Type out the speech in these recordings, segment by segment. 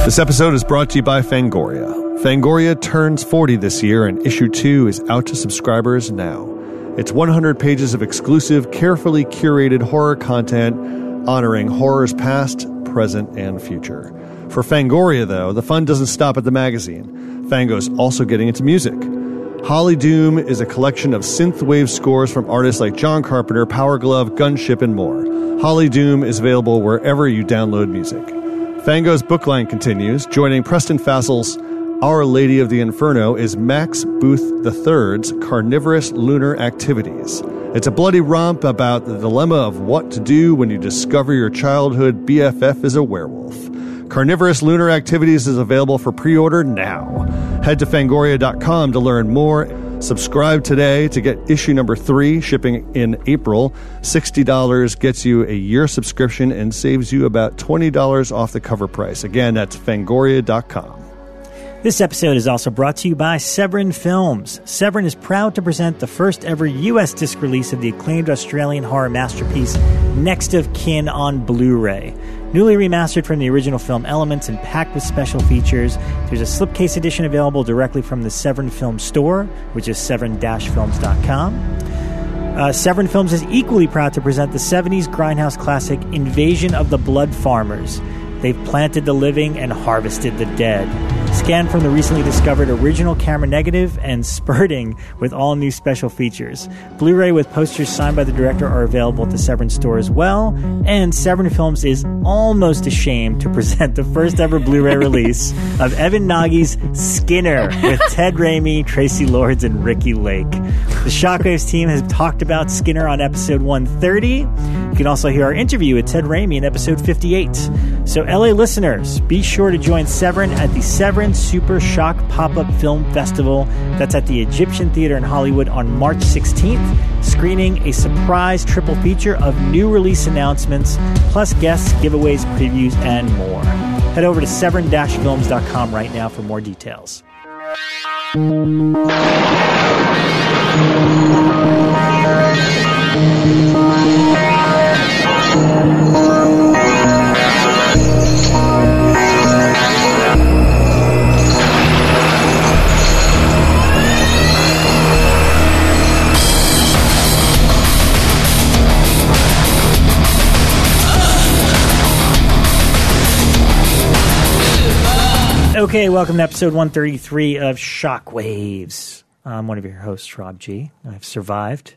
This episode is brought to you by Fangoria. Fangoria turns 40 this year, and issue 2 is out to subscribers now. It's 100 pages of exclusive, carefully curated horror content honoring horror's past, present, and future. For Fangoria, though, the fun doesn't stop at the magazine. Fango's also getting into music. Holly Doom is a collection of synthwave scores from artists like John Carpenter, Power Glove, Gunship, and more. Holly Doom is available wherever you download music. Fango's book line continues. Joining Preston Fassel's Our Lady of the Inferno is Max Booth III's Carnivorous Lunar Activities. It's a bloody romp about the dilemma of what to do when you discover your childhood BFF is a werewolf. Carnivorous Lunar Activities is available for pre-order now. Head to Fangoria.com to learn more. Subscribe today to get issue number 3, shipping in April. $60 gets you a year subscription and saves you about $20 off the cover price. Again, that's Fangoria.com. This episode is also brought to you by Severin Films. Severin is proud to present the first ever U.S. disc release of the acclaimed Australian horror masterpiece Next of Kin on Blu-ray. Newly remastered from the original film elements and packed with special features, there's a slipcase edition available directly from the Severin Film store, which is severin-films.com. Severin Films is equally proud to present the 70s grindhouse classic Invasion of the Blood Farmers. They've planted the living and harvested the dead. Scanned from the recently discovered original camera negative and spurting with all new special features. Blu-ray with posters signed by the director are available at the Severin store as well. And Severin Films is almost ashamed to present the first ever Blu-ray release of Evan Nagy's Skinner with Ted Raimi, Tracy Lords, and Ricky Lake. The Shockwaves team has talked about Skinner on episode 130. You can also hear our interview with Ted Raimi in episode 58. So LA listeners, be sure to join Severin at the Severin Super Shock Pop-Up Film Festival. That's at the Egyptian Theater in Hollywood on March 16th, screening a surprise triple feature of new release announcements, plus guests, giveaways, previews, and more. Head over to severin-films.com right now for more details. Okay, welcome to episode 133 of Shockwaves. I'm one of your hosts, Rob G. I've survived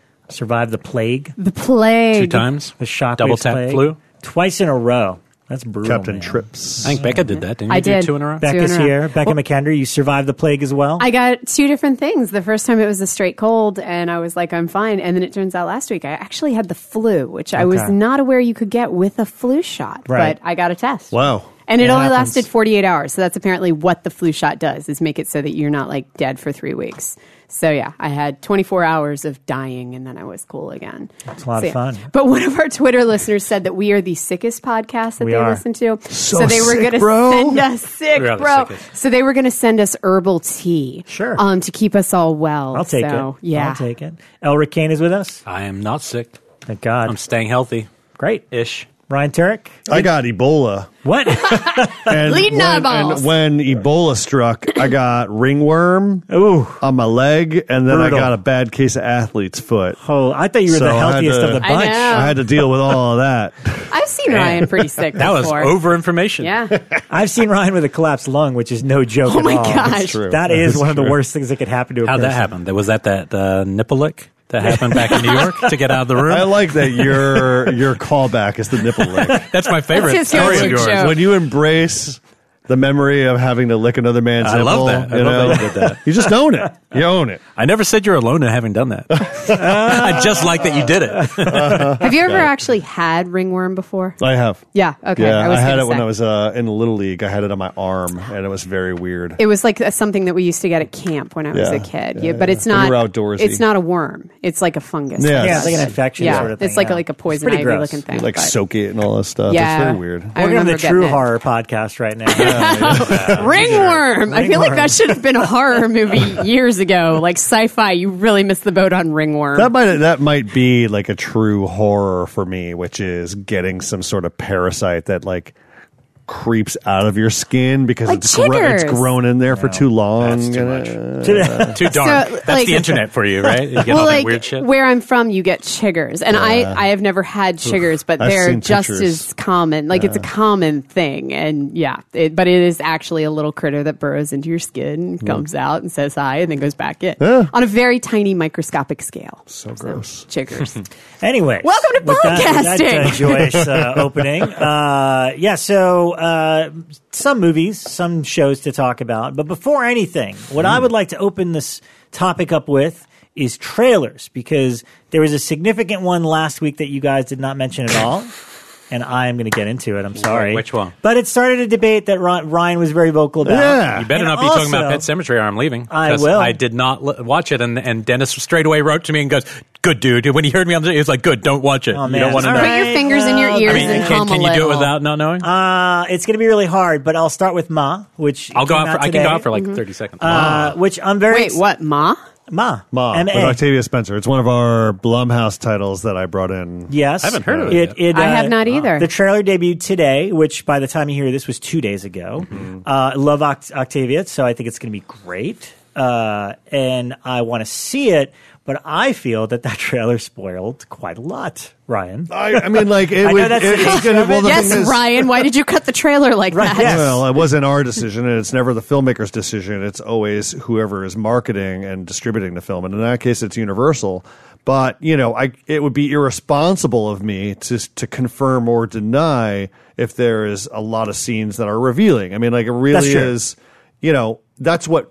the plague. The plague. 2 times. The Shockwaves Double tap plague. flu. Twice in a row. That's brutal, Captain man. Trips. I think Becca did that. Didn't you I do did. 2 in a row? Becca's 2 in a row. here. Becca McKendry, you survived the plague as well? I got 2 different things. The first time it was a straight cold, and I was like, I'm fine. And then it turns out last week I actually had the flu, which I was not aware you could get with a flu shot. Right. But I got a test. Wow. And it It only happens. lasted 48 hours. So that's apparently what the flu shot does, is make it so that you're not like dead for 3 weeks. So yeah, I had 24 hours of dying and then I was cool again. It's a lot of fun. But one of our Twitter listeners said that we are the sickest podcast that We they are. listen to. So they were sick, going to bro. send us sick, We are the bro. sickest. So they were going to send us herbal tea. Sure. To keep us all well. I'll take So, it. Yeah. I'll take it. Elric Kane is with us. I am not sick. Thank God. I'm staying healthy-ish. Great. Ryan Turek. I got Ebola. What? And Bleeding eyeballs. when Ebola struck, I got ringworm Ooh. on my leg, and then Brutal. I got a bad case of athlete's foot. Oh, I thought you were So the I had healthiest to- of the I bunch. know. I had to deal with all of that. I've seen Ryan pretty sick That was before. over information. Yeah. I've seen Ryan with a collapsed lung, which is no joke Oh at my all. gosh. True. That is That's one of the true. worst things that could happen to a How'd person. that happen? Was that nipple lick that happened back in New York to get out of the room? I like that your callback is the nipple lick. That's my favorite That's his story of favorite yours. joke. When you embrace the memory of having to lick another man's I nipple, love that. I you love know, that you did that. You just own it. You own it. I never said you're alone in having done that. I just like that you did it. Have you ever actually had ringworm before? I have. Yeah. Okay. Yeah, I had gonna it when say. I was in the Little League. I had it on my arm, and it was very weird. It was like something that we used to get at camp when I was Yeah, a kid. yeah, But it's yeah. not. When we're outdoorsy. It's not a worm. It's like a fungus. Yeah, Yeah, it's like an infection Yeah, sort of thing. it's like yeah. a poison It's pretty ivy gross. looking thing. You, like but- soak it and all that stuff. Yeah, It's very weird. I We're remember the getting true it. horror podcast right now. Ringworm. I feel like Ringworm. that should have been a horror movie years ago. Like sci-fi, you really missed the boat on Ringworm. That might be like a true horror for me, which is getting some sort of parasite that like creeps out of your skin because Like it's grown in there for too long. That's too much. Too dark. So, That's the internet for you, right? You get all that weird shit. Where I'm from, you get chiggers, and I have never had chiggers, but I've they're seen just pictures. as common. Like it's a common thing, and but it is actually a little critter that burrows into your skin, comes out and says hi, and then goes back in on a very tiny microscopic scale. So gross. Chiggers. Anyway, Welcome to podcasting. That joyous opening. So some movies, some shows to talk about. But before anything, what I would like to open this topic up with is trailers, because there was a significant one last week that you guys did not mention at all. And I am going to get into it. I'm sorry. Which one? But it started a debate that Ryan was very vocal about. Yeah. You better And not be talking about also- Pet Sematary or I'm leaving. I 'Cause will. I did not watch it, and Dennis straight away wrote to me and goes, "Good dude." When he heard me on the, he was like, "Good, don't watch it. Oh, you man. don't want to All know." Put your fingers in your ears and hum Can a you do it little. without not knowing? It's going to be really hard, but I'll start with Ma, which I'll go came out for. I today. can go out for like 30 seconds. Which I'm very Wait, what? Ma? Ma. Ma, M-A. with Octavia Spencer. It's one of our Blumhouse titles that I brought in. Yes. I haven't heard of it It, I have not either. The trailer debuted today, which by the time you hear this was 2 days ago. I love Octavia, so I think it's going to be great. And I want to see it, but I feel that trailer spoiled quite a lot, Ryan. I mean, like, it I know would. that's It's the gonna, well, the Yes, thing is, Ryan. Why did you cut the trailer like Right, that? yes. Well, it wasn't our decision, and it's never the filmmaker's decision. It's always whoever is marketing and distributing the film, and in that case, it's Universal. But it would be irresponsible of me to confirm or deny if there is a lot of scenes that are revealing. I mean, like, it really is. That's what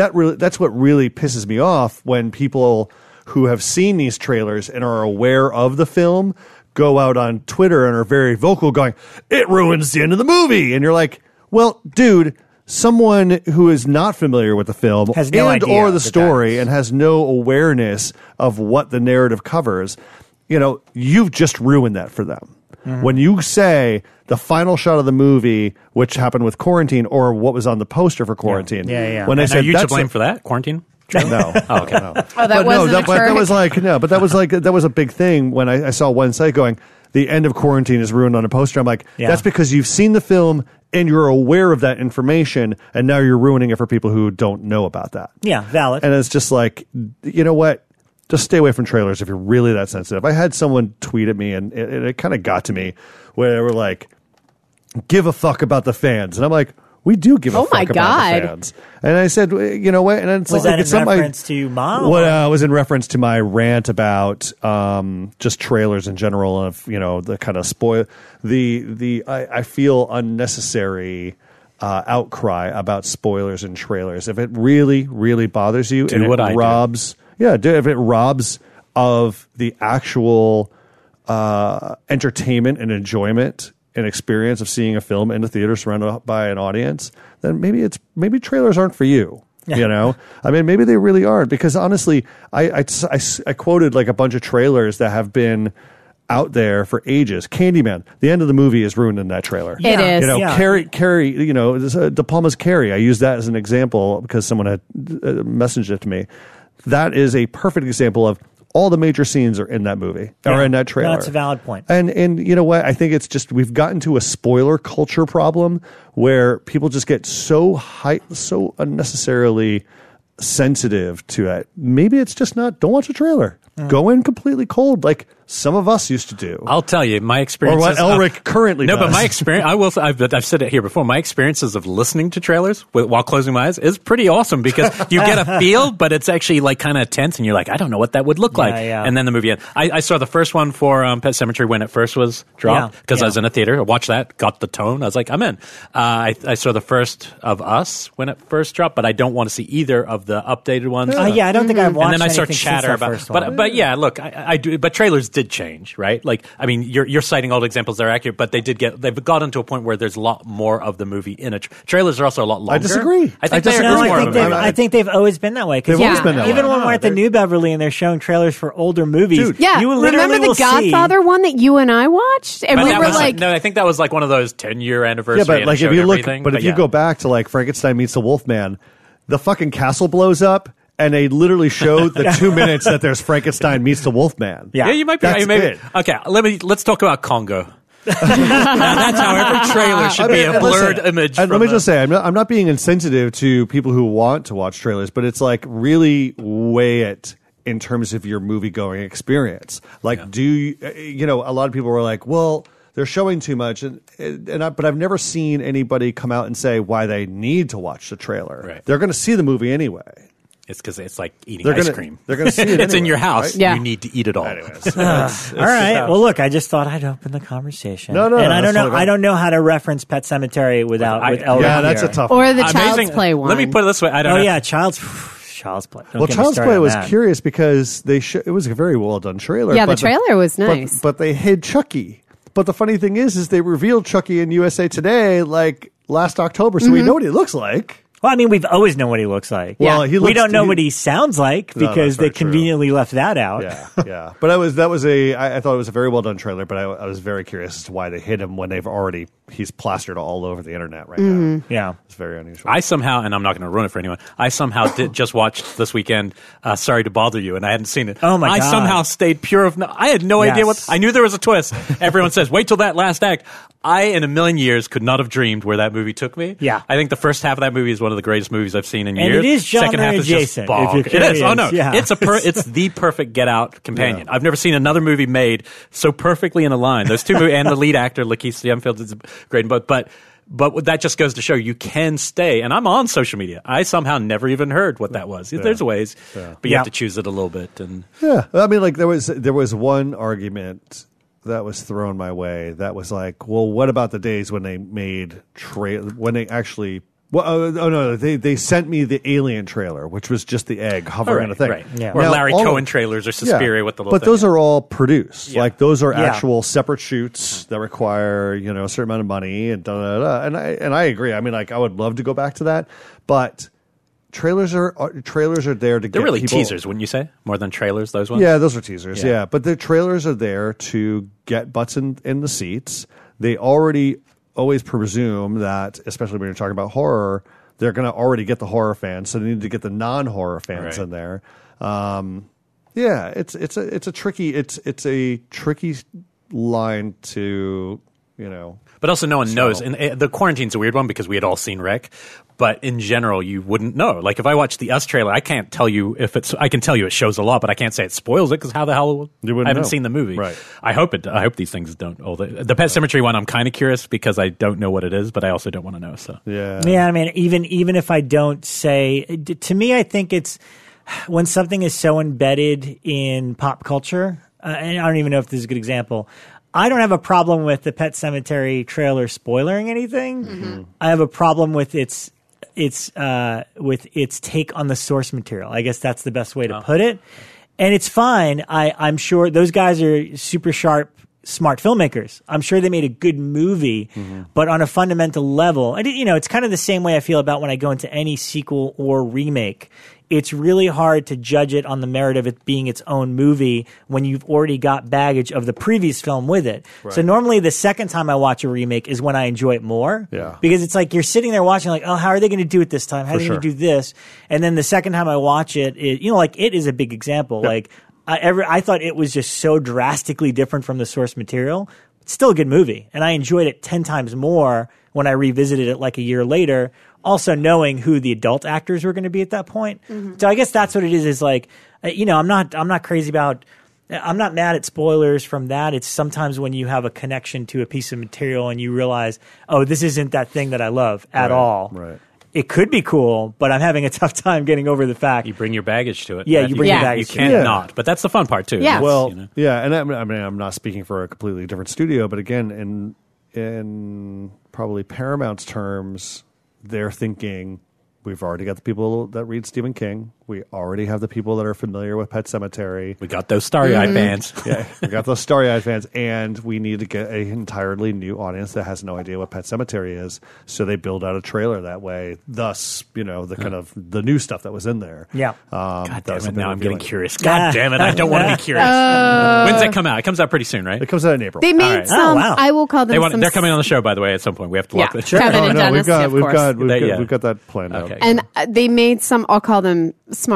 really pisses me off when people who have seen these trailers and are aware of the film go out on Twitter and are very vocal going, "It ruins the end of the movie." And you're like, well, dude, someone who is not familiar with the film Has no idea or the that story that is. and has no awareness of what the narrative covers, you've just ruined that for them. When you say the final shot of the movie, which happened with Quarantine, or what was on the poster for Quarantine, Yeah. when they And said are you to that's blame for that? Quarantine? no. Oh, okay. Oh, that wasn't that was like that was a big thing when I saw one site going, the end of Quarantine is ruined on a poster. I'm like, that's because you've seen the film and you're aware of that information, and now you're ruining it for people who don't know about that. Yeah, valid. And it's just like, you know what? Just stay away from trailers if you're really that sensitive. I had someone tweet at me, and it kind of got to me, where they were like, "Give a fuck about the fans," and I'm like, "We do give a fuck about the fans." And I said, "You know what?" And it's was like, that it's in reference to Ma? Well, it was in reference to my rant about just trailers in general, of the kind of spoil I feel unnecessary outcry about spoilers in trailers. If it really, really bothers you, and it robs. Yeah, if it robs of the actual entertainment and enjoyment and experience of seeing a film in the theater surrounded by an audience, then maybe trailers aren't for you. I mean, maybe they really aren't, because honestly, I quoted like a bunch of trailers that have been out there for ages. Candyman, the end of the movie is ruined in that trailer. It is. Carrie, De Palma's Carrie. I use that as an example because someone had messaged it to me. That is a perfect example of all the major scenes are in that movie or in that trailer. No, that's a valid point. And you know what? I think it's just we've gotten to a spoiler culture problem where people just get so unnecessarily sensitive to it. Maybe it's just not. Don't watch a trailer. Go in completely cold, like some of us used to do. I'll tell you, my experience. Or what Elric currently does. No, but my experience, I've said it here before, my experiences of listening to trailers while closing my eyes is pretty awesome, because you get a feel, but it's actually like kind of tense, and you're like, I don't know what that would look like. Yeah. And then the movie ends. I saw the first one for Pet Sematary when it first was dropped, because I was in a theater. I watched that, got the tone. I was like, I'm in. I saw the first of Us when it first dropped, but I don't want to see either of the updated ones. I don't think I've watched. And then I start anything chatter since that about, first one. but yeah, look, I do. But trailers did change, right? Like, I mean, you're citing old examples that are accurate, but they've gotten to a point where there's a lot more of the movie in it. Trailers are also a lot longer. I disagree. I think they've always been that way. They've always been that way. Even when we're at the New Beverly and they're showing trailers for older movies, Dude. Yeah, you literally remember will the Godfather one that you and I watched, and But we that were was like, no, I think that was like one of those 10-year anniversary. Yeah, but and like it if you showed look, everything. but if you yeah. go back to like Frankenstein meets the Wolfman, the fucking castle blows up, and they literally show the 2 minutes that there's Frankenstein meets the Wolfman. Yeah. Yeah, you might be. That's maybe. it. Okay, let's talk about Congo. Now that's how every trailer should be a blurred image. Let me just say, I'm not being insensitive to people who want to watch trailers, but it's like really weigh it in terms of your movie-going experience. Like, do you know, a lot of people were like, well, they're showing too much, but I've never seen anybody come out and say why they need to watch the trailer. Right. They're going to see the movie anyway. It's because it's like eating ice cream. They're going to see it It's anyway, in your house. right? Yeah. You need to eat it all. Anyways, All right. Well, look, I just thought I'd open the conversation. No, and I don't know. totally I don't know how to reference Pet Cemetery with Elvis. yeah, that's a tough Or one. the Child's Play one. Let me put it this way. I don't Oh know. yeah, Child's Play. Don't Well, get me Child's started Play on was that. curious because it was a very well done trailer. Yeah, the but trailer was nice. But they hid Chucky. But the funny thing is they revealed Chucky in USA Today like last October, so we know what he looks like. Well, I mean, we've always known what he looks like. Well, we don't know what he sounds like No, because that's they very true. conveniently left that out. Yeah. But I thought it was a very well done trailer, but I was very curious as to why they hid him when he's plastered all over the internet right now. Yeah. It's very unusual. I somehow, and I'm not going to ruin it for anyone, I somehow did just watch this weekend Sorry to Bother You, and I hadn't seen it. Oh, my I God. somehow stayed pure of... I had no idea Yes. I knew there was a twist. Everyone says, wait till that last act. I, in a million years, could not have dreamed where that movie took me. Yeah. I think the first half of that movie is one of the greatest movies I've seen in And years. it is genre Second half is just adjacent, if bog. you're It is. Oh, no. curious. Yeah. It's the perfect Get Out companion. Yeah. I've never seen another movie made so perfectly in a line. Those two movies, and the lead actor, Lakeith Stanfield, is great in both. But that just goes to show you can stay. And I'm on social media. I somehow never even heard what that was. There's ways, but you have to choose it a little bit. And Yeah, I mean, like there was one argument that was thrown my way that was like, well, what about the days when they made when they actually? Well, no, they sent me the Alien trailer, which was just the egg hovering on a thing. Right. Yeah. Or Now, Larry all Cohen of- trailers or Suspiria with the little but thing. those are all produced. Yeah. Like those are Yeah. actual separate shoots that require a certain amount of money and da da da. And I agree. I mean, like I would love to go back to that, but trailers are there to They're get really people, teasers, wouldn't you say? More than trailers, those ones? Yeah, those are teasers. Yeah. Yeah, but the trailers are there to get butts in the seats. They already always presume that, especially when you're talking about horror, they're going to already get the horror fans, so they need to get the non-horror fans in there. Yeah, it's a tricky line to But also no one knows. And the quarantine's a weird one because we had all seen Rec. But in general, you wouldn't know. Like if I watch the Us trailer, I can't tell you I can tell you it shows a lot, but I can't say it spoils it because how the hell You wouldn't I haven't know. seen the movie. Right. I hope these things don't. The Pet Sematary one, I'm kind of curious because I don't know what it is, but I also don't want to know. So Yeah. I mean, even if I don't say, to me, I think it's when something is so embedded in pop culture, and I don't even know if this is a good example. I don't have a problem with the Pet Sematary trailer spoiling anything. Mm-hmm. I have a problem with its take on the source material. I guess that's the best way to put it. And it's fine. I'm sure those guys are super sharp, smart filmmakers. I'm sure they made a good movie, but on a fundamental level, and it's kind of the same way I feel about when I go into any sequel or remake. It's really hard to judge it on the merit of it being its own movie when you've already got baggage of the previous film with it. Right. So normally the second time I watch a remake is when I enjoy it more. Yeah. Because it's like you're sitting there watching like, oh, how are they going to do it this time? How are they going to do this? And then the second time I watch it, like It is a big example. Yep. Like I thought it was just so drastically different from the source material. It's still a good movie. And I enjoyed it 10 times more when I revisited it like a year later. Also knowing who the adult actors were going to be at that point. Mm-hmm. So I guess that's what it is like, I'm not crazy about, I'm not mad at spoilers from that. It's sometimes when you have a connection to a piece of material and you realize, oh, this isn't that thing that I love at all. Right. It could be cool, but I'm having a tough time getting over the fact. You bring your baggage to it. Yeah, you bring your baggage to to it. You can't not. But that's the fun part, too. Yeah. Well, yeah, and I mean, I'm not speaking for a completely different studio, but again, in probably Paramount's terms, they're thinking, we've already got the people that read Stephen King. We already have the people that are familiar with Pet Sematary. We got those starry-eyed fans. Yeah, we got those starry-eyed fans, and we need to get an entirely new audience that has no idea what Pet Sematary is. So they build out a trailer that way. Thus, the kind of the new stuff that was in there. Yeah. God damn it! Now I'm getting getting curious. God damn it! I don't want to be curious. When's that come out? It comes out pretty soon, right? It comes out in April. They made right. some. Oh, wow. I will call them. They're coming on the show, by the way, at some point. We have to lock this. Kevin and Dennis, we've got of course. we've got that planned out. Okay. And they made some. I'll call them smart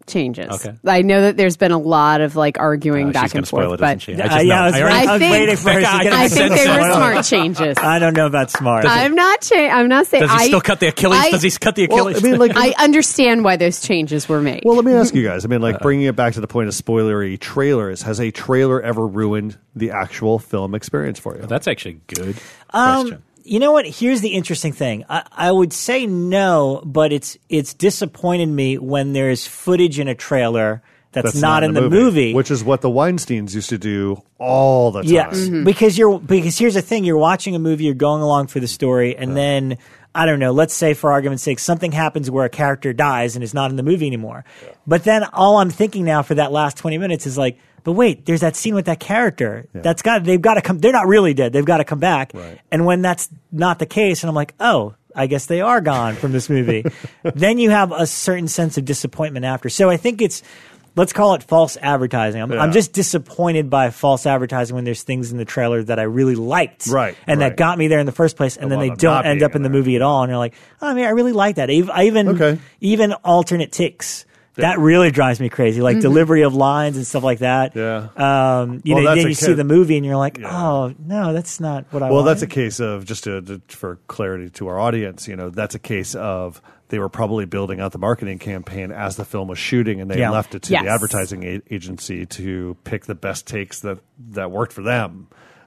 changes. Okay. I know that there's been a lot of like arguing back and forth, but I was waiting for her to get I think they were smart changes. I don't know about smart. I'm not saying. Does he still cut the Achilles? Does he cut the Achilles? Well, I mean, I understand why those changes were made. Well, let me ask you guys. I mean, like bringing it back to the point of spoilery trailers, has a trailer ever ruined the actual film experience for you? That's actually a good question. You know what? Here's the interesting thing. I would say no, but it's disappointed me when there's footage in a trailer that's not in the movie. Which is what the Weinsteins used to do all the time. Yes, because here's the thing. You're watching a movie, you're going along for the story, and then, I don't know, let's say for argument's sake, something happens where a character dies and is not in the movie anymore. Yeah. But then all I'm thinking now for that last 20 minutes is like, but wait, there's that scene with that character. Yeah. They've got to come. They're not really dead. They've got to come back. Right. And when that's not the case, and I'm like, oh, I guess they are gone from this movie. Then you have a certain sense of disappointment after. So I think let's call it false advertising. I'm just disappointed by false advertising when there's things in the trailer that I really liked. Right. And that got me there in the first place. And then they don't end up in the movie at all. And you're like, oh, I mean, I really like that. Even alternate takes. That really drives me crazy, like delivery of lines and stuff like that. Yeah. Then you see the movie and you're like, oh, no, that's not what I want. Well, that's a case of, just for clarity to our audience, that's a case of they were probably building out the marketing campaign as the film was shooting, and they left it to the advertising agency to pick the best takes that worked for them.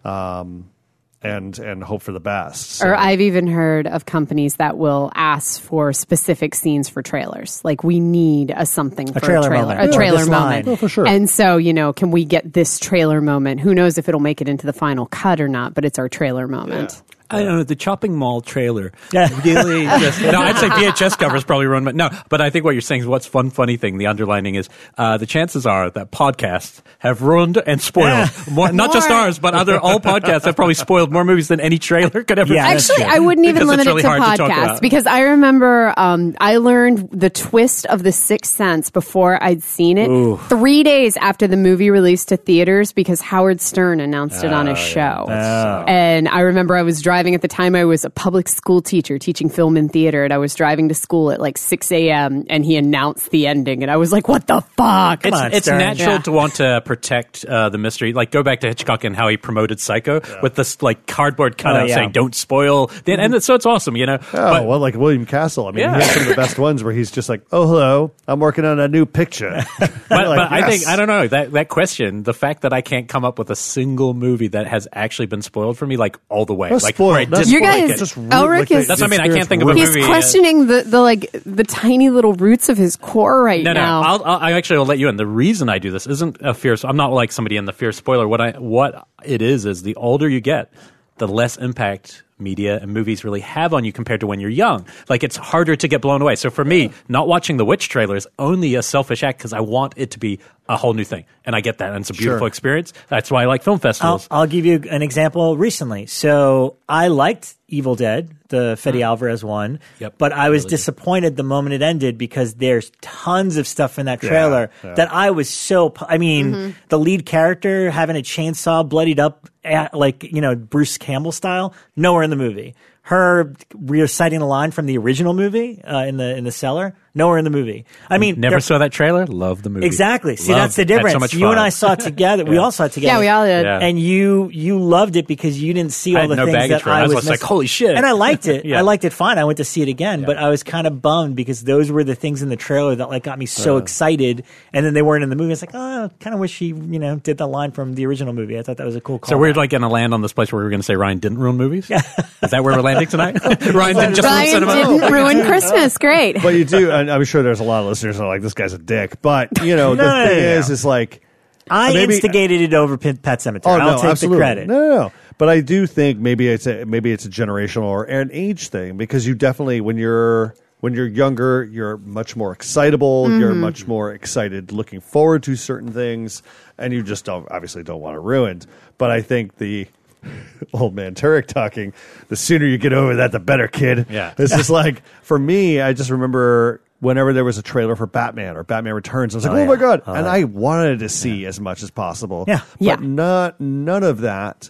And hope for the best. So. Or I've even heard of companies that will ask for specific scenes for trailers. Like, we need a trailer moment. Oh, for sure. And so, can we get this trailer moment? Who knows if it'll make it into the final cut or not, but it's our trailer moment. Yeah. I don't know, the Chopping Mall trailer really just... No, I'd say VHS covers probably ruined it. No, but I think what you're saying is what's funny thing, the underlining is the chances are that podcasts have ruined and spoiled more, not just ours, but all podcasts have probably spoiled more movies than any trailer could ever. Actually, I wouldn't even limit it to podcasts, because I remember I learned the twist of The Sixth Sense before I'd seen it 3 days after the movie released to theaters, because Howard Stern announced it on his show. And I remember I was driving at the time. I was a public school teacher teaching film and theater, and I was driving to school at like 6 a.m. and he announced the ending, and I was like, what the fuck? It's natural to want to protect the mystery. Like, go back to Hitchcock and how he promoted Psycho with this like cardboard cutout saying don't spoil the end. And so it's awesome, well, like William Castle. I mean, he has some of the best ones where he's just like, oh, hello, I'm working on a new picture. but I think, I don't know, that question, the fact that I can't come up with a single movie that has actually been spoiled for me, like all the way. You guys, Elric is... That's what I mean. I can't think of a movie. He's questioning the tiny little roots of his core right now. No, I actually will let you in. The reason I do this isn't a fear. I'm not like somebody in the fear spoiler. What it is the older you get, the less impact media and movies really have on you compared to when you're young. Like, it's harder to get blown away. So for me, not watching the Witch trailer is only a selfish act because I want it to be a whole new thing. And I get that. And it's a beautiful experience. That's why I like film festivals. I'll give you an example recently. So I liked Evil Dead, the Fede Alvarez one, but I was disappointed the moment it ended because there's tons of stuff in that trailer that I was the lead character having a chainsaw bloodied up like, Bruce Campbell style, nowhere in the movie. Her reciting a line from the original movie in the cellar, nowhere in the movie. I mean, never saw that trailer. Love the movie. Exactly. See, that's the difference. So much you and I saw it together. We all saw it together. Yeah, we all did. Yeah. And you loved it because you didn't see all the things that I was like, holy shit. And I liked it. I liked it fine. I went to see it again, but I was kind of bummed because those were the things in the trailer that like got me so excited, and then they weren't in the movie. It's like, oh, I kind of wish he did the line from the original movie. I thought that was a cool call. So we're like going to land on this place where we're going to say Ryan didn't ruin movies? Is that where we're landing tonight? Ryan didn't ruin Christmas. Great. But you do, and I'm sure there's a lot of listeners who are like, this guy's a dick. But, the thing is like... I instigated it over Pet Sematary. I'll take the credit. No. But I do think maybe it's a generational or an age thing, because you definitely, when you're younger, you're much more excitable. Mm-hmm. You're much more excited looking forward to certain things, and you just obviously don't want it ruined. But I think the... old man Turek talking, the sooner you get over that, the better, kid. Yeah. It's just like, for me, I just remember whenever there was a trailer for Batman or Batman Returns, I was like, oh my God. And I wanted to see as much as possible. Yeah. But none of that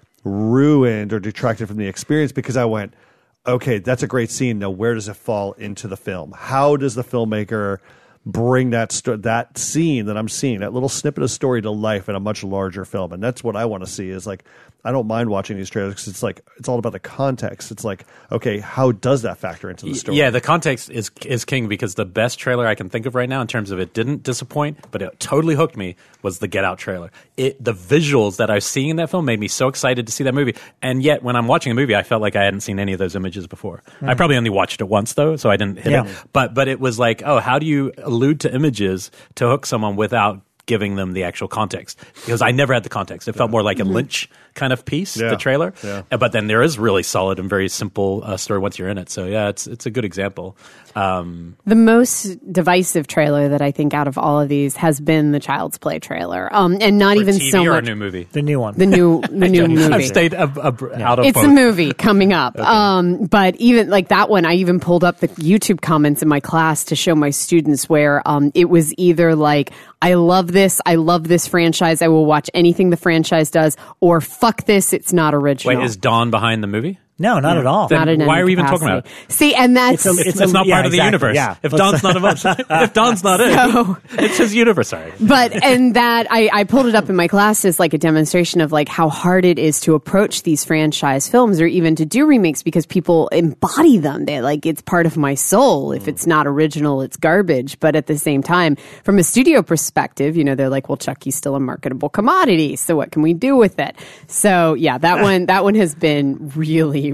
ruined or detracted from the experience, because I went, okay, that's a great scene. Now, where does it fall into the film? How does the filmmaker bring that scene that I'm seeing, that little snippet of story to life in a much larger film. And that's what I want to see is like, I don't mind watching these trailers because it's like, it's all about the context. It's like, okay, how does that factor into the story? Yeah, the context is king, because the best trailer I can think of right now in terms of it didn't disappoint, but it totally hooked me, was the Get Out trailer. The visuals that I was seeing in that film made me so excited to see that movie. And yet when I'm watching a movie, I felt like I hadn't seen any of those images before. I probably only watched it once though, so I didn't hit it. But it was like, oh, how do you allude to images to hook someone without giving them the actual context? Because I never had the context. It felt more like a Lynch kind of piece, the trailer. Yeah. But then there is really solid and very simple story once you're in it. So yeah, it's a good example. The most divisive trailer that I think out of all of these has been the Child's Play trailer, and not For even TV so or much a new movie. The new one. The new movie. I've stayed out of. It's both. a movie coming up. Okay. But even like that one, I even pulled up the YouTube comments in my class to show my students where it was either like, I love this franchise, I will watch anything the franchise does, or fuck this, it's not original. Wait, is Dawn behind the movie? No, not at all. Not why are we even talking about it? See, and that's it's not part of the universe. Yeah. If Dawn's not if Dawn's not it, it's his universe. Sorry. But and that I pulled it up in my class as like a demonstration of like how hard it is to approach these franchise films or even to do remakes, because people embody them. They like, it's part of my soul. If it's not original, it's garbage. But at the same time, from a studio perspective, they're like, well, Chucky's still a marketable commodity, so what can we do with it? So yeah, that one has been really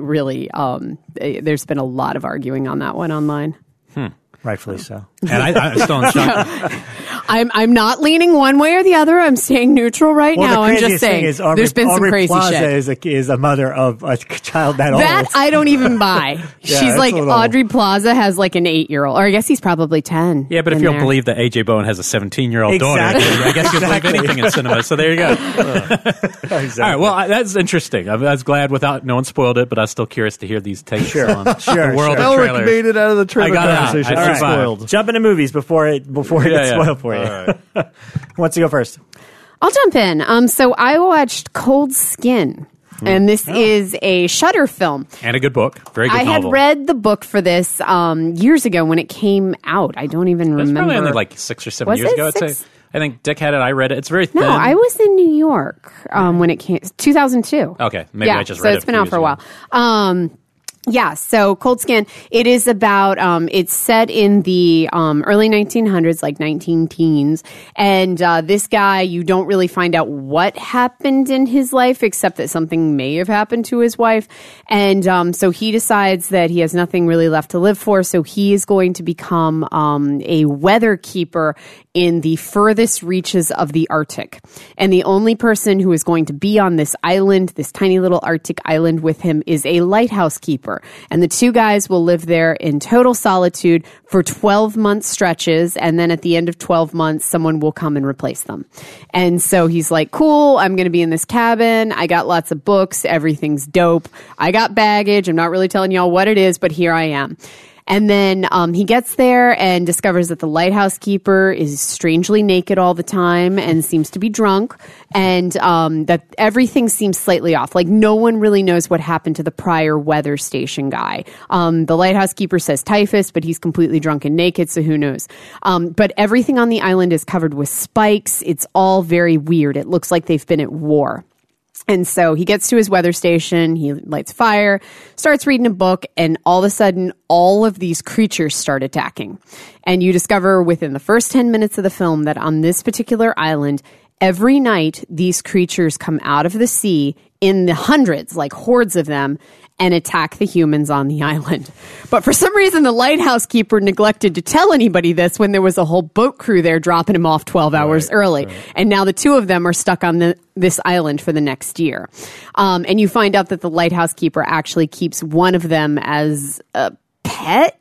there's been a lot of arguing on that one online. Rightfully so. And I'm still in shock. I'm not leaning one way or the other. I'm staying neutral right now. I'm just saying is there's been some crazy Plaza shit. Is a mother of a child that That old. I don't even buy. She's like, Audrey Plaza has like an 8-year-old, or I guess he's probably 10. Yeah, but if you don't believe that AJ Bowen has a 17-year-old daughter, I guess you'll believe anything in cinema. So there you go. Exactly. All right, well, that's interesting. I was glad no one spoiled it, but I was still curious to hear these takes on the world of trailers. Elric made it out of the trailer conversation. I spoiled. Jump into movies before it gets spoiled for you. Right. Who wants to go first? I'll jump in. So I watched Cold Skin. And this is a Shudder film. And a good book. Very good novel. I had read the book for this years ago when it came out. I don't even remember. It was probably only like 6 or 7 years ago, I'd say. I think Dick had it. I read it. It's very thin. No, I was in New York when it came. 2002. Okay. Maybe I just read it. So it's been out for a while. Yeah, so Cold Skin, it is about, it's set in the early 1900s, like 19-teens, and this guy, you don't really find out what happened in his life, except that something may have happened to his wife, and so he decides that he has nothing really left to live for, so he is going to become a weather keeper in the furthest reaches of the Arctic. And the only person who is going to be on this island, this tiny little Arctic island with him, is a lighthouse keeper. And the two guys will live there in total solitude for 12-month stretches. And then at the end of 12 months, someone will come and replace them. And so he's like, cool, I'm going to be in this cabin. I got lots of books. Everything's dope. I got baggage. I'm not really telling y'all what it is, but here I am. And then he gets there and discovers that the lighthouse keeper is strangely naked all the time and seems to be drunk, and that everything seems slightly off. Like, no one really knows what happened to the prior weather station guy. The lighthouse keeper says typhus, but he's completely drunk and naked, so who knows? But everything on the island is covered with spikes. It's all very weird. It looks like they've been at war. And so he gets to his weather station, he lights fire, starts reading a book, and all of a sudden, all of these creatures start attacking. And you discover within the first 10 minutes of the film that on this particular island, every night, these creatures come out of the sea in the hundreds, like hordes of them, and attack the humans on the island. But for some reason, the lighthouse keeper neglected to tell anybody this when there was a whole boat crew there dropping him off 12 hours early. Right. And now the two of them are stuck on this island for the next year. And you find out that the lighthouse keeper actually keeps one of them as a pet?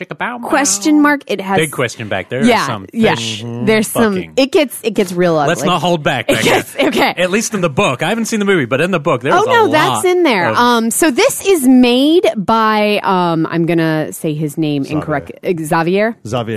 Question mark. It has big question back there. There's some fish There's some. It gets real ugly. Let's not hold back. Okay. At least in the book, I haven't seen the movie, but in the book, there's that's in there. So this is made by I'm gonna say his name incorrect. Xavier.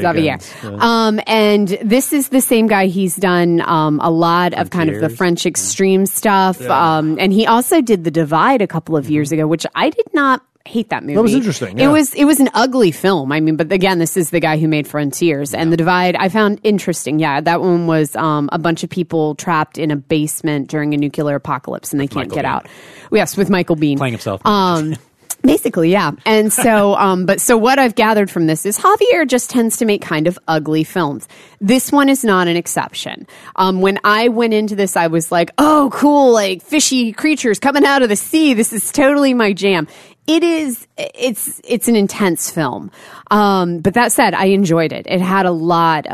Yeah. And this is the same guy. He's done a lot of kind of the French extreme stuff. Yeah. And he also did The Divide a couple of years ago, which I did not hate that movie. That was interesting. Yeah. It was an ugly film. I mean, but again, this is the guy who made Frontiers, and The Divide I found interesting. Yeah, that one was a bunch of people trapped in a basement during a nuclear apocalypse, and they can't get out. Yes, with Michael Biehn playing himself. Basically, yeah. And so, so what I've gathered from this is Javier just tends to make kind of ugly films. This one is not an exception. When I went into this, I was like, oh, cool, like fishy creatures coming out of the sea. This is totally my jam. It's an intense film. But that said, I enjoyed it. It had a lot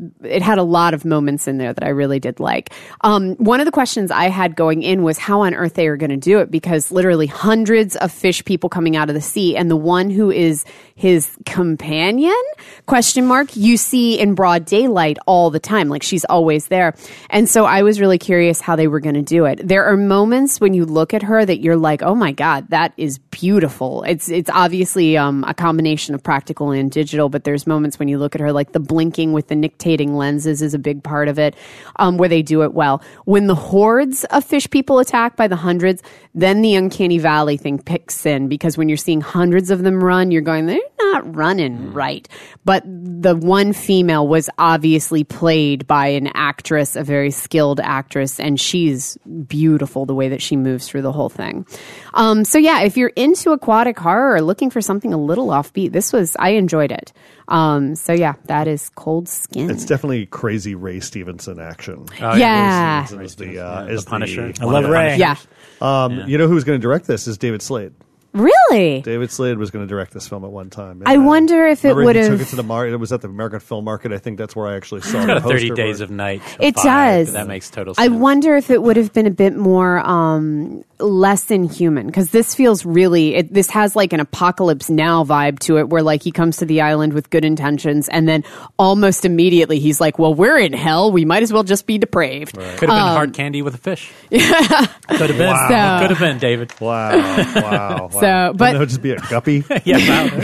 of moments in there that I really did like. One of the questions I had going in was how on earth they are going to do it, because literally hundreds of fish people coming out of the sea, and the one who is his companion, you see in broad daylight all the time. Like, she's always there. And so I was really curious how they were going to do it. There are moments when you look at her that you're like, oh my God, that is beautiful. It's obviously a combination of practical and digital, but there's moments when you look at her, like the blinking with the nictating lenses is a big part of it, where they do it well. When the hordes of fish people attack by the hundreds, then the uncanny valley thing kicks in, because when you're seeing hundreds of them run, you're going, they're not running right. But the one female was obviously played by an actress, a very skilled actress, and she's beautiful the way that she moves through the whole thing. So yeah, if you're into aquatic horror or looking for something a little offbeat, I enjoyed it. So yeah, that is Cold Skin. It's definitely crazy Ray Stevenson action. Yeah. Ray Stevenson is the Punisher. I love Ray. Yeah. You know who's going to direct this is David Slade. Really? David Slade was going to direct this film at one time. I wonder if it would have. Took it to the market. It was at the American Film Market. I think that's where I actually saw it. It's got a 30 Days of Night. It does. That makes total sense. I wonder if it would have been a bit more less inhuman, because this feels really. This has like an Apocalypse Now vibe to it, where like he comes to the island with good intentions, and then almost immediately he's like, "Well, we're in hell. We might as well just be depraved." Right. Could have been hard candy with a fish. Yeah. Could have been. Wow. Could have been, David. Wow. So, but that would just be a guppy. Yeah.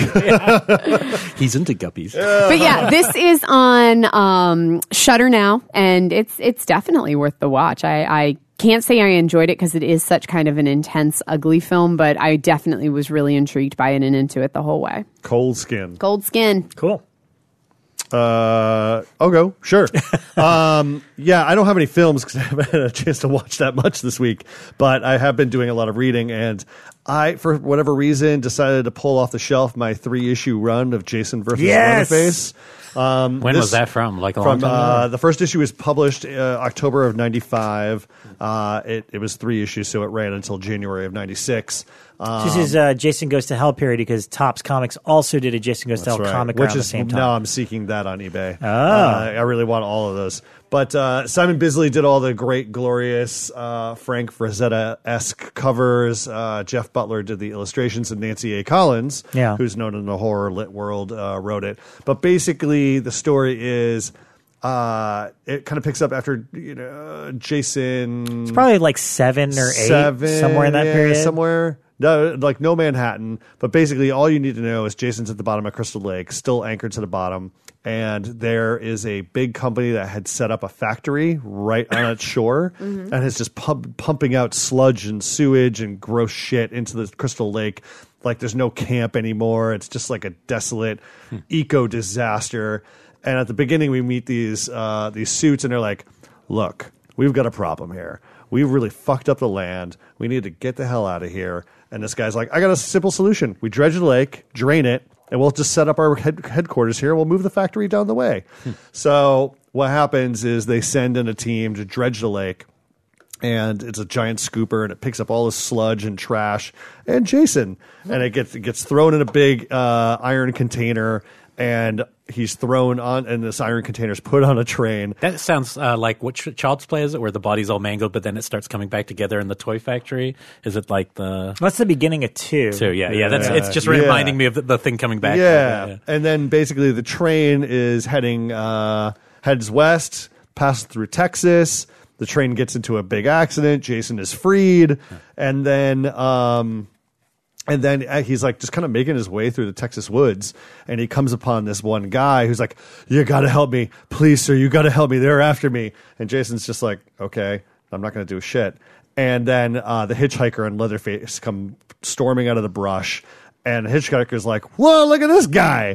He's into guppies. But yeah, this is on Shudder now, and it's definitely worth the watch. I can't say I enjoyed it because it is such kind of an intense, ugly film, but I definitely was really intrigued by it and into it the whole way. Cold Skin. Cold Skin. Cool. I'll go. Sure. Yeah, I don't have any films because I haven't had a chance to watch that much this week, but I have been doing a lot of reading, and I, for whatever reason, decided to pull off the shelf my 3-issue run of Jason versus Leatherface. When was that from? Like a long time ago? The first issue was published October of 95. It was 3 issues, so it ran until January of 96. This is Jason Goes to Hell period, because Topps Comics also did a Jason Goes to Hell comic around the same time. Now I'm seeking that on eBay. Oh. I really want all of those. But Simon Bisley did all the great, glorious Frank Frazetta-esque covers. Jeff Butler did the illustrations, and Nancy A. Collins, who's known in the horror lit world, wrote it. But basically, the story is it kind of picks up after Jason. It's probably like 7 or 8, somewhere in that period. Somewhere. No, like no Manhattan, but basically all you need to know is Jason's at the bottom of Crystal Lake, still anchored to the bottom, and there is a big company that had set up a factory right on its shore and is just pumping out sludge and sewage and gross shit into the Crystal Lake. Like there's no camp anymore. It's just like a desolate eco disaster. And at the beginning, we meet these suits, and they're like, "Look, we've got a problem here. We've really fucked up the land. We need to get the hell out of here." And this guy's like, "I got a simple solution. We dredge the lake, drain it, and we'll just set up our headquarters here. We'll move the factory down the way." So what happens is they send in a team to dredge the lake, and it's a giant scooper, and it picks up all this sludge and trash and Jason, and it gets thrown in a big iron container. And he's thrown on, and this iron container's put on a train. That sounds like what Child's Play is it, where the body's all mangled, but then it starts coming back together in the toy factory? Is it like the? That's the beginning of 2. 2, yeah. It's just reminding me of the thing coming back. Yeah, and then basically the train is heads west, passes through Texas. The train gets into a big accident. Jason is freed, and then. And then he's like just kind of making his way through the Texas woods, and he comes upon this one guy who's like, "You got to help me. Please, sir, you got to help me. They're after me." And Jason's just like, "Okay, I'm not going to do shit." And then the hitchhiker and Leatherface come storming out of the brush, And Hitchhiker's like, whoa, look at this guy.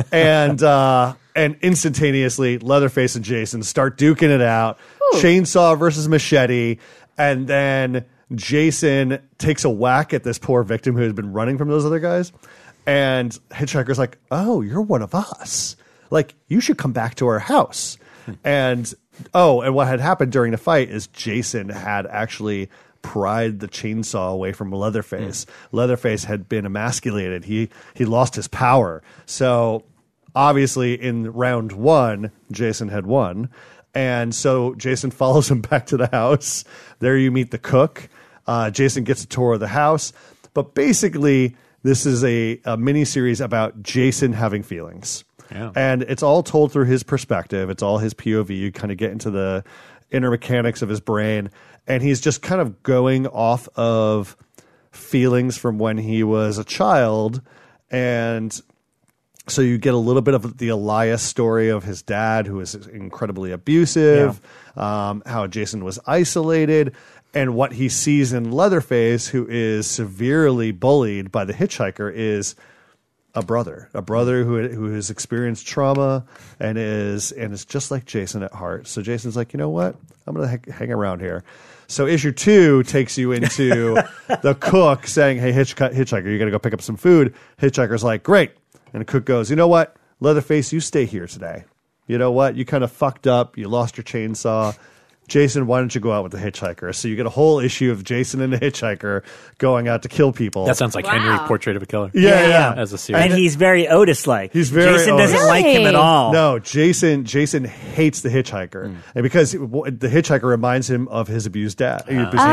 And instantaneously, Leatherface and Jason start duking it out. Ooh. Chainsaw versus machete. And then Jason takes a whack at this poor victim who has been running from those other guys. And Hitchhiker's like, oh, you're one of us. Like, you should come back to our house. And what had happened during the fight is Jason had actually pried the chainsaw away from Leatherface. Leatherface had been emasculated. He lost his power. So obviously in round 1, Jason had won. And so Jason follows him back to the house. There you meet the cook. Jason gets a tour of the house. But basically, this is a mini-series about Jason having feelings. Yeah. And it's all told through his perspective. It's all his POV. You kind of get into the inner mechanics of his brain. And he's just kind of going off of feelings from when he was a child. And so you get a little bit of the Elias story of his dad, who is incredibly abusive, how Jason was isolated, and what he sees in Leatherface, who is severely bullied by the hitchhiker, is a brother who has experienced trauma and is just like Jason at heart. So Jason's like, you know what? I'm going to hang around here. So issue 2 takes you into the cook saying, hey, Hitchhiker, you got to go pick up some food. Hitchhiker's like, great. And the cook goes, you know what? Leatherface, you stay here today. You know what? You kind of fucked up. You lost your chainsaw. Jason, why don't you go out with the hitchhiker? So you get a whole issue of Jason and the hitchhiker going out to kill people. That sounds like Henry, Portrait of a Killer. Yeah. As a series. And he's very Otis-like. He's very Jason doesn't Otis. like him at all. No, Jason hates the hitchhiker. And because the hitchhiker reminds him of his abused dad.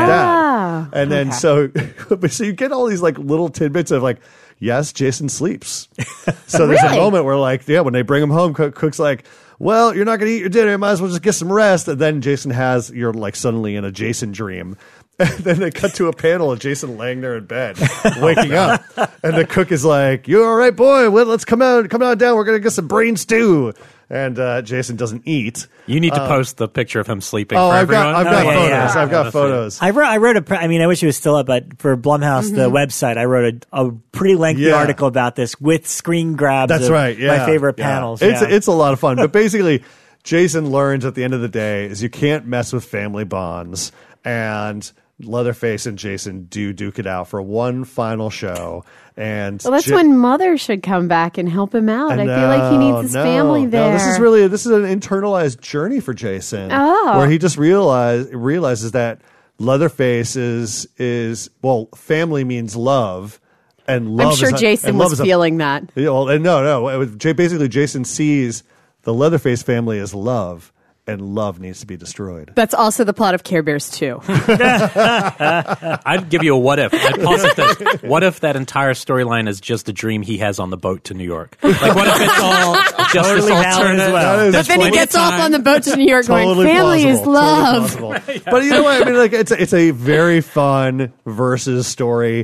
And then so you get all these like little tidbits of like, yes, Jason sleeps. So there's a moment where like, when they bring him home, Cook's like, well, you're not going to eat your dinner. You might as well just get some rest. And then Jason you're like suddenly in a Jason dream. And then they cut to a panel of Jason laying there in bed, waking up. And the cook is like, you all right, boy? Well, let's come on down. We're going to get some brain stew. And Jason doesn't eat. You need to post the picture of him sleeping for I've everyone. I've got photos. Yeah. I've got photos. I wrote I wish it was still up, but for Blumhouse, the website, I wrote a pretty lengthy article about this with screen grabs. That's right. Yeah. My favorite panels. It's a lot of fun. But basically, Jason learns at the end of the day is you can't mess with family bonds. And Leatherface and Jason duke it out for one final show. And that's when Mother should come back and help him out. I feel like he needs his family there. No, this is an internalized journey for Jason. Where he just realizes that Leatherface is family means love. And love I'm sure Jason was feeling that. Basically, Jason sees the Leatherface family as love. And love needs to be destroyed. That's also the plot of Care Bears 2. I'd give you a what if. I'd posit this. What if that entire storyline is just a dream he has on the boat to New York? Like, what if it's all just totally this alternate? Well. But then he gets off on the boat to New York going, family is love. Totally But you know what? I mean, like, it's a very fun versus story.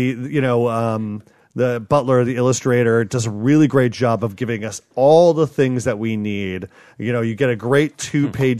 The Butler, the illustrator, does a really great job of giving us all the things that we need. You get a great two-page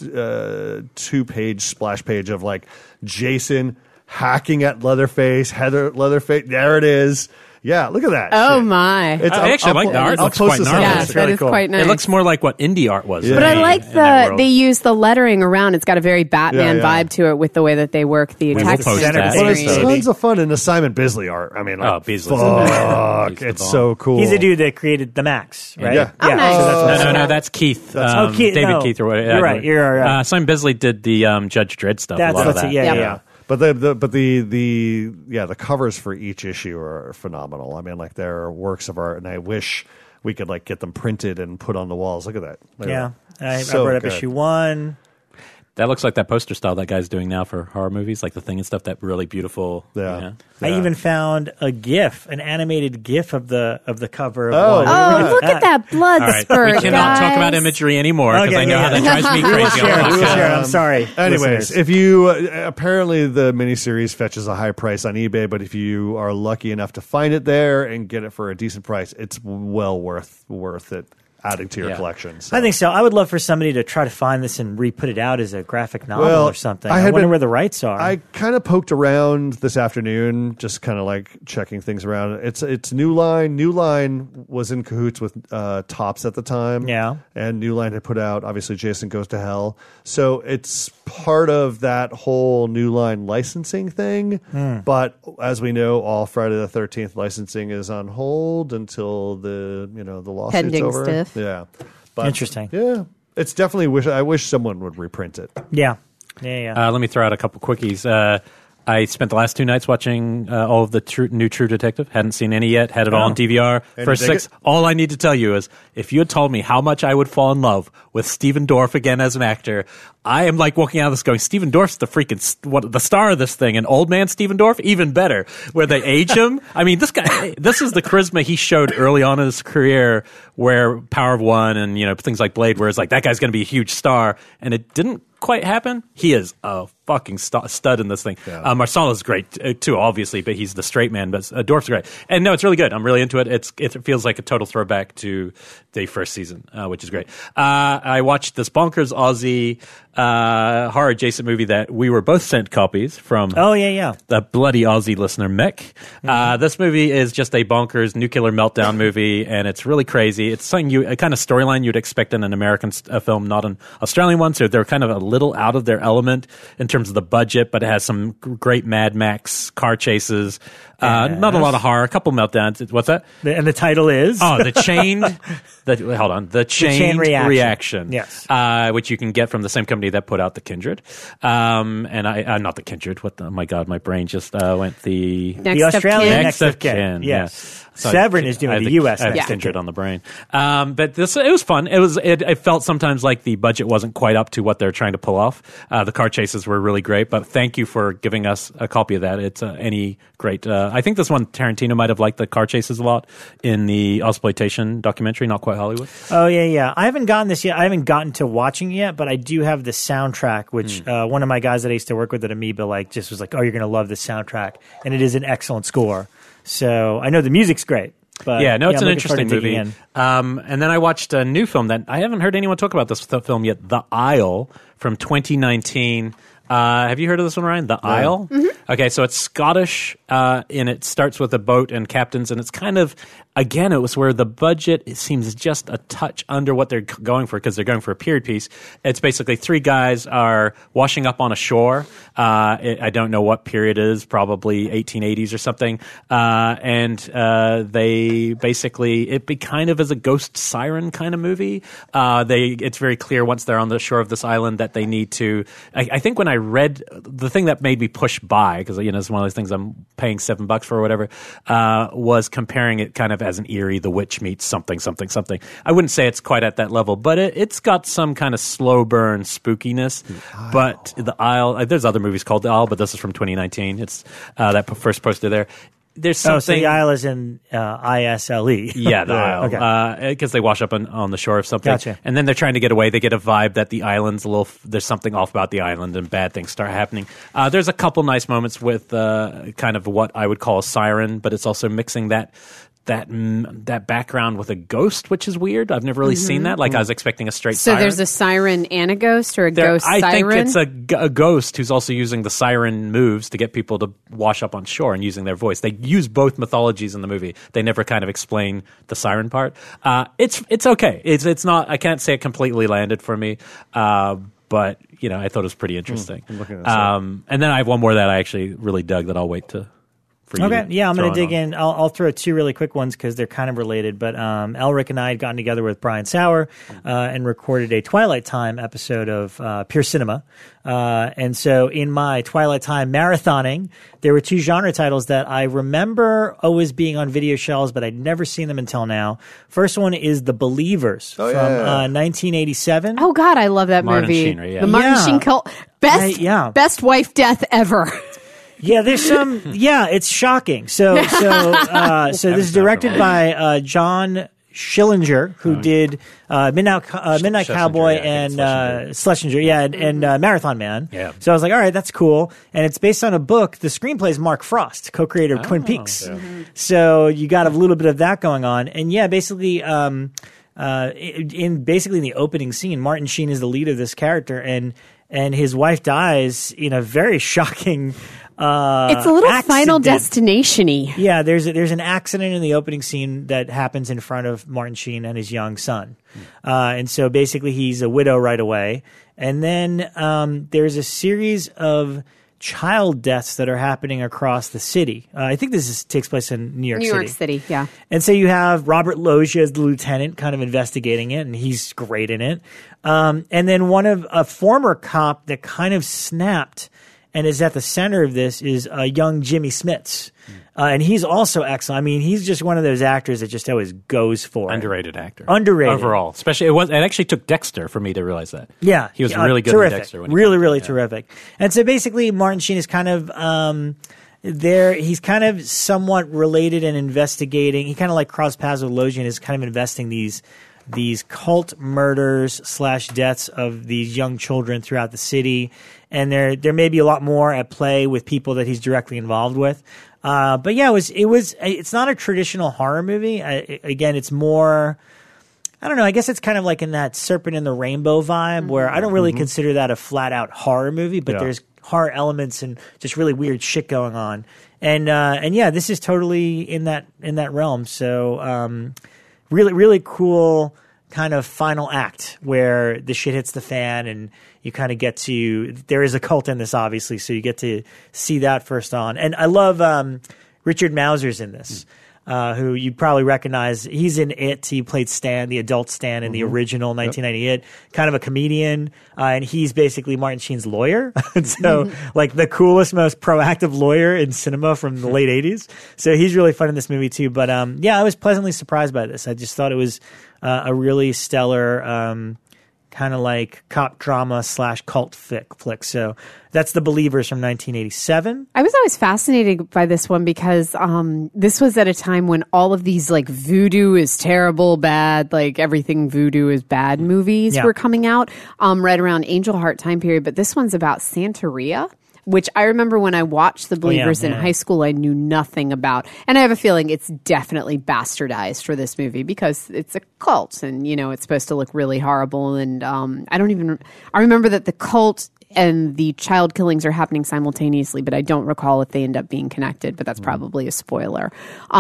splash page of like Jason hacking at Leatherface, Leatherface. There it is. Yeah, look at that. Oh, my. I actually like the art. It looks quite gnarly. Yeah, that is quite nice. It looks more like what indie art was. Yeah. But I like they use the lettering around. It's got a very Batman vibe to it with the way that they work the text. It's tons of fun. And the Simon Bisley art. I mean, Bisley. Fuck. It's so cool. He's the dude that created the Max, right? Yeah. Oh, nice. No, that's Keith. Keith. David Keith or whatever. You're right. You're right. Simon Bisley did the Judge Dredd stuff. That's a lot of that. Yeah. But the covers for each issue are phenomenal. I mean, like they're works of art, and I wish we could like get them printed and put on the walls. Look at that. I brought up issue 1. That looks like that poster style that guy's doing now for horror movies, like The Thing and stuff. That really beautiful. Yeah. I even found a GIF, an animated GIF of the cover. Of one. Look at that blood spurt, we cannot talk about imagery anymore because I know how that drives me crazy. I'm sorry. Anyways, if you apparently the miniseries fetches a high price on eBay, but if you are lucky enough to find it there and get it for a decent price, it's well worth it. adding to your collection. So. I think so. I would love for somebody to try to find this and re-put it out as a graphic novel or something. I wonder where the rights are. I kind of poked around this afternoon, just kind of like checking things around. It's New Line. New Line was in cahoots with Topps at the time. Yeah. And New Line had put out, obviously, Jason Goes to Hell. So it's part of that whole New Line licensing thing. But as we know, all Friday the 13th licensing is on hold until the lawsuit's pending over. Stiff. Yeah. But, interesting. Yeah. It's definitely I wish someone would reprint it. Yeah. Let me throw out a couple quickies. I spent the last 2 nights watching all of the new True Detective. Hadn't seen any yet. Had it all on DVR. First 6. All I need to tell you is, if you had told me how much I would fall in love with Stephen Dorff again as an actor, I am like walking out of this going, Stephen Dorff's the freaking the star of this thing, and old man Stephen Dorff, even better. Where they age him. I mean, this guy. This is the charisma he showed early on in his career, where Power of One and things like Blade, where it's like that guy's going to be a huge star, and it didn't quite happen. He is a fucking stud in this thing. Yeah. Marsala's great too, obviously, but he's the straight man. But Dorff's great, and no, it's really good. I'm really into it. It feels like a total throwback to the first season, which is great. I watched this bonkers Aussie horror adjacent movie that we were both sent copies from. Oh yeah. The bloody Aussie listener Mick. This movie is just a bonkers nuclear meltdown movie, and it's really crazy. It's something a kind of storyline you'd expect in an American film, not an Australian one. So they're kind of a little out of their element in terms of the budget, but it has some great Mad Max car chases. Not a lot of horror, a couple meltdowns. What's that? And the title is? The Chain Reaction. Yes. Which you can get from the same company that put out The Kindred. And not The Kindred. Oh my God, my brain just went the Australian Next of Kin. Yes. Severin is doing the U.S. I have Kindred on the brain. But it was fun. It felt sometimes like the budget wasn't quite up to what they're trying to pull off. The car chases were really great, but thank you for giving us a copy of that. It's any great. I think this one Tarantino might have liked the car chases a lot in the Exploitation documentary, Not Quite Hollywood. Oh yeah. I haven't gotten this yet. I haven't gotten to watching it yet, but I do have the soundtrack, which one of my guys that I used to work with at Amoeba just was like, "Oh, you're going to love this soundtrack," and it is an excellent score. So I know the music's great. But it's an interesting movie. And then I watched a new film that I haven't heard anyone talk about this film yet, The Isle from 2019. Have you heard of this one, Ryan? The Isle? Mm-hmm. Okay, so it's Scottish, and it starts with a boat and captains, and it's kind of, again, it was where the budget, it seems just a touch under what they're going for, because they're going for a period piece. It's basically 3 guys are washing up on a shore. I don't know what period it is, probably 1880s or something. And they basically, it be kind of as a ghost siren kind of movie. It's very clear once they're on the shore of this island that they need to, I think when I read the thing that made me push by, because it's one of those things I'm paying $7 for or whatever, was comparing it kind of as an Eerie, The Witch meets something. I wouldn't say it's quite at that level, but it's got some kind of slow burn spookiness. But The Isle, there's other movies called The Isle, but this is from 2019. It's that first poster there. There's something. So the Isle is in ISLE. Yeah, the Isle. Okay. Because they wash up on the shore of something. Gotcha. And then they're trying to get away. They get a vibe that the island's there's something off about the island and bad things start happening. There's a couple nice moments with kind of what I would call a siren, but it's also mixing that background with a ghost, which is weird. I've never really seen that. Like I was expecting a straight siren. So there's a siren and a ghost, or a ghost siren? I think it's a ghost who's also using the siren moves to get people to wash up on shore and using their voice. They use both mythologies in the movie. They never kind of explain the siren part. It's okay. It's not. I can't say it completely landed for me. But I thought it was pretty interesting. I'm looking at this and then I have one more that I actually really dug that I'll wait to. Okay, yeah, I'm going to dig in. I'll throw 2 really quick ones because they're kind of related. But Elric and I had gotten together with Brian Sauer and recorded a Twilight Time episode of Pure Cinema. And so in my Twilight Time marathoning, there were 2 genre titles that I remember always being on video shelves, but I'd never seen them until now. First one is The Believers from 1987. Oh, God, I love that Martin movie. Sheen, right? Yeah. The Martin Sheen cult. Best wife death ever. Yeah, there's some. Yeah, it's shocking. So this is directed by John Schillinger, who did Midnight Cowboy and Schlesinger, and Marathon Man. Yeah. So I was like, all right, that's cool. And it's based on a book. The screenplay is Mark Frost, co-creator of Twin Peaks. Yeah. So you got a little bit of that going on. And yeah, basically. in the opening scene, Martin Sheen is the lead of this character, and his wife dies in a very shocking. It's a little Final Destination-y. Yeah, there's an accident in the opening scene that happens in front of Martin Sheen and his young son, and so basically he's a widow right away. And then there's a series of child deaths that are happening across the city. I think this takes place in New York City. New York City, yeah. And so you have Robert Loggia as the lieutenant kind of investigating it, and he's great in it. And then a former cop that kind of snapped and is at the center of this is young Jimmy Smits. And he's also excellent. I mean, he's just one of those actors that just always goes for Underrated actor. Underrated. Overall. Especially, it actually took Dexter for me to realize that. Yeah. He was really good terrific. in Dexter. Really terrific. And so basically, Martin Sheen is kind of he's kind of somewhat related and investigating. He kind of like crossed paths with Loggia and is kind of investing these cult murders / deaths of these young children throughout the city. And there may be a lot more at play with people that he's directly involved with. But yeah, it's not a traditional horror movie. Again, it's more, I don't know, I guess it's kind of like in that Serpent in the Rainbow vibe where I don't really consider that a flat out horror movie, but there's horror elements and just really weird shit going on. And yeah, this is totally in that realm. So, really, really cool kind of final act where the shit hits the fan and you kind of get to – there is a cult in this, obviously, so you get to see that first on. And I love Richard Mauser's in this, who you probably recognize. He's in It. He played Stan, the adult Stan in the original 1998, kind of a comedian, and he's basically Martin Sheen's lawyer. And so like the coolest, most proactive lawyer in cinema from the late 80s. So he's really fun in this movie too. But yeah, I was pleasantly surprised by this. I just thought it was a really stellar kind of like cop drama / cult flick. So that's The Believers from 1987. I was always fascinated by this one because this was at a time when all of these like voodoo is terrible, bad, like everything voodoo is bad movies were coming out right around Angel Heart time period. But this one's about Santeria, which I remember when I watched The Believers in high school, I knew nothing about. And I have a feeling it's definitely bastardized for this movie because it's a cult and, you know, it's supposed to look really horrible. And I remember that the cult and the child killings are happening simultaneously, but I don't recall if they end up being connected, but that's probably a spoiler.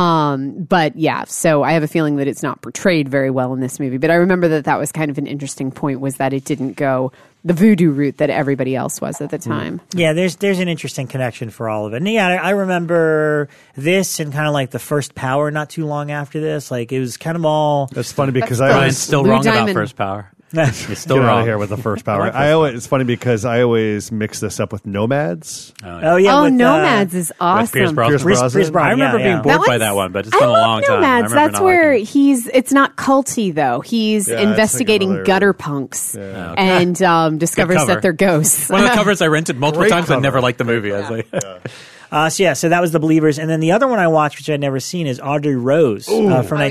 But yeah, so I have a feeling that it's not portrayed very well in this movie. But I remember that was kind of an interesting point, was that it didn't go the voodoo route that everybody else was at the time. Yeah, there's an interesting connection for all of it. And yeah, I remember this and kind of like The First Power not too long after this. Like it was kind of all... That's funny because Brian's still wrong about First Power. You're still wrong. Out of here with The First Power. It's funny because I always mix this up with Nomads. Nomads is awesome. Pierce Brosnan. I remember being bored by that one, but it's been a long time. Nomads. That's where it's not culty though. He's investigating gutter punks and discovers that they're ghosts. One of the covers I rented multiple times. Cover. I never liked the movie. I was like, so that was The Believers. And then the other one I watched, which I'd never seen, is Audrey Rose from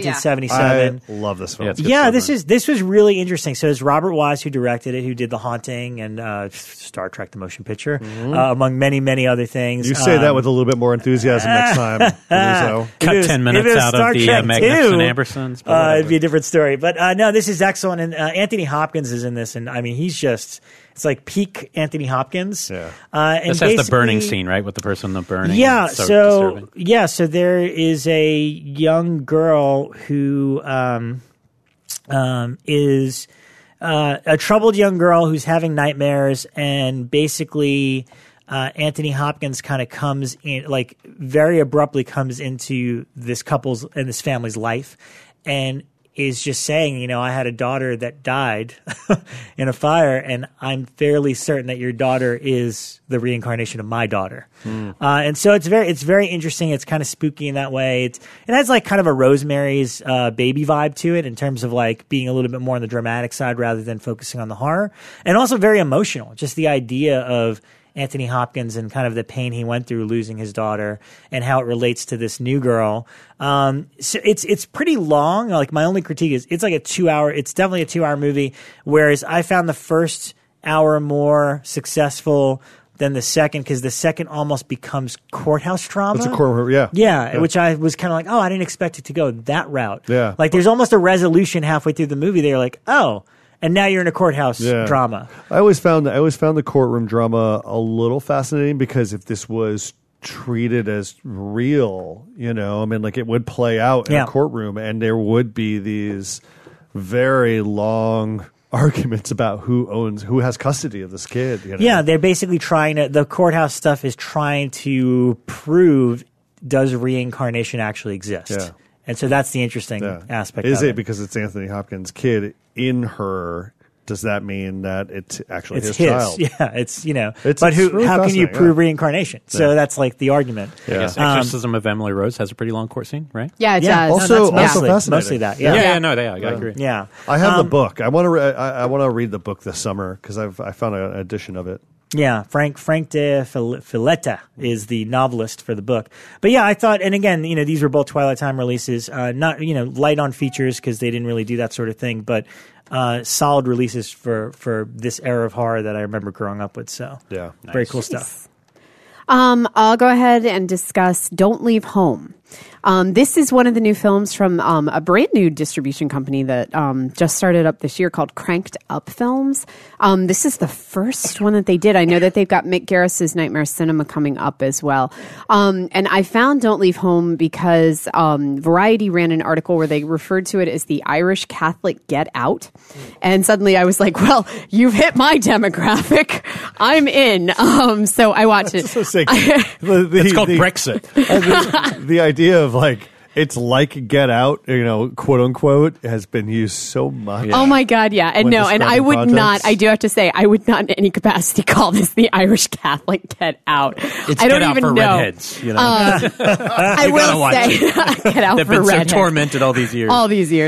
1977. I love this film. This was really interesting. So it's Robert Wise who directed it, who did The Haunting and Star Trek the Motion Picture, among many, many other things. You say that with a little bit more enthusiasm next time. Cut 10 minutes out of the Magnificent Ambersons. It'd be a different story. But no, this is excellent. And Anthony Hopkins is in this. And I mean, he's just... It's like peak Anthony Hopkins. Yeah. This has the burning scene, right? With the person the burning. Yeah. So there is a young girl who is a troubled young girl who's having nightmares, and basically Anthony Hopkins kind of comes in, like very abruptly comes into this couple's and this family's life, and is just saying, you know, I had a daughter that died in a fire, and I'm fairly certain that your daughter is the reincarnation of my daughter. And so it's very interesting. It's kind of spooky in that way. It has like kind of a Rosemary's Baby vibe to it in terms of like being a little bit more on the dramatic side rather than focusing on the horror, and also very emotional. Just the idea of Anthony Hopkins and kind of the pain he went through losing his daughter and how it relates to this new girl. So it's pretty long. Like my only critique is it's like it's definitely a 2-hour movie. Whereas I found the first hour more successful than the second, because the second almost becomes courthouse drama. It's a courtroom, yeah. Yeah, which I was kind of like, oh, I didn't expect it to go that route. Yeah. Like, there's almost a resolution halfway through the movie. They're like, oh, and now you're in a courthouse drama. I always found the courtroom drama a little fascinating, because if this was treated as real, I mean, like, it would play out in a courtroom, and there would be these very long arguments about who has custody of this kid. Yeah, they're basically the courthouse stuff is trying to prove, does reincarnation actually exist? Yeah. And so that's the interesting aspect of it. Is it because it's Anthony Hopkins' kid in her? Does that mean that it's actually his child? Yeah, it's but really how can you prove reincarnation? So that's like the argument. Yeah. I guess Exorcism of Emily Rose has a pretty long court scene, right? Yeah, it does. Also fascinating. Mostly that. I agree. Yeah, I have the book. I want to read the book this summer, because I found an edition of it. Yeah, Frank de Filetta is the novelist for the book. But yeah, I thought, and again, these were both Twilight Time releases, not light on features, because they didn't really do that sort of thing, but solid releases for this era of horror that I remember growing up with. So yeah, very cool stuff. I'll go ahead and discuss Don't Leave Home. This is one of the new films from a brand new distribution company that just started up this year called Cranked Up Films. This is the first one that they did. I know that they've got Mick Garris's Nightmare Cinema coming up as well. And I found Don't Leave Home because Variety ran an article where they referred to it as the Irish Catholic Get Out. And suddenly I was like, well, you've hit my demographic. I'm in. So I watched it. So sick. It's called Brexit. The idea of like, it's like Get Out, quote unquote, has been used so much. Yeah. Oh my God, yeah. And and I would not, I do have to say, I would not in any capacity call this the Irish Catholic Get Out. It's I don't Get even Out for know. Redheads, I will say, Get Out They've for been Redheads. so tormented all these years.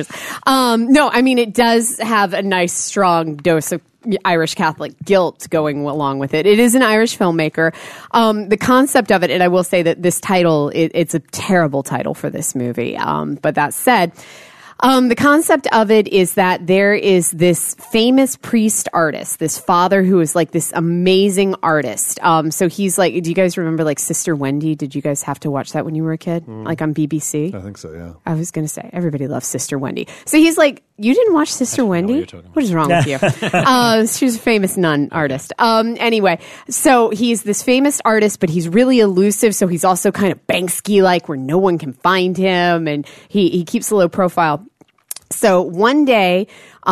No, I mean, it does have a nice, strong dose of Irish Catholic guilt going along with it. It is an Irish filmmaker. The concept of it, and I will say that this title, it's a terrible title for this movie. But that said, the concept of it is that there is this famous priest artist, this father who is like this amazing artist. So he's like, do you guys remember like Sister Wendy? Did you guys have to watch that when you were a kid? Like on BBC? I think so, yeah. I was going to say, everybody loves Sister Wendy. So he's like, you didn't watch Sister Wendy? What is wrong with you? She was a famous nun artist. Anyway, so he's this famous artist, but he's really elusive. So he's also kind of Banksy-like, where no one can find him, and he keeps a low profile. So one day,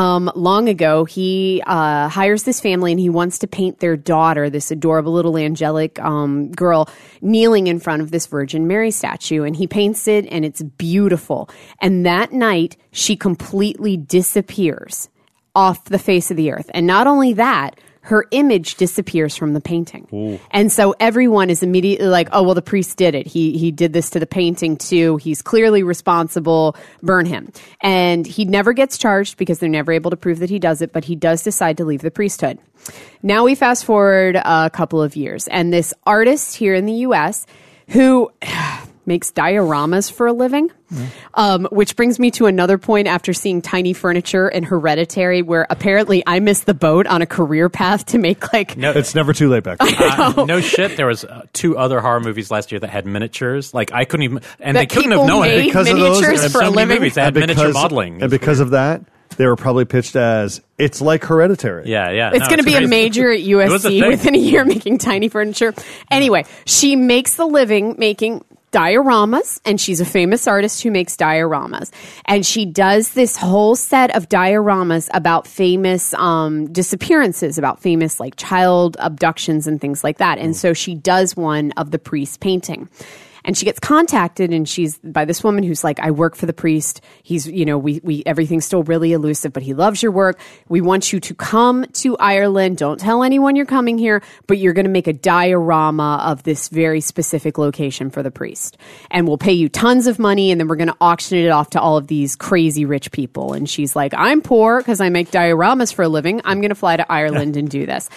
long ago, he hires this family, and he wants to paint their daughter, this adorable little angelic girl, kneeling in front of this Virgin Mary statue. And he paints it, and it's beautiful. And that night, she completely disappears off the face of the earth. And not only that, her image disappears from the painting. Ooh. And so everyone is immediately like, oh, well, the priest did it. He did this to the painting too. He's clearly responsible. Burn him. And he never gets charged because they're never able to prove that he does it, but he does decide to leave the priesthood. Now we fast forward a couple of years, and this artist here in the U.S. who makes dioramas for a living, which brings me to another point after seeing Tiny Furniture and Hereditary, where apparently I missed the boat on a career path to make like... No, it's never too late back then. No shit, there was 2 other horror movies last year that had miniatures. Like, I couldn't even... And they couldn't have known it. Because of those, and so many movies that had miniature modeling. And because of that, they were probably pitched as, it's like Hereditary. Yeah. It's going to be crazy. a major at USC within a year making Tiny Furniture. Anyway, she makes the living making dioramas, and she's a famous artist who makes dioramas. And she does this whole set of dioramas about famous disappearances, about famous like child abductions and things like that. And so she does one of the priest painting. And she gets contacted, and she's by this woman who's like, I work for the priest. He's, we everything's still really elusive, but he loves your work. We want you to come to Ireland. Don't tell anyone you're coming here, but you're going to make a diorama of this very specific location for the priest. And we'll pay you tons of money, and then we're going to auction it off to all of these crazy rich people. And she's like, I'm poor because I make dioramas for a living. I'm going to fly to Ireland and do this.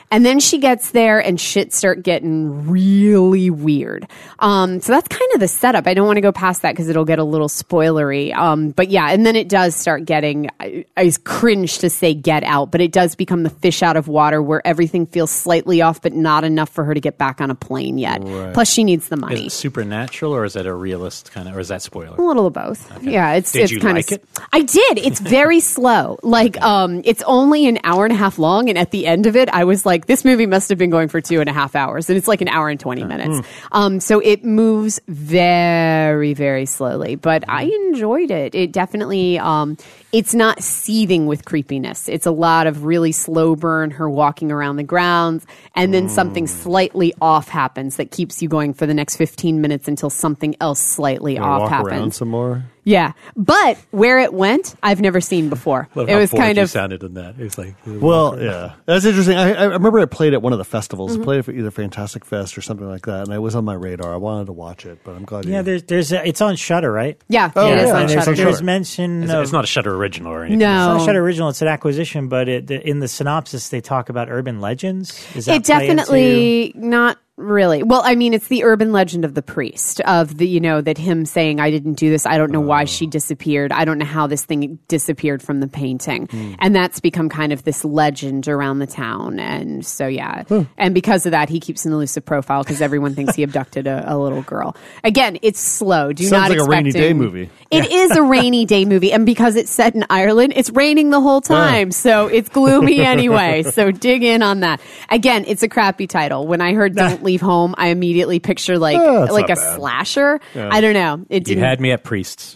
And then she gets there and shit start getting really weird. So that's kind of the setup. I don't want to go past that because it'll get a little spoilery. But yeah, and then it does start getting, I cringe to say Get Out, but it does become the fish out of water where everything feels slightly off, but not enough for her to get back on a plane yet. Right. Plus she needs the money. Is it supernatural or is it a realist kind of, or is that spoiler? A little of both. Okay. Yeah, Did you kind like of. it? I did. It's very slow. Like, it's only an hour and a half long, and at the end of it, I was like, this movie must have been going for 2.5 hours, and it's like an hour and 20 minutes. So it moves very, very slowly, but I enjoyed it. It definitely, it's not seething with creepiness. It's a lot of really slow burn, her walking around the grounds, and then something slightly off happens that keeps you going for the next 15 minutes until something else slightly off happens. Around some more. Yeah, but where it went, I've never seen before. It was kind of sounded in that. It was like, well, yeah, that's interesting. I remember I played at one of the festivals. I played it for either Fantastic Fest or something like that, and it was on my radar. I wanted to watch it, but I'm glad. Yeah, it's on Shudder, right? Yeah, it is on Shudder. There's mention. It's not a Shudder original or anything. No, it's not a Shudder original. It's an acquisition, but in the synopsis they talk about urban legends. Is that it definitely not? Really? Well, I mean, it's the urban legend of the priest, of the, that him saying, I didn't do this. I don't know why she disappeared. I don't know how this thing disappeared from the painting. And that's become kind of this legend around the town. And so, yeah. And because of that, he keeps an elusive profile because everyone thinks he abducted a little girl. Again, it's slow. Sounds like a rainy day movie. It is a rainy day movie. And because it's set in Ireland, it's raining the whole time. So it's gloomy anyway. So dig in on that. Again, it's a crappy title. When I heard Don't Leave Home, I immediately picture like a slasher. Yeah. I don't know. You had me at priests.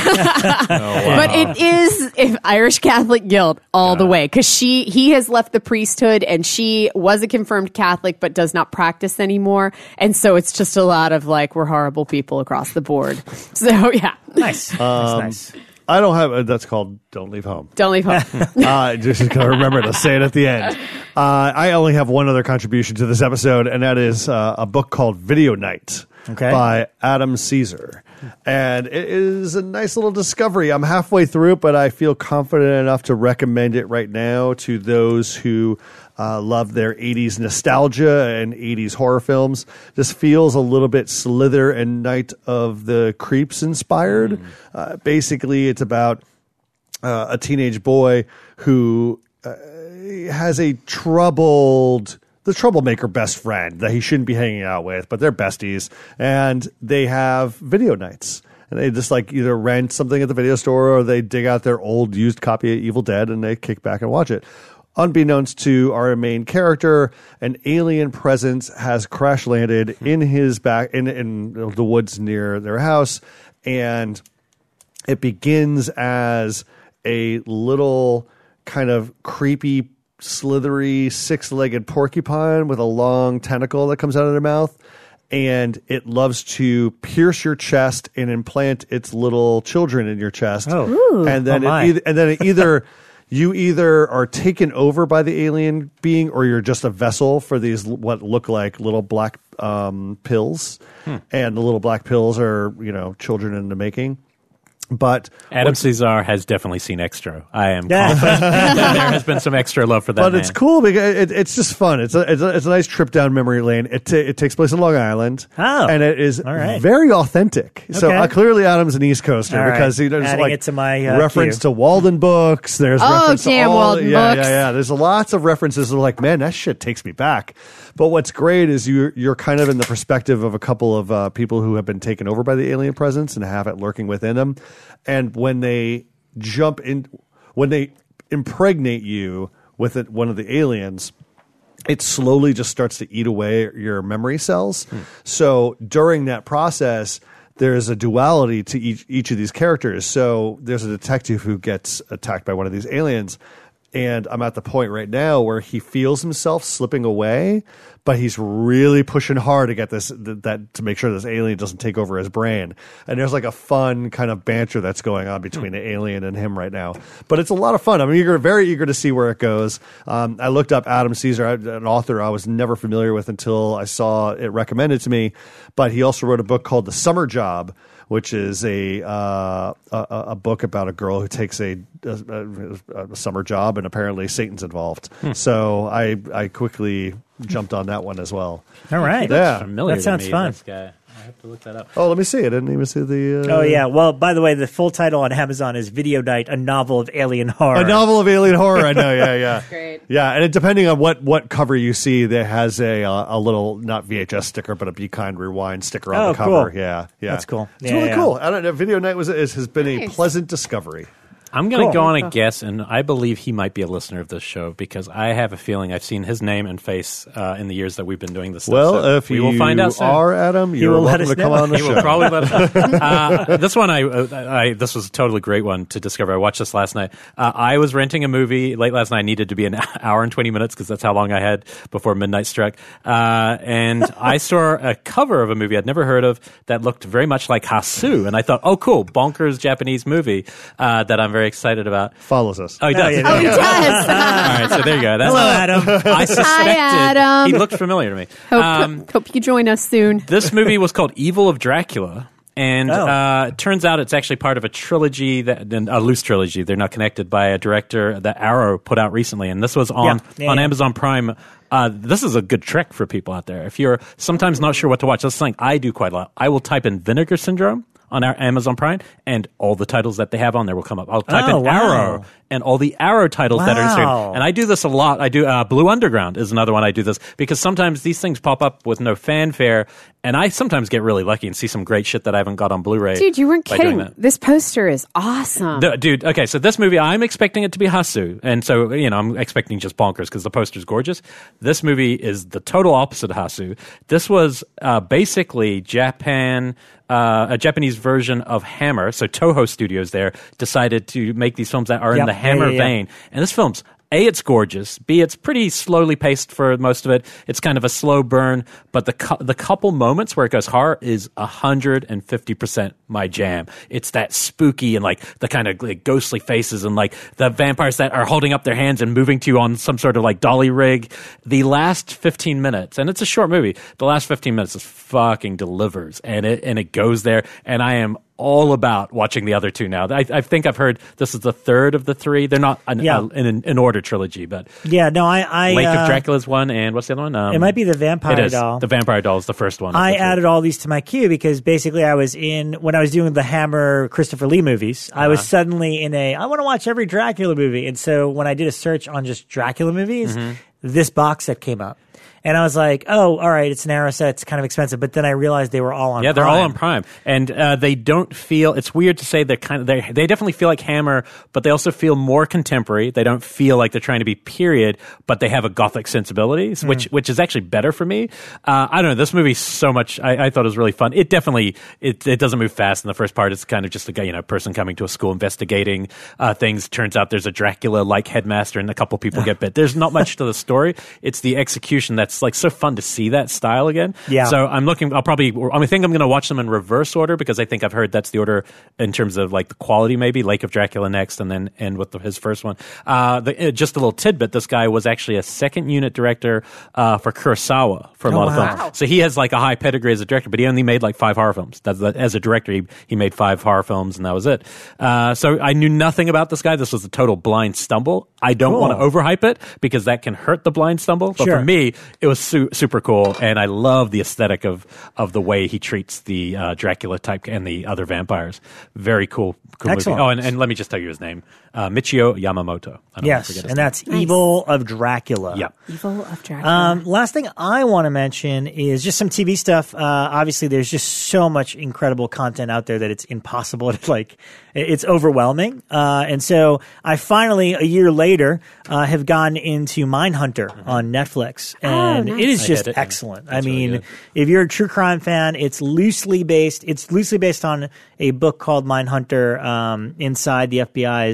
But it is Irish Catholic guilt all the way because he has left the priesthood and she was a confirmed Catholic but does not practice anymore, and so it's just a lot of like we're horrible people across the board. So yeah, nice. Nice. I don't have that's called Don't Leave Home. Don't Leave Home. Just gotta remember to say it at the end. I only have one other contribution to this episode, and that is a book called Video Night by Adam Caesar. And it is a nice little discovery. I'm halfway through it, but I feel confident enough to recommend it right now to those who love their 80s nostalgia and 80s horror films. This feels a little bit Slither and Night of the Creeps inspired. Basically, it's about a teenage boy who has a troublemaker best friend that he shouldn't be hanging out with, but they're besties, and they have video nights. And they just like either rent something at the video store or they dig out their old used copy of Evil Dead and they kick back and watch it. Unbeknownst to our main character, an alien presence has crash landed in his back in the woods near their house, and it begins as a little kind of creepy, slithery, six-legged porcupine with a long tentacle that comes out of their mouth, and it loves to pierce your chest and implant its little children in your chest. And then you either are taken over by the alien being or you're just a vessel for these what look like little black pills. And the little black pills are, children in the making. But Adam Caesar has definitely seen Extra. I am confident there has been some extra love for that. But it's cool because it's just fun. It's a nice trip down memory lane. It takes place in Long Island, and it is very authentic. Okay. So clearly, Adam's an East Coaster because there's adding it to my reference to Walden books. There's reference to Walden books. Yeah. There's lots of references that are like, man, that shit takes me back. But what's great is you're kind of in the perspective of a couple of people who have been taken over by the alien presence and have it lurking within them. And when they when they impregnate you with one of the aliens, it slowly just starts to eat away your memory cells. So during that process, there's a duality to each of these characters. So there's a detective who gets attacked by one of these aliens. And I'm at the point right now where he feels himself slipping away, but he's really pushing hard to get to make sure this alien doesn't take over his brain. And there's like a fun kind of banter that's going on between the alien and him right now. But it's a lot of fun. I'm very eager to see where it goes. I looked up Adam Caesar, an author I was never familiar with until I saw it recommended to me. But he also wrote a book called The Summer Job, which is a book about a girl who takes a summer job, and apparently Satan's involved. So I quickly jumped on that one as well. All right. Yeah. Familiar that sounds to me, fun. This guy. I have to look that up. Oh, let me see. I didn't even see the... Oh, yeah. Well, by the way, the full title on Amazon is Video Night, a novel of alien horror. A novel of alien horror. I know, yeah. Great. Yeah, and depending on what cover you see, there has a little, not VHS sticker, but a Be Kind Rewind sticker on the cover. Cool. Yeah. That's cool. It's really cool. I don't know. Video Night has been a pleasant discovery. I'm going to go on a guess, and I believe he might be a listener of this show because I have a feeling I've seen his name and face in the years that we've been doing this stuff. Well, so if we you will find out soon. are Adam, you're welcome to come on the show. He will probably let us know. This one, this was a totally great one to discover. I watched this last night. I was renting a movie late last night. I needed to be an hour and 20 minutes because that's how long I had before midnight struck. And I saw a cover of a movie I'd never heard of that looked very much like Hasu. And I thought, oh, cool, bonkers Japanese movie that I'm very excited about. Follows us. Oh, he does. He does. All right, so there you go. Hello, Adam. I suspected. Hi, Adam. He looked familiar to me. Hope you join us soon. This movie was called Evil of Dracula. And it turns out it's actually part of a trilogy, a loose trilogy. They're not connected, by a director that Arrow put out recently. And this was on Amazon Prime. This is a good trick for people out there. If you're sometimes not sure what to watch, that's something I do quite a lot. I will type in Vinegar Syndrome on our Amazon Prime, and all the titles that they have on there will come up. I'll type in Arrow, and all the Arrow titles that are in stream. And I do this a lot. I do Blue Underground is another one I do this, because sometimes these things pop up with no fanfare, and I sometimes get really lucky and see some great shit that I haven't got on Blu-ray. Dude, you weren't kidding. This poster is awesome. Dude, okay, so this movie, I'm expecting it to be Hasu, and so, I'm expecting just bonkers because the poster's gorgeous. This movie is the total opposite of Hasu. This was basically a Japanese version of Hammer. So Toho Studios there decided to make these films that are in the Hammer vein. And this film's, A, it's gorgeous. B, it's pretty slowly paced for most of it. It's kind of a slow burn. But the couple moments where it goes horror is 150% my jam. It's that spooky and like the kind of like ghostly faces and like the vampires that are holding up their hands and moving to you on some sort of like dolly rig. The last 15 minutes, and it's a short movie, the last 15 minutes is fucking delivers. And it goes there. And I am all about watching the other two now. I think I've heard this is the third of the three. They're not an order trilogy, but Lake of Dracula's one, and what's the other one? It might be the Vampire Doll. The Vampire Doll is the first one. I added all these to my queue because basically when I was doing the Hammer Christopher Lee movies, I was suddenly I want to watch every Dracula movie. And so when I did a search on just Dracula movies, this box set came up. And I was like, oh, all right, it's an Arrow set, it's kind of expensive. But then I realized they were all on Prime. Yeah, they're all on Prime. And they don't feel, it's weird to say, they definitely feel like Hammer, but they also feel more contemporary. They don't feel like they're trying to be period, but they have a gothic sensibility, which is actually better for me. I don't know, this movie so much, I thought it was really fun. It definitely, it doesn't move fast in the first part. It's kind of just a guy, person coming to a school investigating things. Turns out there's a Dracula-like headmaster and a couple people get bit. There's not much to the story. It's the execution that's like so fun to see that style again. Yeah. So I think I'm going to watch them in reverse order because I think I've heard that's the order in terms of like the quality maybe. Lake of Dracula next and then end with his first one. Just a little tidbit, this guy was actually a second unit director for Kurosawa for a lot of films. So he has like a high pedigree as a director, but he only made like 5 horror films. As a director, he made 5 horror films and that was it. So I knew nothing about this guy. This was a total blind stumble. I don't want to overhype it because that can hurt the blind stumble. But for me, it was super cool, and I love the aesthetic of the way he treats the Dracula type and the other vampires. Very cool movie. Oh, and let me just tell you his name. Michio Yamamoto. Yes, and that's nice. Evil of Dracula. Yeah. Evil of Dracula. Last thing I want to mention is just some TV stuff. Obviously, there's just so much incredible content out there that it's impossible to it's overwhelming. And so I finally, a year later, have gone into Mindhunter on Netflix. And it is just excellent. I mean, really if you're a true crime fan, it's loosely based on a book called Mindhunter inside the FBI's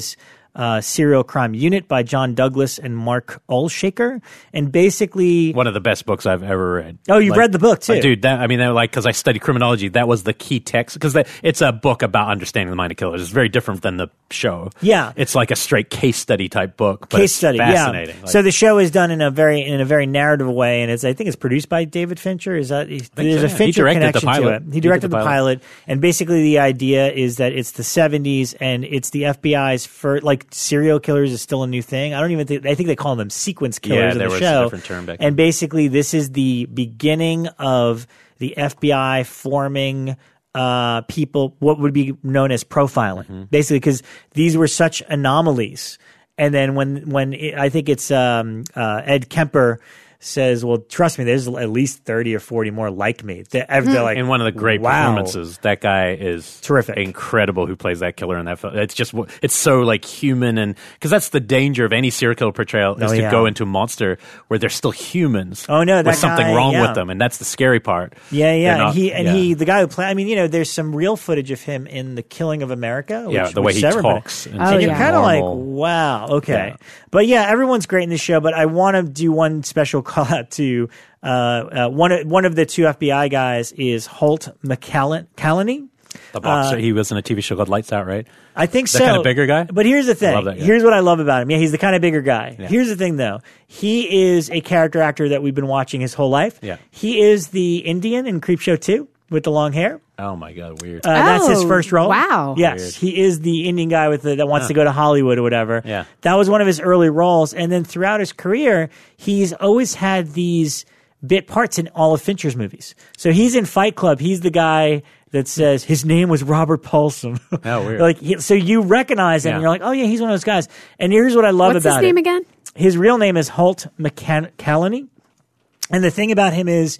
Serial Crime Unit by John Douglas and Mark Olshaker. And basically... one of the best books I've ever read. Oh, you've read the book, too? Dude, because I study criminology, that was the key text. Because it's a book about understanding the mind of killers. It's very different than the show. Yeah. It's like a straight case study type book. But case study, fascinating. Yeah. So the show is done in a very narrative way, and I think it's produced by David Fincher. There's a Fincher connection to it. He directed the pilot, and basically the idea is that it's the 70s, and it's the FBI's first, like, serial killers is still a new thing. I think they call them sequence killers in the show. Yeah, there was a different term back then. And basically this is the beginning of the FBI forming people, what would be known as profiling, basically, because these were such anomalies. And then when I think it's Ed Kemper says, well, trust me, there's at least 30 or 40 more like me. They're like, in one of the great performances, that guy is terrific, incredible, who plays that killer in that film. It's so like human, and because that's the danger of any serial killer portrayal is to go into a monster where they're still humans. Oh no, there's something wrong with them, and that's the scary part. Yeah. The guy who played. I mean, there's some real footage of him in The Killing of America. The way he talks, and you're kind of like, wow, okay. Yeah. But yeah, everyone's great in this show. But I want to do one special call out to one of the two FBI guys is Holt McCallany. The boxer. He was in a TV show called Lights Out, right? I think so. The kind of bigger guy? But here's the thing. Here's what I love about him. Yeah, he's the kind of bigger guy. Yeah. Here's the thing, though. He is a character actor that we've been watching his whole life. Yeah. He is the Indian in Creepshow 2 with the long hair. Oh, my God. Weird. That's his first role. Wow. Yes. Weird. He is the Indian guy that wants to go to Hollywood or whatever. Yeah. That was one of his early roles. And then throughout his career, he's always had these bit parts in all of Fincher's movies. So he's in Fight Club. He's the guy that says his name was Robert Paulson. Oh, weird. So you recognize him, and you're like, oh, yeah, he's one of those guys. And here's what I love about him. What's his name again? His real name is Holt McCallany. And the thing about him is,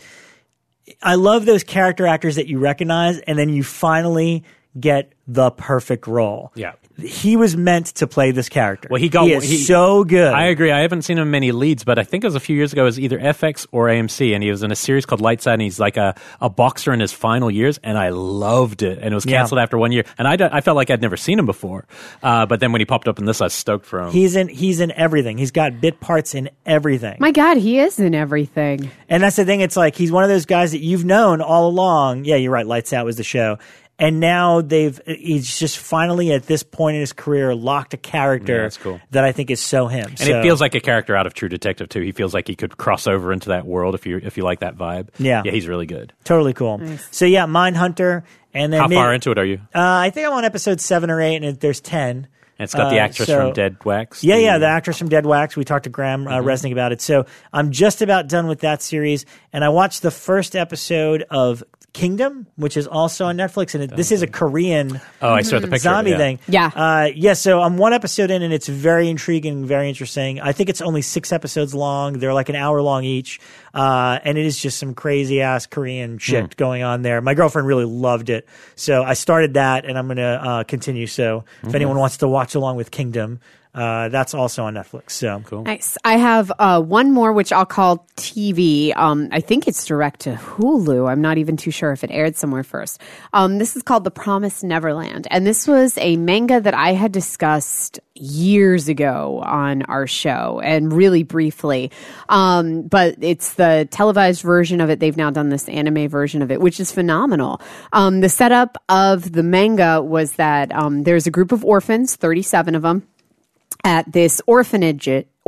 I love those character actors that you recognize, and then you finally get the perfect role. Yeah. He was meant to play this character. Well, he is so good. I agree. I haven't seen him in many leads, but I think it was a few years ago. It was either FX or AMC, and he was in a series called Lights Out, and he's like a boxer in his final years, and I loved it. And it was canceled after 1 year, and I felt like I'd never seen him before. But then when he popped up in this, I was stoked for him. He's in everything. He's got bit parts in everything. My God, he is in everything. And that's the thing. It's like he's one of those guys that you've known all along. Yeah, you're right. Lights Out was the show. And now he's just finally at this point in his career locked a character that I think is so him. And it feels like a character out of True Detective too. He feels like he could cross over into that world if you like that vibe. Yeah, he's really good. Totally cool. Nice. So yeah, Mindhunter. And then how far into it are you? I think I'm on episode 7 or 8, and there's 10. And it's got the actress from Dead Wax. Yeah, the actress from Dead Wax. We talked to Graham Resnick about it. So I'm just about done with that series, and I watched the first episode of Kingdom, which is also on Netflix, and this is a Korean I saw the picture zombie thing. Yeah. So I'm one episode in, and it's very intriguing, very interesting. I think it's only 6 episodes long. They're like an hour long each, and it is just some crazy ass Korean shit going on there. My girlfriend really loved it, so I started that, and I'm going to continue. So if anyone wants to watch along with Kingdom, that's also on Netflix. So cool. Nice. I have one more, which I'll call TV. I think it's direct to Hulu. I'm not even too sure if it aired somewhere first. This is called The Promised Neverland, and this was a manga that I had discussed years ago on our show, and really briefly. But it's the televised version of it. They've now done this anime version of it, which is phenomenal. The setup of the manga was that there's a group of orphans, 37 of them, at this orphanage,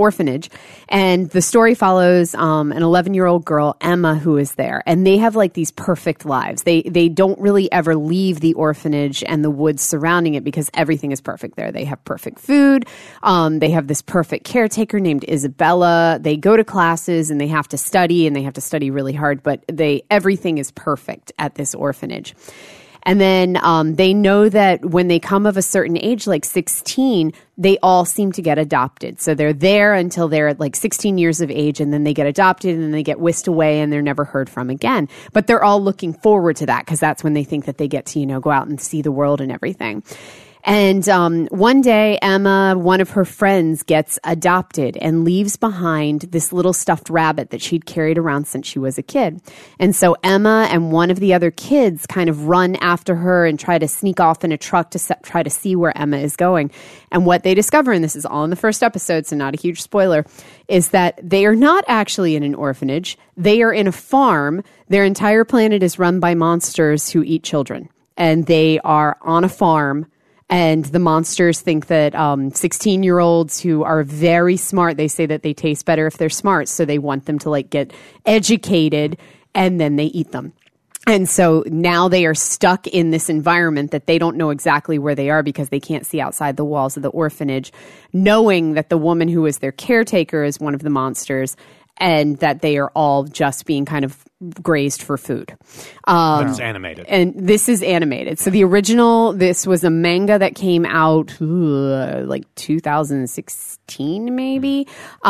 and the story follows an 11-year-old girl, Emma, who is there, and they have like these perfect lives. They don't really ever leave the orphanage and the woods surrounding it because everything is perfect there. They have perfect food. They have this perfect caretaker named Isabella. They go to classes and they have to study, and they have to study really hard, but everything is perfect at this orphanage. And then they know that when they come of a certain age, like 16, they all seem to get adopted. So they're there until they're like 16 years of age, and then they get adopted, and then they get whisked away, and they're never heard from again. But they're all looking forward to that because that's when they think that they get to, go out and see the world and everything. And one day, Emma, one of her friends, gets adopted and leaves behind this little stuffed rabbit that she'd carried around since she was a kid. And so Emma and one of the other kids kind of run after her and try to sneak off in a truck to try to see where Emma is going. And what they discover, and this is all in the first episode, so not a huge spoiler, is that they are not actually in an orphanage. They are in a farm. Their entire planet is run by monsters who eat children. And they are on a farm. And the monsters think that 16-year-olds who are very smart, they say that they taste better if they're smart. So they want them to like get educated and then they eat them. And so now they are stuck in this environment that they don't know exactly where they are because they can't see outside the walls of the orphanage, knowing that the woman who is their caretaker is one of the monsters and that they are all just being kind of grazed for food. It's animated. And this is animated. So the original, this was a manga that came out like 2016 maybe.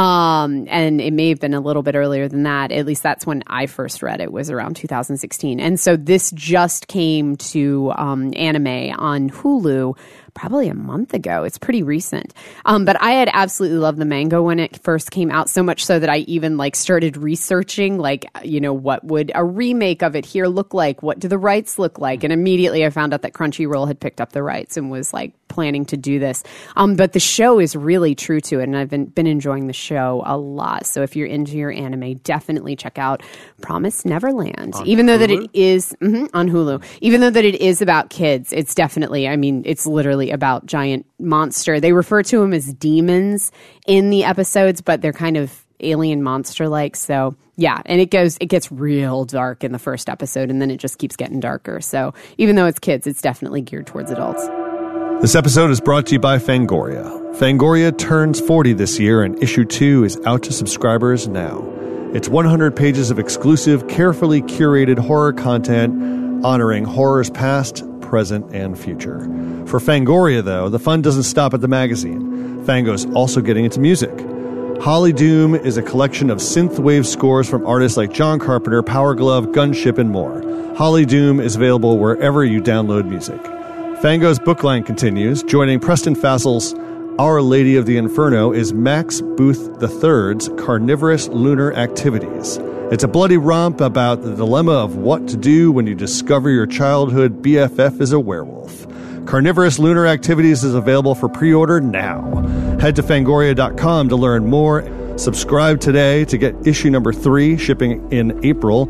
And it may have been a little bit earlier than that. At least that's when I first read it, was around 2016. And so this just came to anime on Hulu probably a month ago. It's pretty recent. But I had absolutely loved the manga when it first came out, so much so that I even like started researching, like, you know, what would a remake of it here look like? What do the rights look like? And immediately I found out that Crunchyroll had picked up the rights and was like planning to do this. But the show is really true to it, and I've been enjoying the show a lot. So if you're into your anime, definitely check out Promised Neverland. Even though that it is on Hulu, even though that it is about kids, it's definitely, I mean, it's literally about giant monster. They refer to them as demons in the episodes, but they're kind of alien monster like. So yeah, and it gets real dark in the first episode, and then it just keeps getting darker. So even though it's kids, it's definitely geared towards adults. This episode is brought to you by Fangoria. Fangoria turns 40 this year, and issue 2 is out to subscribers now. It's 100 pages of exclusive, carefully curated horror content honoring horror's past, present, and future. For Fangoria, though, the fun doesn't stop at the magazine. Fango's also getting into music. Holly Doom is a collection of synthwave scores from artists like John Carpenter, Power Glove, Gunship, and more. Holly Doom is available wherever you download music. Fango's book line continues. Joining Preston Fasel's Our Lady of the Inferno is Max Booth III's Carnivorous Lunar Activities. It's a bloody romp about the dilemma of what to do when you discover your childhood BFF is a werewolf. Carnivorous Lunar Activities is available for pre-order now. Head to Fangoria.com to learn more. Subscribe today to get issue number 3, shipping in April.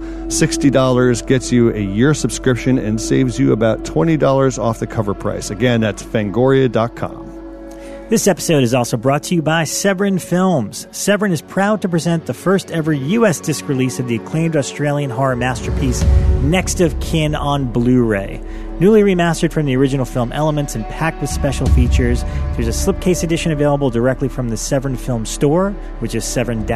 $60 gets you a year subscription and saves you about $20 off the cover price. Again, that's Fangoria.com. This episode is also brought to you by Severin Films. Severin is proud to present the first ever U.S. disc release of the acclaimed Australian horror masterpiece Next of Kin on Blu-ray. Newly remastered from the original film elements and packed with special features, there's a slipcase edition available directly from the Severin Film store, which is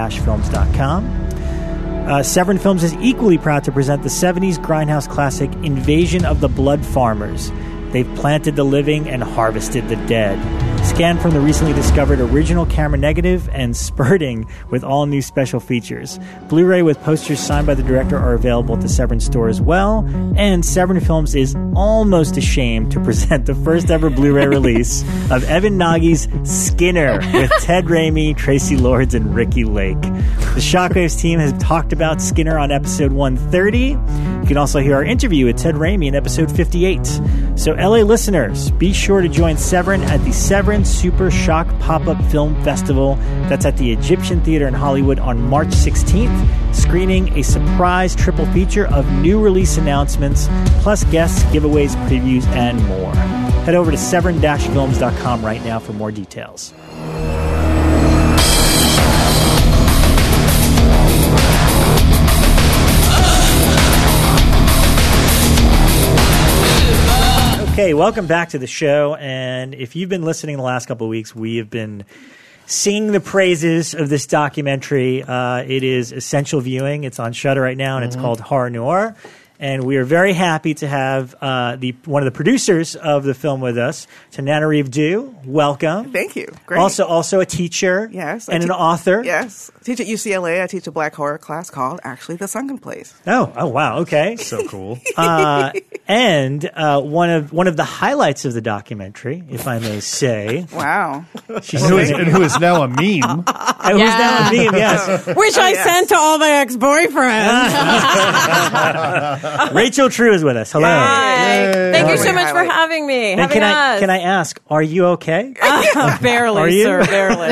severin-films.com. Severin Films is equally proud to present the 70s grindhouse classic Invasion of the Blood Farmers. They've planted the living and harvested the dead. Scanned from the recently discovered original camera negative and spurting with all new special features. Blu-ray with posters signed by the director are available at the Severin store as well. And Severin Films is almost ashamed to present the first ever Blu-ray release of Evan Nagy's Skinner with Ted Raimi, Tracy Lords, and Ricky Lake. The Shockwaves team has talked about Skinner on episode 130. You can also hear our interview with Ted Raimi in episode 58. So LA listeners, be sure to join Severin at the Severin Super Shock Pop-Up Film Festival. That's at the Egyptian Theater in Hollywood on March 16th, screening a surprise triple feature of new release announcements, plus guests, giveaways, previews, and more. Head over to severin-films.com right now for more details. Okay, welcome back to the show, and if you've been listening the last couple of weeks, we have been singing the praises of this documentary. It is essential viewing. It's on Shudder right now, and it's called Horror Noir. And we are very happy to have one of the producers of the film with us, Tananarive Due. Welcome. Thank you. Great. Also a teacher. Yes. And an author. Yes. I teach at UCLA. I teach a black horror class called Actually the Sunken Place. Oh wow. Okay. So cool. And one of the highlights of the documentary, if I may say. Wow. Who is now a meme. Who's now a meme, yes. Which I sent to all my ex-boyfriends. Rachel True is with us. Hello. Hi. Thank you so much for having me. And can I ask, are you okay? Barely, are you? Sir, barely.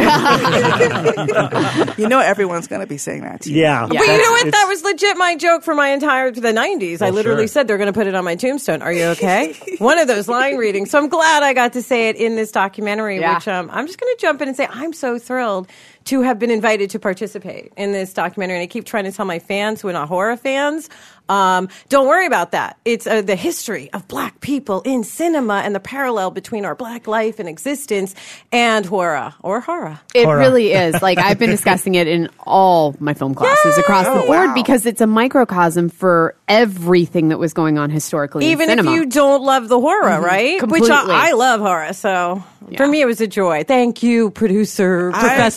You know everyone's going to be saying that to you. Yeah. But you know what? That was legit my joke for my entire the 90s. I literally said they're going to put it on my tombstone. Are you okay? One of those line readings. So I'm glad I got to say it in this documentary, which I'm just going to jump in and say I'm so thrilled to have been invited to participate in this documentary. And I keep trying to tell my fans who are not horror fans, don't worry about that. It's the history of black people in cinema and the parallel between our black life and existence and horror or horror. It really is. Like, I've been discussing it in all my film classes across the board because it's a microcosm for everything that was going on historically Even in cinema. if you don't love the horror, right? Completely. Which I love horror, so for me it was a joy. Thank you, producer.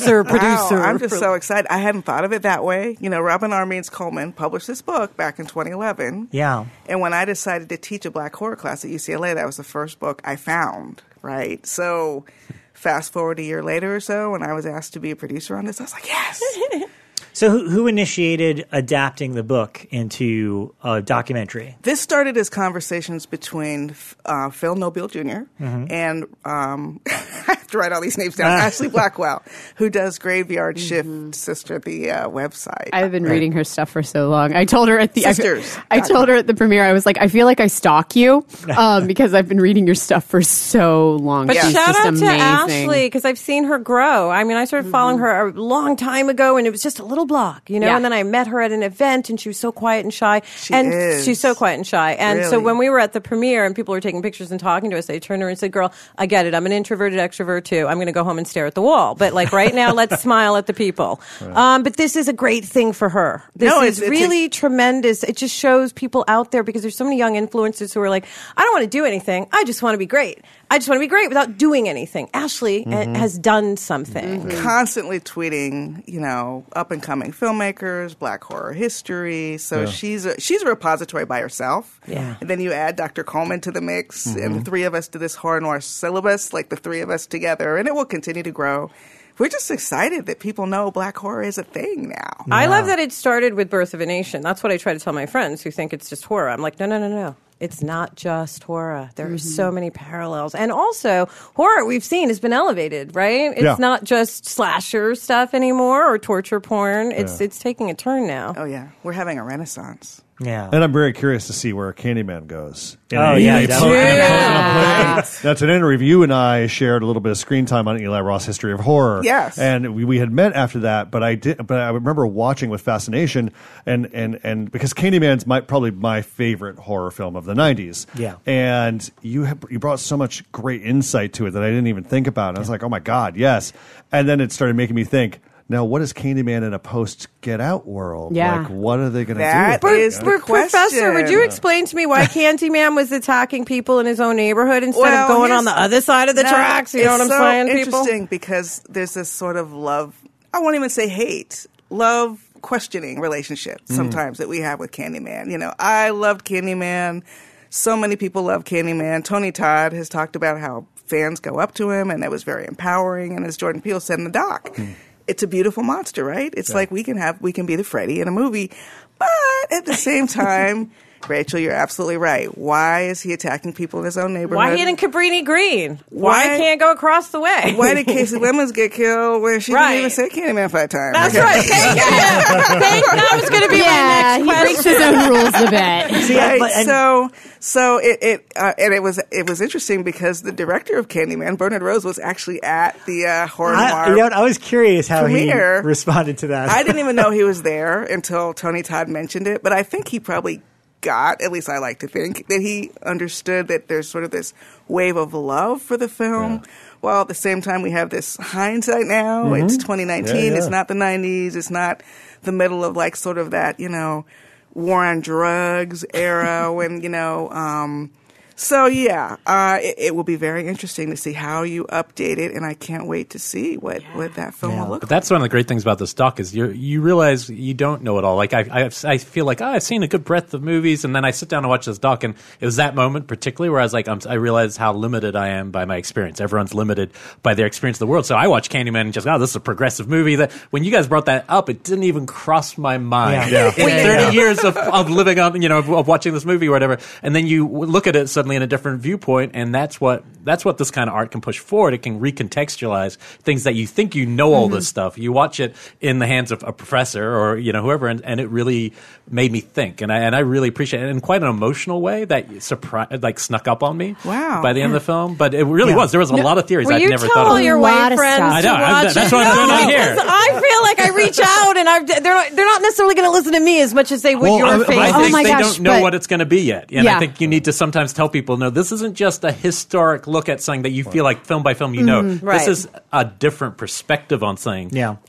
I'm just so excited. I hadn't thought of it that way. You know, Robin R. Means Coleman published this book back in 2011. Yeah. And when I decided to teach a black horror class at UCLA, that was the first book I found, right? So fast forward a year later or so, when I was asked to be a producer on this, I was like, yes. So who initiated adapting the book into a documentary? This started as conversations between Phil Nobile Jr. And I have to write all these names down. Ashley Blackwell, who does Graveyard Shift Sister, the website. I've been reading her stuff for so long. I told her at the Sisters. I told her at the premiere, I was like, I feel like I stalk you because I've been reading your stuff for so long. But She's shout just out amazing. to Ashley, because I've seen her grow. I mean, I started following her a long time ago, and it was just a little blog, you know, and then I met her at an event and she was so quiet and shy. She's so quiet and shy. And so when we were at the premiere and people were taking pictures and talking to us, they turned to her and said, girl, I get it. I'm an introverted extrovert too. I'm going to go home and stare at the wall. But like right now, let's smile at the people. But this is a great thing for her. This is really tremendous. It just shows people out there because there's so many young influencers who are like, I don't want to do anything. I just want to be great. I just want to be great without doing anything. Ashley has done something. Constantly tweeting, you know, up and coming filmmakers, black horror history. So she's a repository by herself. Yeah. And then you add Dr. Coleman to the mix, and the three of us do this horror noir syllabus, like the three of us together, and it will continue to grow. We're just excited that people know black horror is a thing now. I love that it started with Birth of a Nation. That's what I try to tell my friends who think it's just horror. I'm like, no. It's not just horror. There are so many parallels. And also, horror we've seen has been elevated, right? It's not just slasher stuff anymore or torture porn. It's taking a turn now. Oh, yeah. We're having a renaissance. Yeah. And I'm very curious to see where Candyman goes. That's an interview. You and I shared a little bit of screen time on Eli Roth's History of Horror. Yes. And we had met after that, but I remember watching with fascination and because Candyman's probably my favorite horror film of the 90s. Yeah. And you brought so much great insight to it that I didn't even think about. And I was like, oh my God, yes. And then it started making me think, now, what is Candyman in a post-Get Out world? Yeah. Like, what are they going to do That with is it? the Professor, would you explain to me why Candyman was attacking people in his own neighborhood instead of going on the other side of the tracks? You know what I'm saying, people? It's so interesting because there's this sort of love, I won't even say hate, love questioning relationship sometimes that we have with Candyman. You know, I loved Candyman. So many people love Candyman. Tony Todd has talked about how fans go up to him and that was very empowering. And as Jordan Peele said in the doc, it's a beautiful monster, right? It's like we can be the Freddy in a movie, but at the same time, Rachel, you're absolutely right. Why is he attacking people in his own neighborhood? Why he in Cabrini Green? Why can't go across the way? Why did Casey Lemons get killed when she didn't even say Candyman 5 times? That's right. That was going to be my next question. He breaks his own rules a bit. Right? So it was interesting because the director of Candyman, Bernard Rose, was actually at the horror noir. I was curious how premiere. he responded to that. I didn't even know he was there until Tony Todd mentioned it, but I think he probably at least I like to think, that he understood that there's sort of this wave of love for the film. Yeah. While at the same time we have this hindsight now. It's 2019. It's not the 90s. It's not the middle of like sort of that, you know, war on drugs era when, so yeah, it will be very interesting to see how you update it, and I can't wait to see what that film will look like. But that's one of the great things about this doc is you realize you don't know it all. Like I feel like I've seen a good breadth of movies, and then I sit down and watch this doc, and it was that moment particularly where I was like, I realize how limited I am by my experience. Everyone's limited by their experience of the world. So I watch Candyman and just this is a progressive movie. That when you guys brought that up, it didn't even cross my mind. Yeah. In 30 years of living on, of watching this movie or whatever, and then you look at it suddenly in a different viewpoint, and that's what this kind of art can push forward. It can recontextualize things that you think all this stuff. You watch it in the hands of a professor or whoever, and it really made me think, and I really appreciate it in quite an emotional way that snuck up on me. Wow. By the end of the film, but it really was. There was a lot of theories I'd never thought of. Will you tell your white friends I know. to watch that's what I'm doing right here. I feel like I reach out, and they're not necessarily going to listen to me as much as they would your face. I think they don't know what it's going to be yet, and I think you need to sometimes tell people, no, this isn't just a historic look at something that you feel like film by film Right. This is a different perspective on something. I'd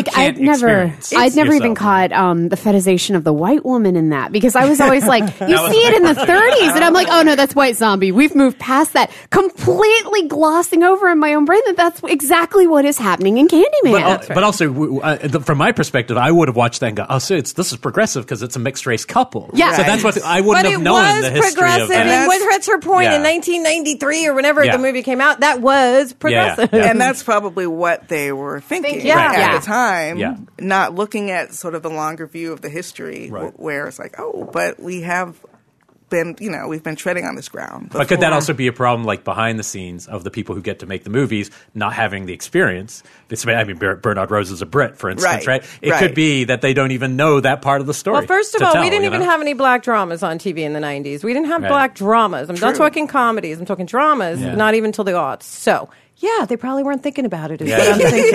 never even caught the fetishization of the white woman in that, because I was always like, you see it in the 30s, and I'm like, oh no, that's white zombie. We've moved past that, completely glossing over in my own brain that that's exactly what is happening in Candyman. But also, from my perspective, I would have watched that and go, oh, so this is progressive because it's a mixed race couple. Yeah. So that's what I wouldn't have known the history of that. And with her point in 1993 or whenever the movie came out, that was progressive. And that's probably what they were thinking at the time, not looking at sort of the longer view of the history where it's like, oh, but we have been, we've been treading on this ground before. But could that also be a problem, like behind the scenes of the people who get to make the movies not having the experience? I mean, Bernard Rose is a Brit, for instance, right? It could be that they don't even know that part of the story. Well, first of all, we didn't even have any black dramas on TV in the 90s. We didn't have black dramas. I'm not talking comedies. I'm talking dramas, not even till the aughts. So, yeah, they probably weren't thinking about it, is what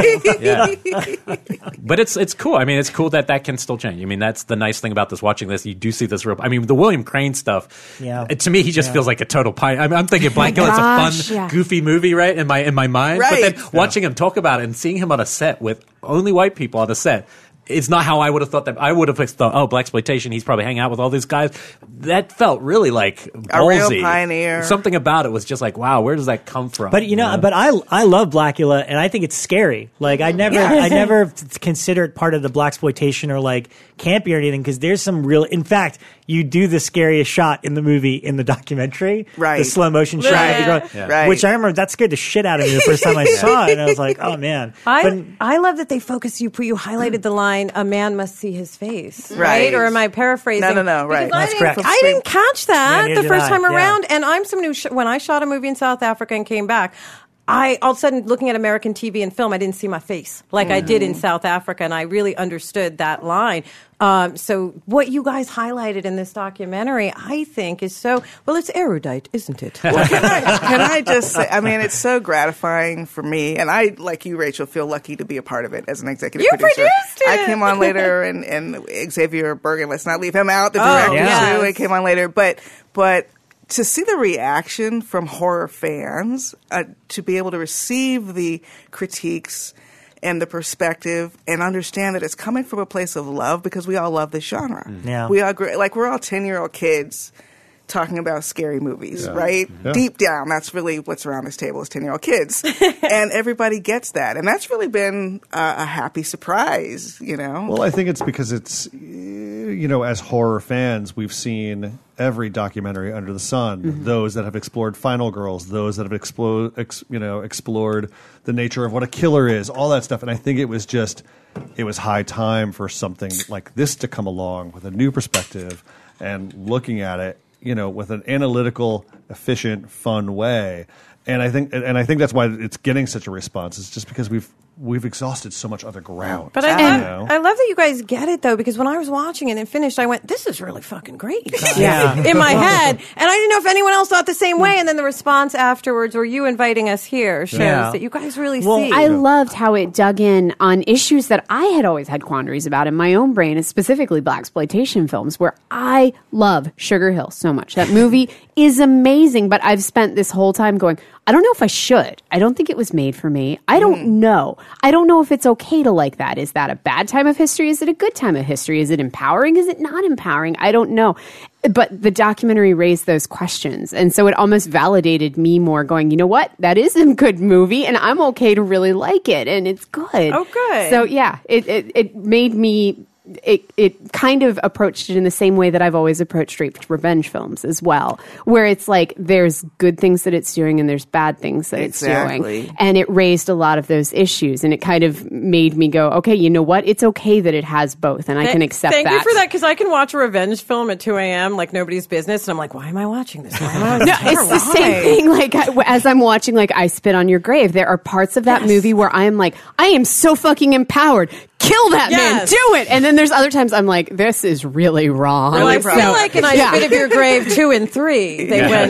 I'm thinking. But it's cool. I mean, it's cool that can still change. I mean, that's the nice thing about watching this. You do see this real... I mean, the William Crane stuff, to me, he just feels like a total pie. I'm thinking Black Hill is a fun, goofy movie, right, in my mind. Right. But then watching him talk about it and seeing him on a set with only white people on a set... It's not how I would have thought that. I would have thought, blaxploitation, he's probably hanging out with all these guys. That felt really like ballsy. A real pioneer. Something about it was just like, wow, where does that come from? But but I love Blackula, and I think it's scary. Like I never consider it part of the blaxploitation or like campy or anything, because there's some real. In fact, you do the scariest shot in the movie in the documentary, right? The slow motion shot of the girl, which I remember that scared the shit out of me the first time I saw it, and I was like, oh man. I love that they focus you highlighted the line, a man must see his face, right? Or am I paraphrasing? No, right. That's correct. I didn't catch that the first time around, and I'm someone who, when I shot a movie in South Africa and came back, all of a sudden, looking at American TV and film, I didn't see my face like I did in South Africa, and I really understood that line. So what you guys highlighted in this documentary, I think, is so... Well, it's erudite, isn't it? Well, can I just say, I mean, it's so gratifying for me, and I, like you, Rachel, feel lucky to be a part of it as an executive producer. You produced it! I came on later, and Xavier Bergen, let's not leave him out, the director, too, he came on later. But to see the reaction from horror fans, to be able to receive the critiques and the perspective and understand that it's coming from a place of love, because we all love this genre. Yeah. We all we're all 10-year-old kids talking about scary movies, right? Yeah. Deep down, that's really what's around this table is 10-year-old kids. And everybody gets that. And that's really been a happy surprise, Well, I think it's because it's, as horror fans, we've seen every documentary under the sun, those that have explored Final Girls, those that have explored the nature of what a killer is, all that stuff. And I think it was high time for something like this to come along with a new perspective and looking at it, with an analytical, efficient, fun way. And I think that's why it's getting such a response. It's just because we've exhausted so much other ground. But I love that you guys get it, though, because when I was watching it and finished, I went, this is really fucking great. In my head. And I didn't know if anyone else thought the same way. And then the response afterwards, or you inviting us here, shows that you guys really see. I loved how it dug in on issues that I had always had quandaries about in my own brain, and specifically blaxploitation films, where I love Sugar Hill so much. That movie is amazing, but I've spent this whole time going, I don't know if I should. I don't think it was made for me. I don't know. I don't know if it's okay to like that. Is that a bad time of history? Is it a good time of history? Is it empowering? Is it not empowering? I don't know. But the documentary raised those questions. And so it almost validated me more going, you know what? That is a good movie and I'm okay to really like it. And it's good. Oh, good. So yeah, it made me... It kind of approached it in the same way that I've always approached rape revenge films as well, where it's like there's good things that it's doing and there's bad things that it's doing. And it raised a lot of those issues, and it kind of made me go, okay, you know what? It's okay that it has both, and I can accept that. Thank you for that, because I can watch a revenge film at 2 a.m. like nobody's business, and I'm like, why am I watching this? No, it's the same thing. Like, as I'm watching, like, I Spit on Your Grave, there are parts of that movie where I am like, I am so fucking empowered. Kill that man, do it. And then there's other times I'm like, this is really wrong. Well, I feel like in I Spit of Your Grave 2 and 3, they went,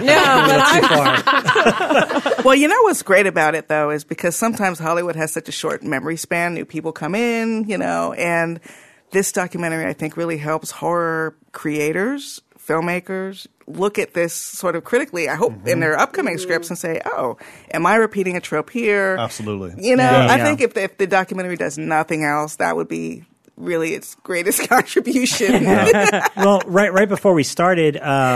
Well, you know what's great about it, though, is because sometimes Hollywood has such a short memory span. New people come in, and this documentary, I think, really helps horror creators, filmmakers, look at this sort of critically, I hope, in their upcoming scripts and say, oh, am I repeating a trope here? Absolutely. I think if the documentary does nothing else, that would be really its greatest contribution. Well, right before we started,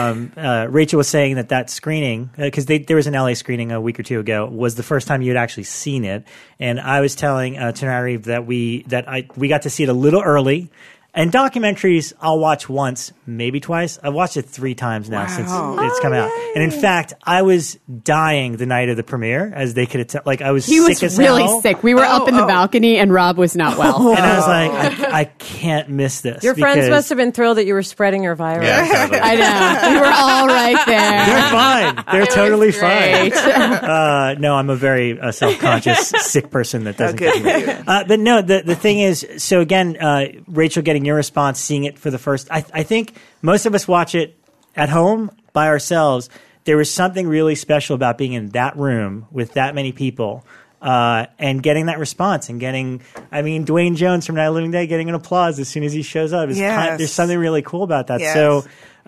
Rachel was saying that screening, because there was an LA screening a week or two ago, was the first time you had actually seen it. And I was telling Tanari that we got to see it a little early. And documentaries, I'll watch once, maybe twice. I've watched it 3 times now since it's come out. And in fact, I was dying the night of the premiere, as they could attest. Like, I was sick as hell. He was really sick. We were up in the balcony, and Rob was not well. And I was like, I can't miss this. Your friends must have been thrilled that you were spreading your virus. Yeah, exactly. I know. We were all right there. They're fine. They're totally fine. No, I'm a very self-conscious, sick person that doesn't get me. But no, the thing is, so again, Rachel getting your response, seeing it for the first, I think most of us watch it at home by ourselves. There was something really special about being in that room with that many people and getting that response and Dwayne Jones from Night of the Living Dead getting an applause as soon as he shows up. There's something really cool about that. Yes. So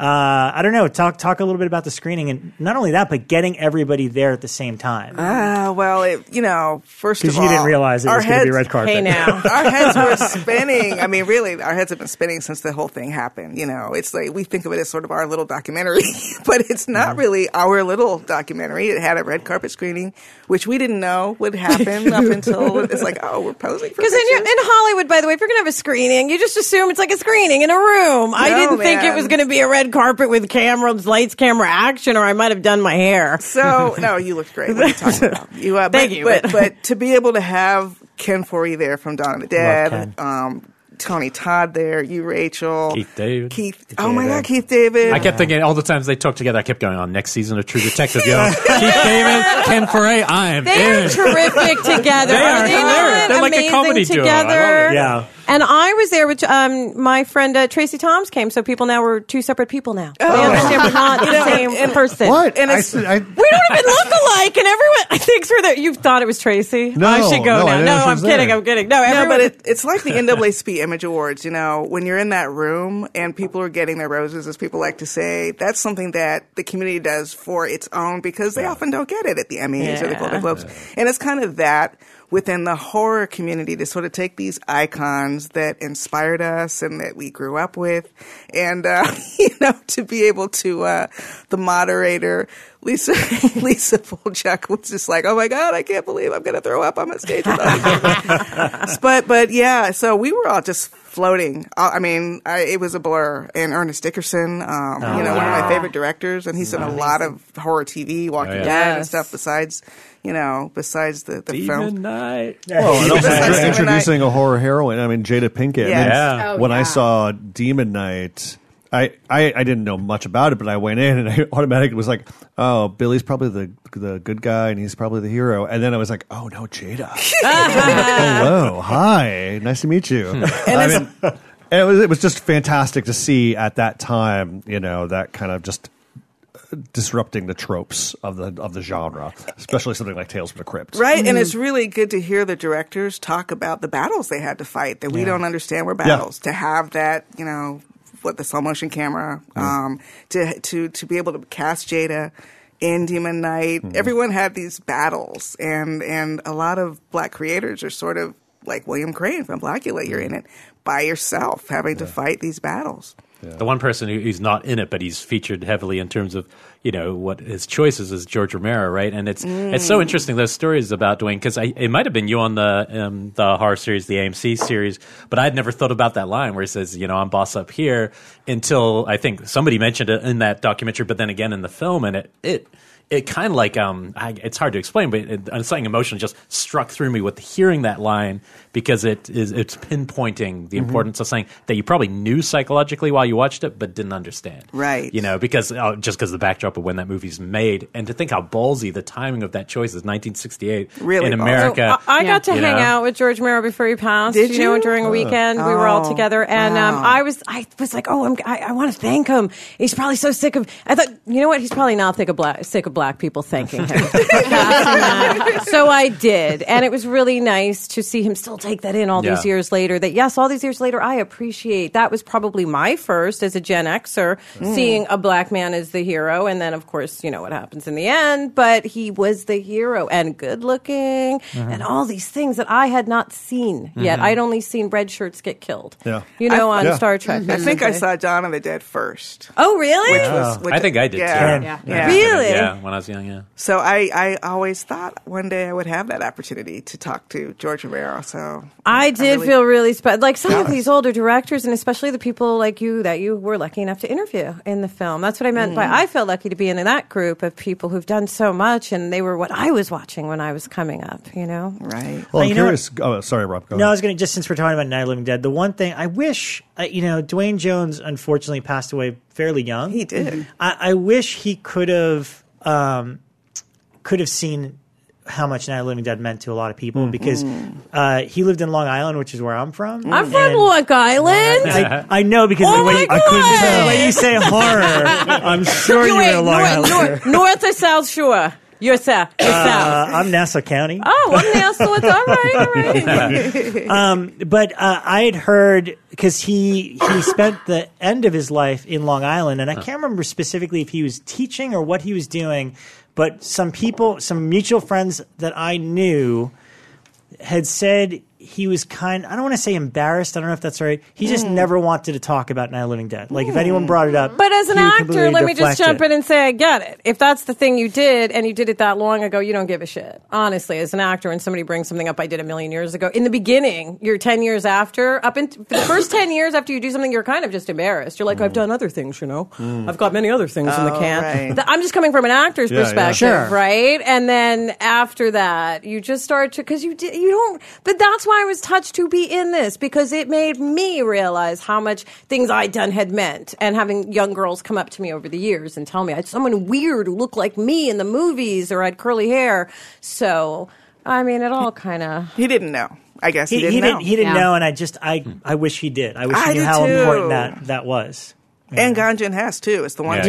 I don't know. Talk a little bit about the screening, and not only that, but getting everybody there at the same time. First of all, because you didn't realize it was going to be red carpet. Hey, now our heads were spinning. I mean, really, our heads have been spinning since the whole thing happened. It's like we think of it as sort of our little documentary, but it's not really our little documentary. It had a red carpet screening, which we didn't know would happen up until it's like, oh, we're posing for pictures. Because in Hollywood, by the way, if you're going to have a screening, you just assume it's like a screening in a room. I didn't think it was going to be a red carpet with cameras, lights, camera, action, or I might have done my hair. So, no, you looked great. What are you talking about? Thank you. But to be able to have Ken Foree there from Dawn of the Dead, Tony Todd there, you, Rachel. Keith David. Oh my God, Keith David. I kept thinking all the times they talked together, I kept going on next season of True Detective. Keith David, Ken Foree, They're terrific together. They are hilarious. They're like a comedy duo. I love it. Yeah. And I was there with my friend Tracy Toms came, so people now were 2 separate people now. They understand we're not the same person. What? And we don't even look alike, and everyone thinks we're there. You thought it was Tracy? No, I should go now. No, I'm kidding. I'm kidding. No, but it's like the NAACP Image Awards. When you're in that room and people are getting their roses, as people like to say, that's something that the community does for its own, because they often don't get it at the Emmys or the Golden Globes. And it's kind of that within the horror community, to sort of take these icons that inspired us and that we grew up with, and to be able to the moderator Lisa Polchuk was just like, oh my God, I can't believe I'm going to throw up on stage with all but yeah, so we were all just floating. It was a blur. And Ernest Dickerson, one of my favorite directors, and he's done a lot of horror TV, Walking Dead and stuff besides the film. Night. Well, introducing a horror heroine. Jada Pinkett. Yes. When I saw Demon Knight, I didn't know much about it, but I went in and I automatically was like, oh, Billy's probably the good guy and he's probably the hero. And then I was like, oh no, Jada. Hello, hi, nice to meet you. And it was just fantastic to see at that time, that kind of just disrupting the tropes of the genre, especially something like Tales from the Crypt. Right, and it's really good to hear the directors talk about the battles they had to fight that we don't understand were battles. To have that, with the slow motion camera, to be able to cast Jada in Demon Knight. Everyone had these battles, and a lot of Black creators are sort of like William Crane from Blackula. You're in it by yourself, having to fight these battles. Yeah. The one person who's not in it, but he's featured heavily in terms of, what his choices is George Romero, right? And it's so interesting, those stories about Dwayne, because it might have been you on the horror series, the AMC series, but I'd never thought about that line where he says, I'm boss up here, until I think somebody mentioned it in that documentary, but then again in the film, and it kind of like it's hard to explain, but something emotional just struck through me with hearing that line, because it's pinpointing the importance of something that you probably knew psychologically while you watched it, but didn't understand. Right. Because just because of the backdrop of when that movie's made, and to think how ballsy the timing of that choice is, 1968 really in America. So, I got to hang out with George Romero before he passed. Did you? During a weekend, we were all together, and I was like, I want to thank him. He's probably so sick of. I thought, what? He's probably not sick of Black people thanking him. So I did, and it was really nice to see him still take that in all these years later. That yes, all these years later, I appreciate. That was probably my first as a Gen Xer, seeing a Black man as the hero, and then of course what happens in the end. But he was the hero, and good looking, and all these things that I had not seen yet. I'd only seen red shirts get killed. Yeah. On Star Trek. I think I saw Dawn of the Dead first. Oh, really? I think I did too. Yeah. Really? Yeah, when I was young. Yeah. So I always thought one day I would have that opportunity to talk to George Romero. So I did feel really special. Like some of these older directors, and especially the people like you that you were lucky enough to interview in the film. That's what I meant by I felt lucky to be in that group of people who've done so much, and they were what I was watching when I was coming up. Right. Well, I'm curious. Oh, sorry, Rob. Go ahead. I was going to just since we're talking about Night of the Living Dead, the one thing I wish, Dwayne Jones unfortunately passed away fairly young. He did. I wish he could have seen how much Night of the Living Dead meant to a lot of people, because he lived in Long Island, which is where I'm from. I'm from Long Island. I know, because the way I couldn't tell. The way you say horror, I'm sure you're in Long Island. North or South Shore? You're South. I'm Nassau County. Oh, I'm Nassau. It's all right. But I had heard, because he spent the end of his life in Long Island, and I can't remember specifically if he was teaching or what he was doing, but some mutual friends that I knew had said he was I don't want to say embarrassed. I don't know if that's right. He just never wanted to talk about Night of the Living Dead. Like, if anyone brought it up. But as an actor, let me just jump in and say I get it. If that's the thing you did, and you did it that long ago, you don't give a shit. Honestly, as an actor, when somebody brings something up I did a million years ago, in the beginning, you're 10 years after, for the first 10 years after you do something, you're kind of just embarrassed. You're like, I've done other things, I've got many other things in the can. Right. I'm just coming from an actor's perspective, right? And then after that, you just start to, because you don't, but that's why I was touched to be in this, because it made me realize how much things I'd done had meant, and having young girls come up to me over the years and tell me I had someone weird who looked like me in the movies, or had curly hair. So, I mean, it all kind of... He didn't know. I guess he didn't know. He didn't know, and I wish he did. I wish he knew how important that was. And Ganja and Hess, too. It's the one.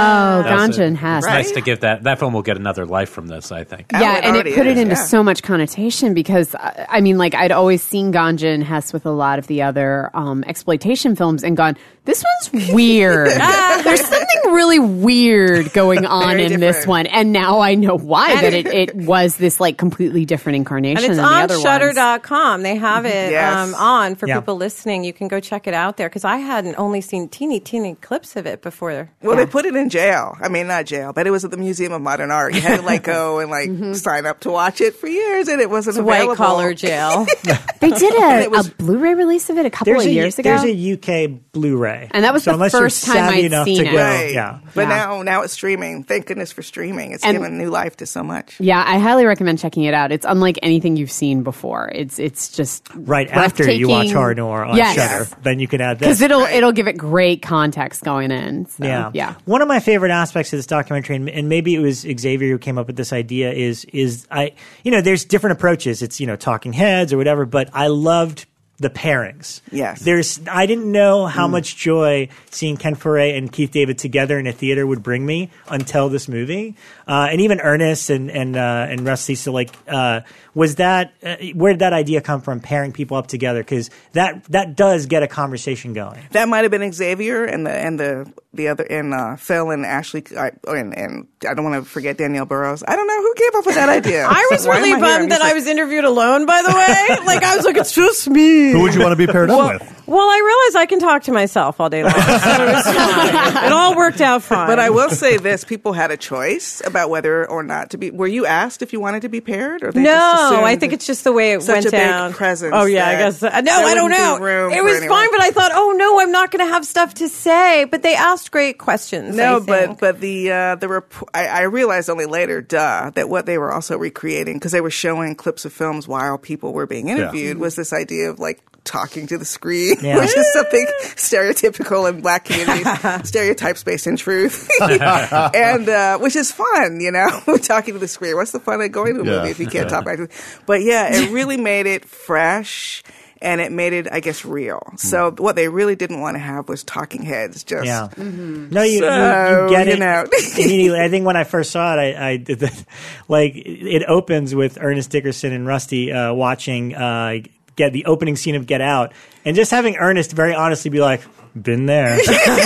Ganja and Hess. It's nice to give that film will get another life from this, I think. Yeah, and it put it into so much connotation, because, I mean, like, I'd always seen Ganja and Hess with a lot of the other exploitation films and gone, this one's weird. There's something really weird going on in this one. And now I know why, that it was this, like, completely different incarnation than the other ones. And it's on Shudder.com. They have it on for people listening. You can go check it out there, because I hadn't only seen teeny clips of it before. Well, they put it in jail. I mean, not jail, but it was at the Museum of Modern Art. You had to go and sign up to watch it for years, and it wasn't available. White collar jail. They did a Blu-ray release of it a couple of years ago. There's a UK Blu-ray, and that was the first time I'd seen it. Right. Yeah, but now it's streaming. Thank goodness for streaming. It's given new life to so much. Yeah, I highly recommend checking it out. It's unlike anything you've seen before. It's just right after you watch Horror Noir on Shudder, then you can add this, because it'll give it great context going in. So, yeah. One of my favorite aspects of this documentary, and maybe it was Xavier who came up with this idea, is there's different approaches. It's talking heads or whatever, but I loved the pairings. Yes. I didn't know how much joy seeing Ken Foree and Keith David together in a theater would bring me until this movie. And even Ernest and Russ Cecil, Was that where did that idea come from? Pairing people up together, because that does get a conversation going. That might have been Xavier and the other, and Phil and Ashley, and I don't want to forget Danielle Burrows. I don't know who came up with that idea. I was really bummed that I was interviewed alone. By the way, like I was like, it's just me. Who would you want to be paired up with? Well, I realized I can talk to myself all day long, so it was fine. It all worked out fine. But I will say this: people had a choice about whether or not to be. Were you asked if you wanted to be paired, or they just I think it's just the way it went down. Big presence. Oh yeah, I guess. No, I don't know. It was fine, but I thought, oh no, I'm not going to have stuff to say. But they asked great questions. No, but I realized only later, that what they were also recreating, because they were showing clips of films while people were being interviewed, was this idea of like talking to the screen, which is something stereotypical in Black communities, stereotypes based in truth, and which is fun, talking to the screen. What's the fun of going to a movie if you can't talk back to it? But it really made it fresh. And it made it, I guess, real. So what they really didn't want to have was talking heads. Just No, you get it immediately. I think when I first saw it, I did it opens with Ernest Dickerson and Rusty watching get the opening scene of Get Out, and just having Ernest very honestly be like, "Been there."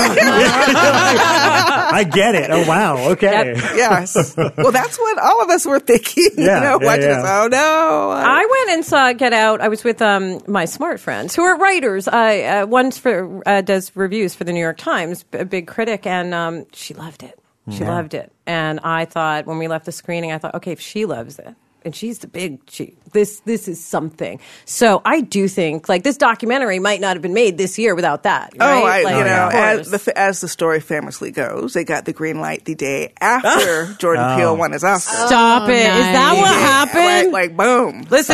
I get it. Oh wow. Okay. Yep. Yes. Well, that's what all of us were thinking. Watching this. Oh no. I went and saw Get Out. I was with my smart friends who are writers. One does reviews for the New York Times, a big critic, and she loved it. She loved it. And I thought, when we left the screening, I thought, okay, if she loves it, and she's the big this is something. So I do think this documentary might not have been made this year without that. Right? As the story famously goes, they got the green light the day after Jordan Peele won his Oscar. Stop it! Nice. Is that what happened? Like boom! Listen,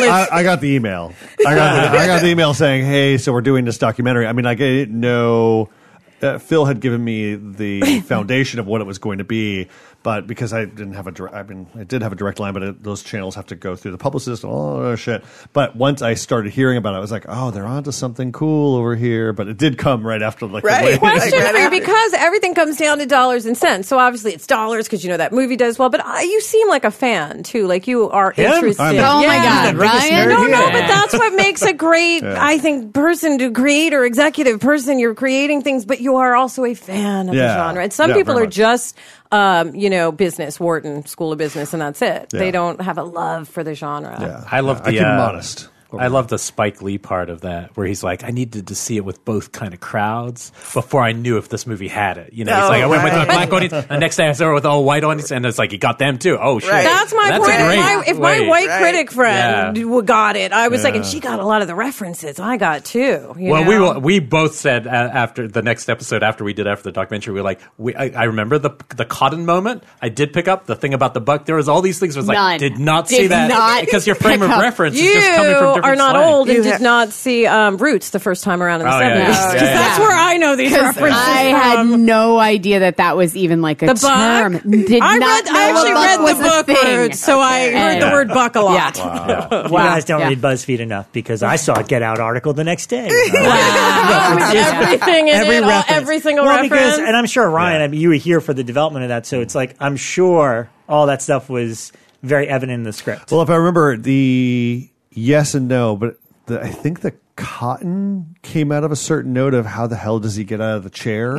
I got the email. I got the email saying, "Hey, so we're doing this documentary." I mean, I didn't know. Phil had given me the foundation of what it was going to be, but because I didn't have I did have a direct line, but those channels have to go through the publicist and all that shit. But once I started hearing about it, I was like, oh, they're onto something cool over here. But it did come right after the question for you, because everything comes down to dollars and cents. So obviously it's dollars because that movie does well. But you seem like a fan too, like you are interested. Oh my God, Ryan! No, but that's what makes a great, I think, person to create or executive person. You're creating things, but you are also a fan of the genre. And some people are just, business, Wharton School of Business, and that's it. Yeah. They don't have a love for the genre. Yeah. I love the... I keep them honest. I love the Spike Lee part of that, where he's like, I needed to see it with both kind of crowds before I knew if this movie had it. He's like, I went with a black audience, and the next day I saw it with all white audience, and it's like, he got them too. Oh, shit. Right. That's my point. If my white critic friend got it, I was like, and she got a lot of the references. I got too. We both said after the next episode, after the documentary, we were like, I remember the cotton moment. I did pick up the thing about the buck. There was all these things. I was like, did not see that because your frame of reference is just coming from are not old and did not see Roots the first time around in the 70s. Because that's where I know these references I had no idea that was even like a term. I actually read the book Roots, so I heard the word buck a lot. Yeah. Wow. You guys don't read BuzzFeed enough, because I saw a Get Out article the next day. Everything in every single reference. And I'm sure, Ryan, you were here for the development of that, so it's like, I'm sure all that stuff was very evident in the script. Well, if I remember, yes and no, but I think the cotton came out of a certain note of how the hell does he get out of the chair,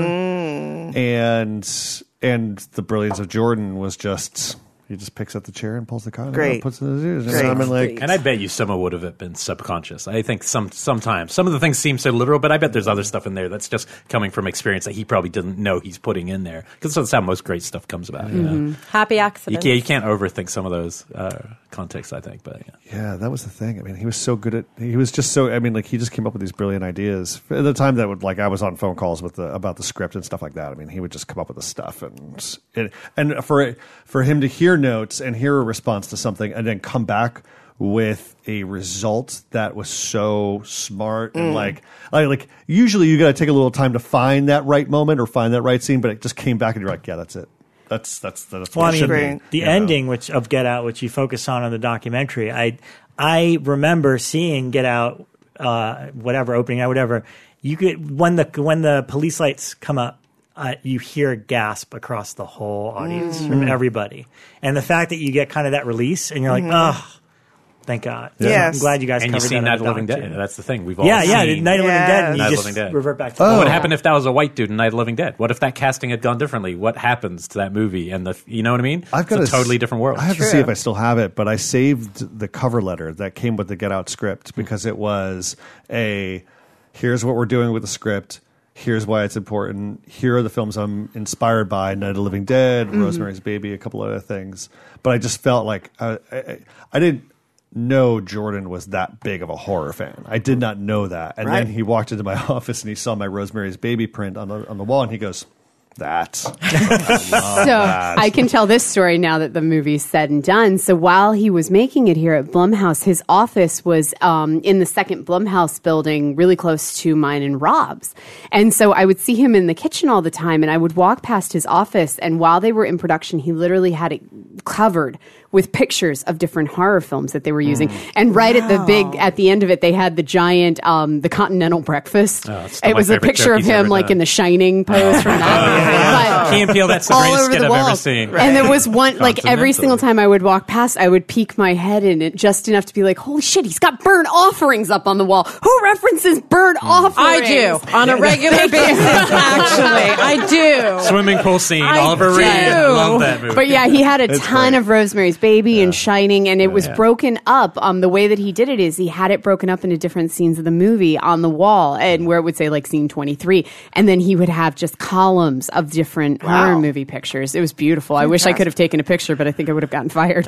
and the brilliance of Jordan was just he just picks up the chair and pulls the cotton out, puts it in the shoes. And I bet you some of would have been subconscious. I think sometimes some of the things seem so literal, but I bet there's other stuff in there that's just coming from experience that he probably didn't know he's putting in there, because that's how most great stuff comes about. Happy accidents. You can't overthink some of those contexts, I think. But yeah, that was the thing. I mean, he was so good at. He was just so. I mean, he just came up with these brilliant ideas. At the time that I was on phone calls about the script and stuff like that. I mean, he would just come up with the stuff, and for him to hear notes and hear a response to something and then come back with a result that was so smart and like usually you got to take a little time to find that right moment or find that right scene, but it just came back and you're like, yeah, that's it. That's well, I mean, the ending of Get Out, which you focus on the documentary, I remember seeing Get Out, opening out, whatever. You could when the police lights come up, you hear a gasp across the whole audience from everybody. And the fact that you get kind of that release and you're like, Thank God. Yes. I'm glad you guys and covered you've seen that. Night of the Living Dead. That's the thing. We've all Night of the seen Living Dead, and Night you of the Living Dead. revert back to What happened if that was a white dude in Night of the Living Dead? What if that casting had gone differently? What happens to that movie? And you know what I mean? It's a totally different world. I have to see if I still have it, but I saved the cover letter that came with the Get Out script because it was here's what we're doing with the script. Here's why it's important. Here are the films I'm inspired by: Night of the Living Dead, Rosemary's Baby, a couple other things. But I just felt like I didn't know Jordan was that big of a horror fan. I did not know that. And then he walked into my office and he saw my Rosemary's Baby print on the wall, and he goes, I can tell this story now that the movie's said and done. So while he was making it here at Blumhouse, his office was in the second Blumhouse building, really close to mine and Rob's. And so I would see him in the kitchen all the time, and I would walk past his office, and while they were in production, he literally had it covered with pictures of different horror films that they were using. And right at the end of it, they had the giant, the Continental Breakfast. It was a picture of him like in the Shining pose from that. Key and Peele, that's the greatest skit I've ever seen. And there was one, like every single time I would walk past, I would peek my head in it just enough to be like, holy shit, he's got burnt offerings up on the wall. Who references burnt offerings? I do, on a regular basis, actually. I do. Swimming pool scene, Oliver Reed. Love that movie. But yeah, he had a ton of Rosemary's Baby and Shining, and it was broken up. The way that he did it is he had it broken up into different scenes of the movie on the wall, and where it would say like scene 23, and then he would have just columns of different horror movie pictures. It was beautiful. I wish I could have taken a picture, but I think I would have gotten fired.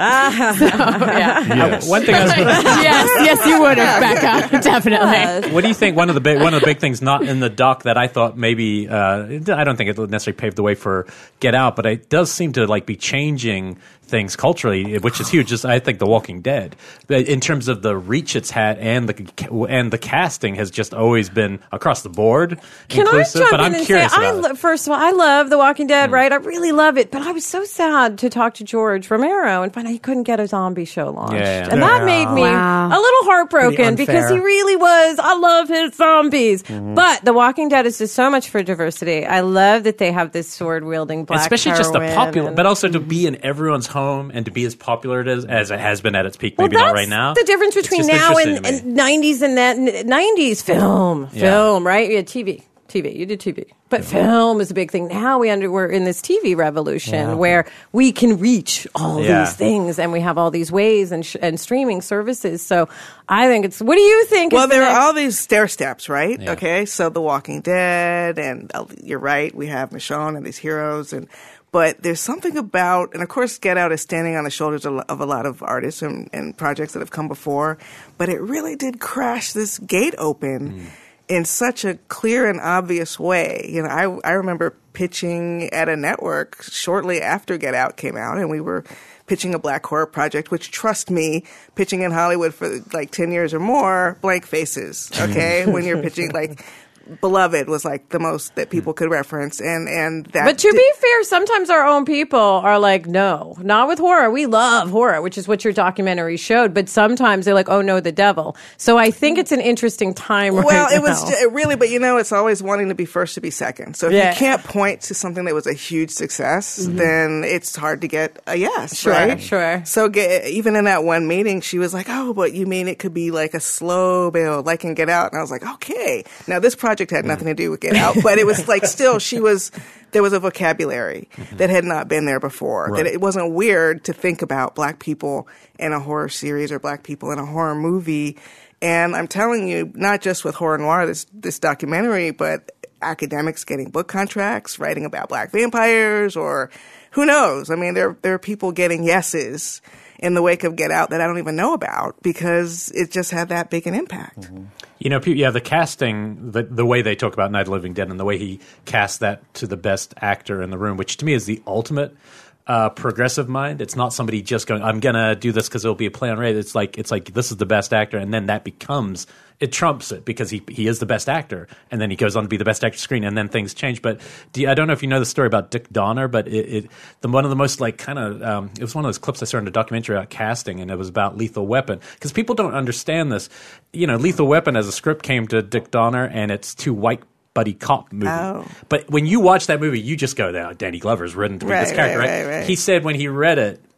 Yes. One thing I was yes, you would have, Becca. Definitely. What do you think? One of the big things not in the doc that I thought maybe I don't think it necessarily paved the way for Get Out, but it does seem to like be changing things culturally, which is huge. Just I think The Walking Dead, in terms of the reach it's had and the casting has just always been across the board inclusive. But I'm curious about it. First of all, I love The Walking Dead, right? I really love it. But I was so sad to talk to George Romero and find out he couldn't get a zombie show launched. And that made me a little heartbroken because he really was. I love his zombies. But The Walking Dead is just so much for diversity. I love that they have this sword-wielding black especially just the popular, and, but also to be in everyone's home and to be as popular as it has been at its peak. Maybe not right now. The difference between now and 90s and that 90s film, right? You had TV. You did TV. But film is a big thing. Now we're in this TV revolution where we can reach all these things, and we have all these ways and streaming services. So I think it's, what do you think? Well, there are all these stair steps, right? Yeah. Okay. So The Walking Dead, and you're right. We have Michonne and these heroes, but there's something about, and of course Get Out is standing on the shoulders of a lot of artists and projects that have come before, but it really did crash this gate open in such a clear and obvious way. You know, I remember pitching at a network shortly after Get Out came out, and we were pitching a black horror project, which, trust me, pitching in Hollywood for like 10 years or more, blank faces, okay? When you're pitching, like, Beloved was like the most that people could reference, and that. But to be fair, sometimes our own people are like, no, not with horror. We love horror, which is what your documentary showed. But sometimes they're like, oh no, the devil. So I think it's an interesting time. Well, right it was really, but you know, it's always wanting to be first to be second. So if you can't point to something that was a huge success, then it's hard to get a yes. Right? Sure. So even in that one meeting, she was like, oh, but you mean it could be like a slow build, like in Get Out? And I was like, okay. Now this project had nothing to do with Get Out, but it was like still there was a vocabulary that had not been there before. Right. That it wasn't weird to think about black people in a horror series or black people in a horror movie. And I'm telling you, not just with Horror Noir, this documentary, but academics getting book contracts, writing about black vampires, or who knows? I mean, there are people getting yeses in the wake of Get Out that I don't even know about because it just had that big an impact. You know, the casting, the way they talk about Night of the Living Dead and the way he cast that to the best actor in the room, which to me is the ultimate progressive mind. It's not somebody just going, I'm going to do this because it'll be a play on race. It's like this is the best actor, and then that becomes, it trumps it because he is the best actor, and then he goes on to be the best actor screen, and then things change. But I don't know if you know the story about Dick Donner, but one of the most like kind of it was one of those clips I saw in a documentary about casting, and it was about Lethal Weapon, because people don't understand this. You know, Lethal Weapon as a script came to Dick Donner, and it's too white buddy cop movie. Oh. But when you watch that movie, you just go, Danny Glover's written to be this character, right? Right. He said when he read it,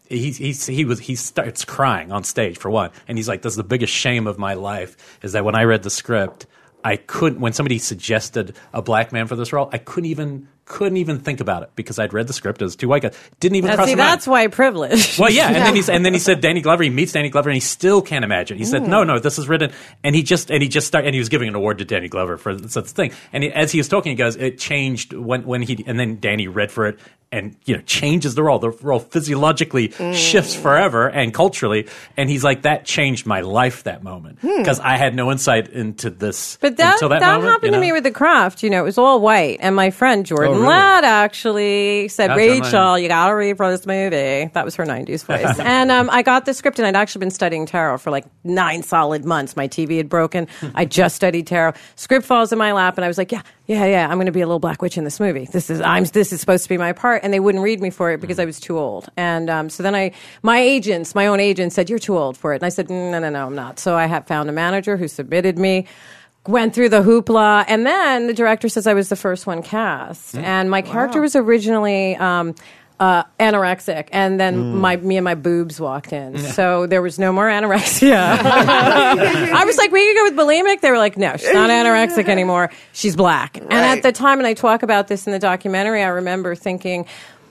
he starts crying on stage for one, and he's like, "This is the biggest shame of my life is that when I read the script, when somebody suggested a black man for this role, I couldn't even think about it because I'd read the script as two white guys. Didn't even cross my mind. That's white privilege. Well, yeah, and then he said Danny Glover. He meets Danny Glover, and he still can't imagine. He said, "No, this is written." And he was giving an award to Danny Glover for such thing. And as he was talking, he goes, "It changed and then Danny read for it." And changes the role. The role physiologically shifts forever and culturally. And he's like, that changed my life that moment because I had no insight into this. But until that moment, happened to me with The Craft. It was all white, and my friend Jordan Ladd actually said, "Rachel, you got to read for this movie." That was her '90s voice. And I got the script, and I'd actually been studying tarot for like 9 solid months. My TV had broken. I just studied tarot. Script falls in my lap, and I was like, yeah, I'm going to be a little black witch in this movie. This is supposed to be my part. And they wouldn't read me for it because I was too old. And so then my own agent said, "You're too old for it." And I said, no, I'm not. So I found a manager who submitted me, went through the hoopla, and then the director says I was the first one cast. And my character was originally anorexic, and then me and my boobs walked in. So there was no more anorexia. I was like, we could go with bulimic. They were like, no, she's not anorexic anymore. She's black. Right. And at the time, and I talk about this in the documentary, I remember thinking,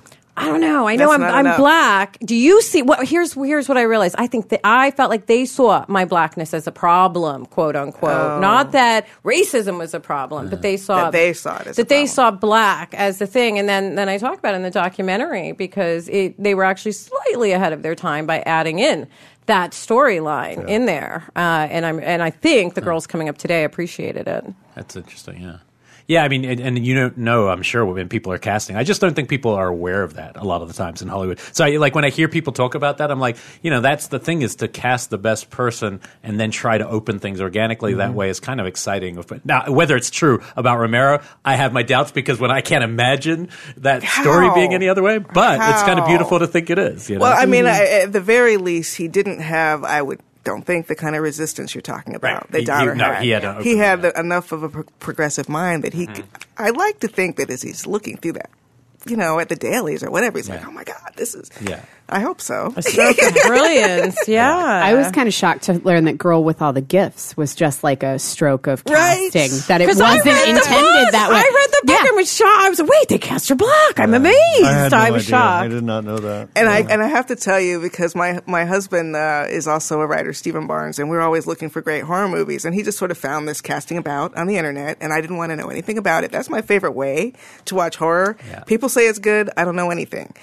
I don't know. I know I'm black. Do you see what? Here's what I realized. I think that I felt like they saw my blackness as a problem, quote unquote. Not that racism was a problem, but they saw they saw black as the thing. And then I talk about it in the documentary because they were actually slightly ahead of their time by adding in that storyline in there. And I think the girls coming up today appreciated it. That's interesting. Yeah. Yeah, I mean, and you don't know, I'm sure, when people are casting. I just don't think people are aware of that a lot of the times in Hollywood. So, when I hear people talk about that, I'm like, that's the thing, is to cast the best person and then try to open things organically that way is kind of exciting. Now, whether it's true about Romero, I have my doubts because when I can't imagine that story being any other way, but it's kind of beautiful to think it is. Well, I mean, at the very least, he didn't have, don't think, the kind of resistance you're talking about that Donner had. He had enough of a progressive mind that he could, I like to think that as he's looking through that, at the dailies or whatever, he's like, oh my God, this is, I hope so. A stroke of brilliance, I was kind of shocked to learn that Girl with All the Gifts was just like a stroke of casting, that it wasn't intended that way. I read the book and was shocked. I was like, wait, they cast her black. I'm amazed. I was shocked. I did not know that. And I have to tell you, because my husband is also a writer, Stephen Barnes, and we're always looking for great horror movies, and he just sort of found this casting about on the internet, and I didn't want to know anything about it. That's my favorite way to watch horror. Yeah. People say it's good. I don't know anything.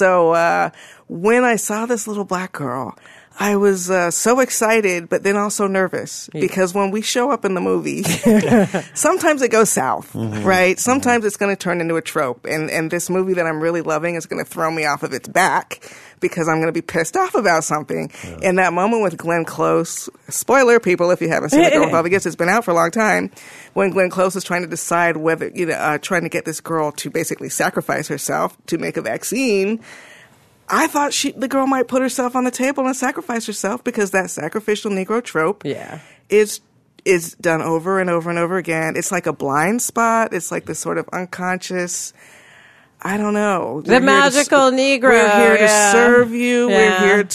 So when I saw this little black girl, I was so excited, but then also nervous, because when we show up in the movie, sometimes it goes south, right? Sometimes it's going to turn into a trope, and this movie that I'm really loving is going to throw me off of its back because I'm going to be pissed off about something. Yeah. And that moment with Glenn Close, spoiler, people, if you haven't seen The Girl with All the Gifts, it's been out for a long time, when Glenn Close is trying to decide whether, trying to get this girl to basically sacrifice herself to make a vaccine. I thought the girl might put herself on the table and sacrifice herself, because that sacrificial Negro trope is done over and over and over again. It's like a blind spot. It's like this sort of unconscious, I don't know. The magical Negro. We're here to serve you. Yeah. We're here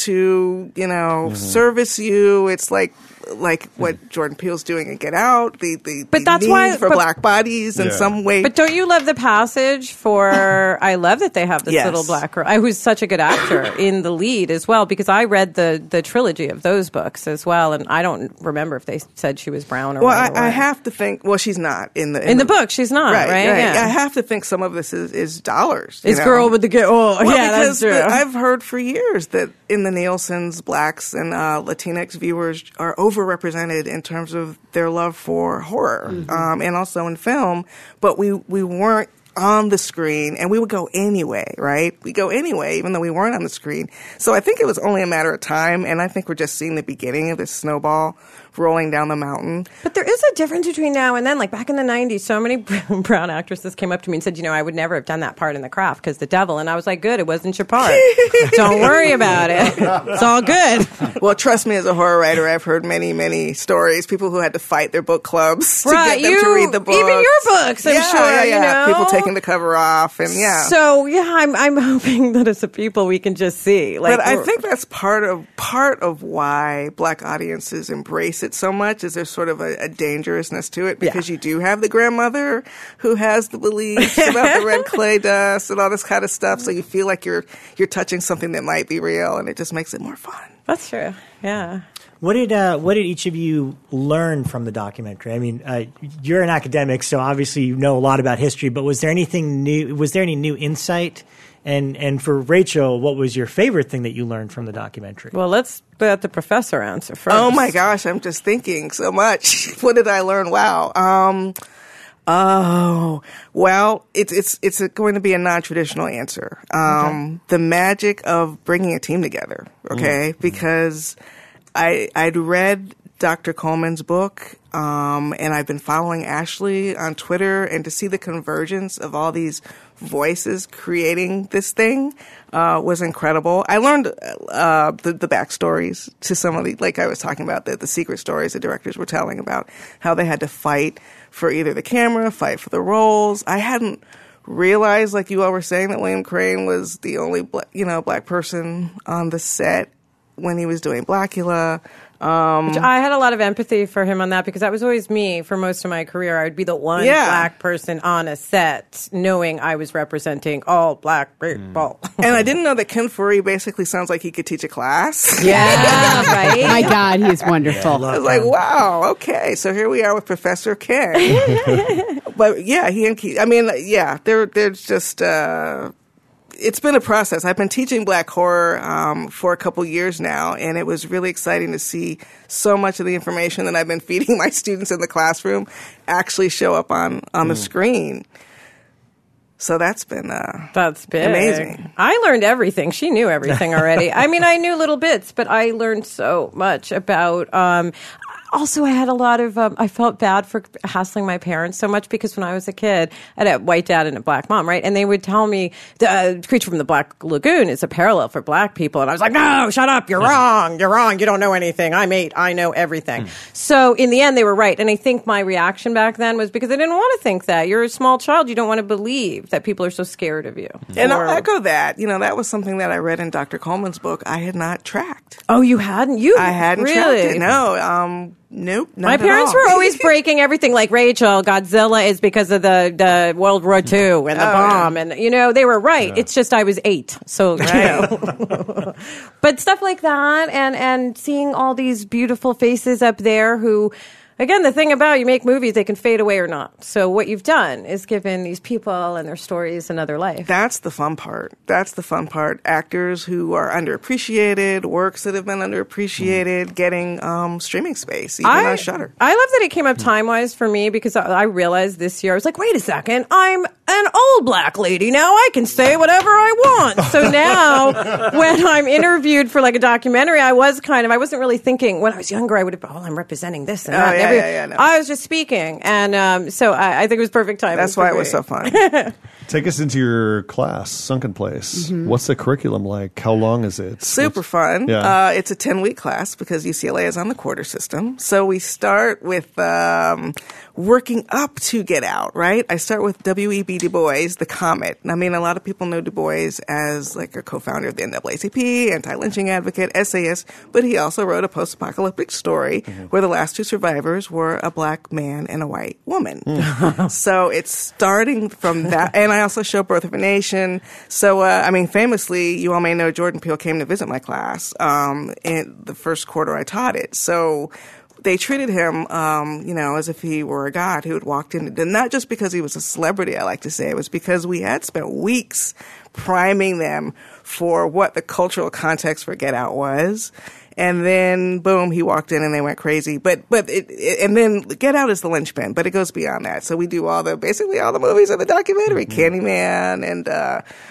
to, service you. It's like what Jordan Peele's doing in Get Out, the that's need why, for black bodies in some way. But don't you love the passage for, I love that they have this little black girl, who's such a good actor in the lead as well, because I read the trilogy of those books as well, and I don't remember if they said she was brown or white. Well, I have to think, she's not. In the book, she's not, right? Yeah. I have to think some of this is dollars. It's girl with the good, that's true. I've heard for years that in the Nielsen's, blacks and Latinx viewers are overrepresented in terms of their love for horror, and also in film, but we weren't on the screen, and we would go anyway, right? We go anyway, even though we weren't on the screen. So I think it was only a matter of time, and I think we're just seeing the beginning of this snowball rolling down the mountain. But there is a difference between now and then. Like back in the 90s, so many brown actresses came up to me and said, I would never have done that part in The Craft because the devil. And I was like, good, it wasn't your part. Don't worry about it. It's all good. Well, trust me, as a horror writer, I've heard many, many stories. People who had to fight their book clubs to get them to read the books. Even your books, I'm sure. Yeah. People taking the cover off, and So I'm hoping that as a people we can just see. But I think that's part of why Black audiences embrace it so much. Is there's sort of a dangerousness to it because you do have the grandmother who has the beliefs about the red clay dust and all this kind of stuff. So you feel like you're touching something that might be real, and it just makes it more fun. That's true. Yeah. What did each of you learn from the documentary? I mean, you're an academic, so obviously you know a lot about history. But was there anything new? Was there any new insight? And for Rachel, what was your favorite thing that you learned from the documentary? Well, let's let the professor answer first. Oh my gosh, I'm just thinking so much. What did I learn? Wow. Well, it's going to be a non-traditional answer. The magic of bringing a team together. Okay, because I'd read Dr. Coleman's book, and I've been following Ashley on Twitter, and to see the convergence of all these voices creating this thing was incredible. I learned the backstories to some of the, like I was talking about, the secret stories the directors were telling about how they had to fight for either the camera, fight for the roles. I hadn't realized, like you all were saying, that William Crane was the only black person on the set when he was doing Blackula. Which I had a lot of empathy for him on that because that was always me for most of my career. I would be the one black person on a set knowing I was representing all black people. And I didn't know that Ken Foree basically sounds like he could teach a class. Yeah, right? My God, he's wonderful. I was like, wow, okay, so here we are with Professor Ken. But yeah, there's just... it's been a process. I've been teaching black horror for a couple years now, and it was really exciting to see so much of the information that I've been feeding my students in the classroom actually show up on the screen. So that's been amazing. I learned everything. She knew everything already. I mean, I knew little bits, but I learned so much about... Also, I had a lot of, I felt bad for hassling my parents so much because when I was a kid, I had a white dad and a black mom, right? And they would tell me the Creature from the Black Lagoon is a parallel for black people. And I was like, no, shut up. You're wrong. You're wrong. You don't know anything. I'm 8. I know everything. So in the end, they were right. And I think my reaction back then was because I didn't want to think that. You're a small child. You don't want to believe that people are so scared of you. And I'll echo that. That was something that I read in Dr. Coleman's book. I had not tracked. Oh, you hadn't? I hadn't tracked it. No. Nope. My parents were always breaking everything. Like Rachel, Godzilla is because of the World War II and the bomb, and they were right. Yeah. It's just I was 8, so But stuff like that, and seeing all these beautiful faces up there who. Again, the thing about you make movies, they can fade away or not. So what you've done is given these people and their stories another life. That's the fun part. Actors who are underappreciated, works that have been underappreciated, getting streaming space, even on Shudder. I love that it came up time-wise for me because I realized this year, I was like, wait a second, I'm an old black lady now. I can say whatever I want. So now when I'm interviewed for like a documentary, I wasn't really thinking, when I was younger, I would have, I'm representing this and that. No. I was just speaking, and so I think it was perfect timing. That's why it was so fun. Take us into your class, Sunken Place. Mm-hmm. What's the curriculum like? How long is it? Super fun. Yeah. It's a 10-week class because UCLA is on the quarter system. So we start with working up to Get Out, right? I start with W.E.B. Du Bois, the Comet. I mean, a lot of people know Du Bois as like a co-founder of the NAACP, anti-lynching advocate, essayist, but he also wrote a post-apocalyptic story where the last 2 survivors were a black man and a white woman. So it's starting from that. And I also show Birth of a Nation. So, famously, you all may know Jordan Peele came to visit my class in the first quarter I taught it. So they treated him, as if he were a god who had walked in. And not just because he was a celebrity, I like to say. It was because we had spent weeks priming them for what the cultural context for Get Out was. And then, boom, he walked in and they went crazy. And then Get Out is the linchpin, but it goes beyond that. So we do basically all the movies of the documentary, Candyman and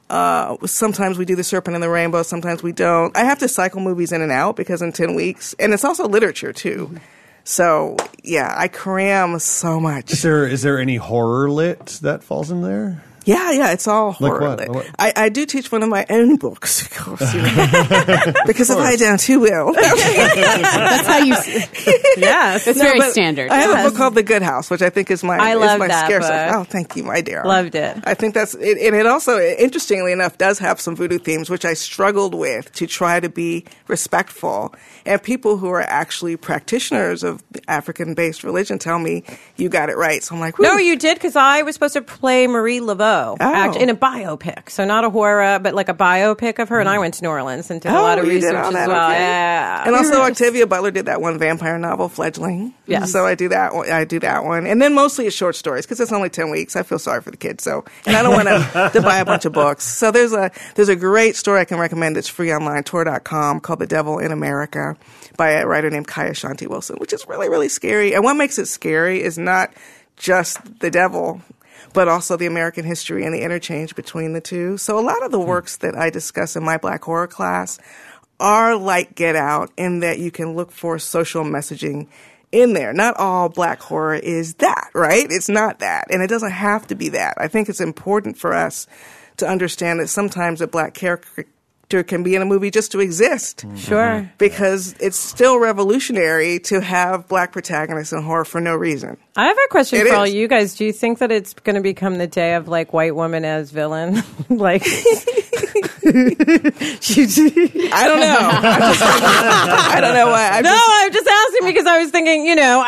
Sometimes we do The Serpent and the Rainbow, sometimes we don't. I have to cycle movies in and out because in 10 weeks, and it's also literature too. So, yeah, I cram so much. Is there any horror lit that falls in there? Yeah, it's all horror lit. What? I do teach one of my own books, of course, because if I don't, who will? That's how you. Yes, it's very standard. I have a book called The Good House, which I think is my scare book. Oh, thank you, my dear. Loved it. I think that's it, and it also, interestingly enough, does have some voodoo themes, which I struggled with to try to be respectful. And people who are actually practitioners of African-based religion tell me you got it right. So I'm like, whew. No, you did, because I was supposed to play Marie Laveau. In a biopic. So not a horror, but like a biopic of her. And I went to New Orleans and did a lot of research as well. Okay. Yeah. And also Octavia Butler did that one vampire novel, Fledgling. Yes. So I do that one. And then mostly it's short stories because it's only 10 weeks. I feel sorry for the kids. And I don't want to buy a bunch of books. So there's a great story I can recommend. It's free online, Tor.com, called The Devil in America by a writer named Kaya Shanti Wilson, which is really, really scary. And what makes it scary is not just the devil, but also the American history and the interchange between the two. So a lot of the works that I discuss in my Black horror class are like Get Out in that you can look for social messaging in there. Not all Black horror is that, right? It's not that. And it doesn't have to be that. I think it's important for us to understand that sometimes a Black character can be in a movie just to exist. Sure. Because it's still revolutionary to have Black protagonists in horror for no reason. I have a question for all you guys. Do you think that it's going to become the day of like white woman as villain? Like, I don't know. I don't know why. I'm just asking because I was thinking,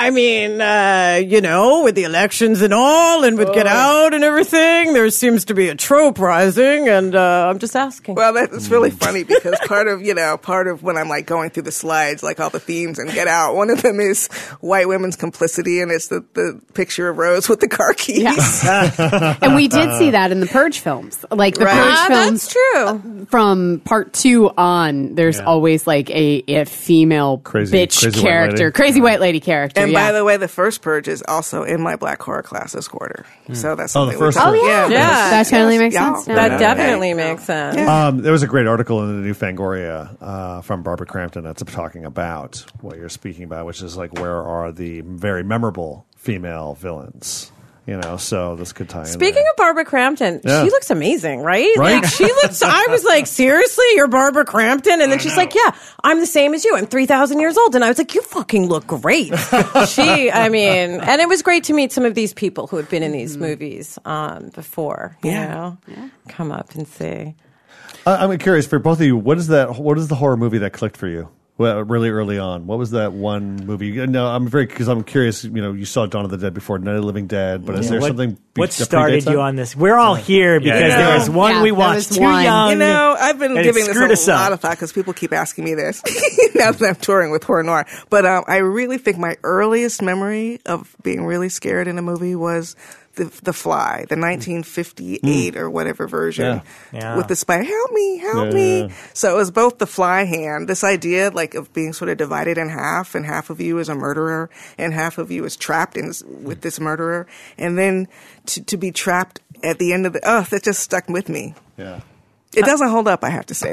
with the elections and all, and with Get Out and everything, there seems to be a trope rising, and I'm just asking. Well, that's really funny because part of when I'm like going through the slides, like all the themes and Get Out, one of them is white women's complicity, and it's the picture of Rose with the car keys. Yeah. And we did see that in the Purge films. Like the Purge films. That's true. From part 2 on, there's always like a female crazy character, crazy white lady character. And by the way, the first Purge is also in my Black horror class this quarter. So that's something the first Purge. That totally makes sense. That definitely makes sense. Yeah. There was a great article in the New Fangoria from Barbara Crampton that's talking about what you're speaking about, which is like where are the very memorable female villains. So this could tie in. Speaking of Barbara Crampton, she looks amazing, right? Like she looks. I was like, seriously, you're Barbara Crampton, and then she's like, yeah, I'm the same as you. I'm 3,000 years old, and I was like, you fucking look great. And it was great to meet some of these people who had been in these movies before. Come up and see. I'm curious for both of you. What is the horror movie that clicked for you? Well, really early on, what was that one movie? No, I'm curious. You saw Dawn of the Dead before, Night of the Living Dead, but is there something? What started you on this? We're all here because there was one we watched too young. I've been giving this a lot of thought because people keep asking me this now that I'm touring with Horror Noir. But I really think my earliest memory of being really scared in a movie was The Fly, the 1958 or whatever version with the spider. Help me. So it was both the fly hand, this idea like of being sort of divided in half, and half of you is a murderer and half of you is trapped with this murderer. And then to be trapped at the end of that just stuck with me. Yeah. It doesn't hold up, I have to say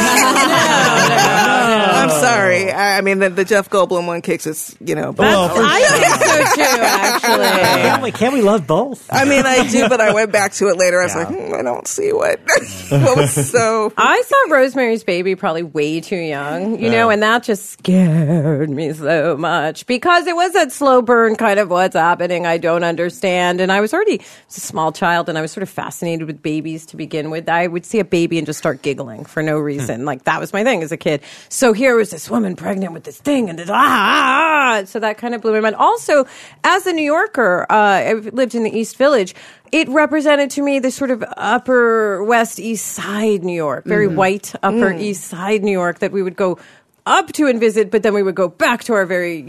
that. I'm sorry. I mean, the Jeff Goldblum one kicks its, I think so too, actually. Can't we love both? I mean, I do, but I went back to it later. I was like, I don't see what was so. I saw Rosemary's Baby probably way too young, and that just scared me so much because it was that slow burn kind of what's happening. I don't understand. And I was already a small child, and I was sort of fascinated with babies to begin with. I would see a baby and just start giggling for no reason. Like that was my thing as a kid. So here was this woman pregnant with this thing and so that kind of blew my mind. Also, as a New Yorker, I lived in the East Village. It represented to me the sort of upper West East Side New York, very white upper East Side New York that we would go up to and visit, but then we would go back to our very,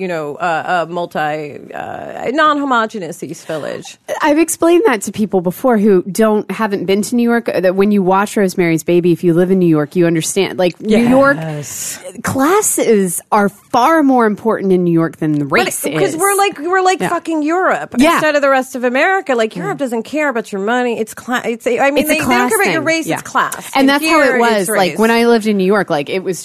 non-homogenous East Village. I've explained that to people before who haven't been to New York, that when you watch Rosemary's Baby, if you live in New York, you understand. Like, New York, classes are far more important in New York than race is. Because we're like fucking Europe instead of the rest of America. Like, Europe doesn't care about your money. It's class. They don't care about your race. It's class. And that's how it was. Like, when I lived in New York, like, it was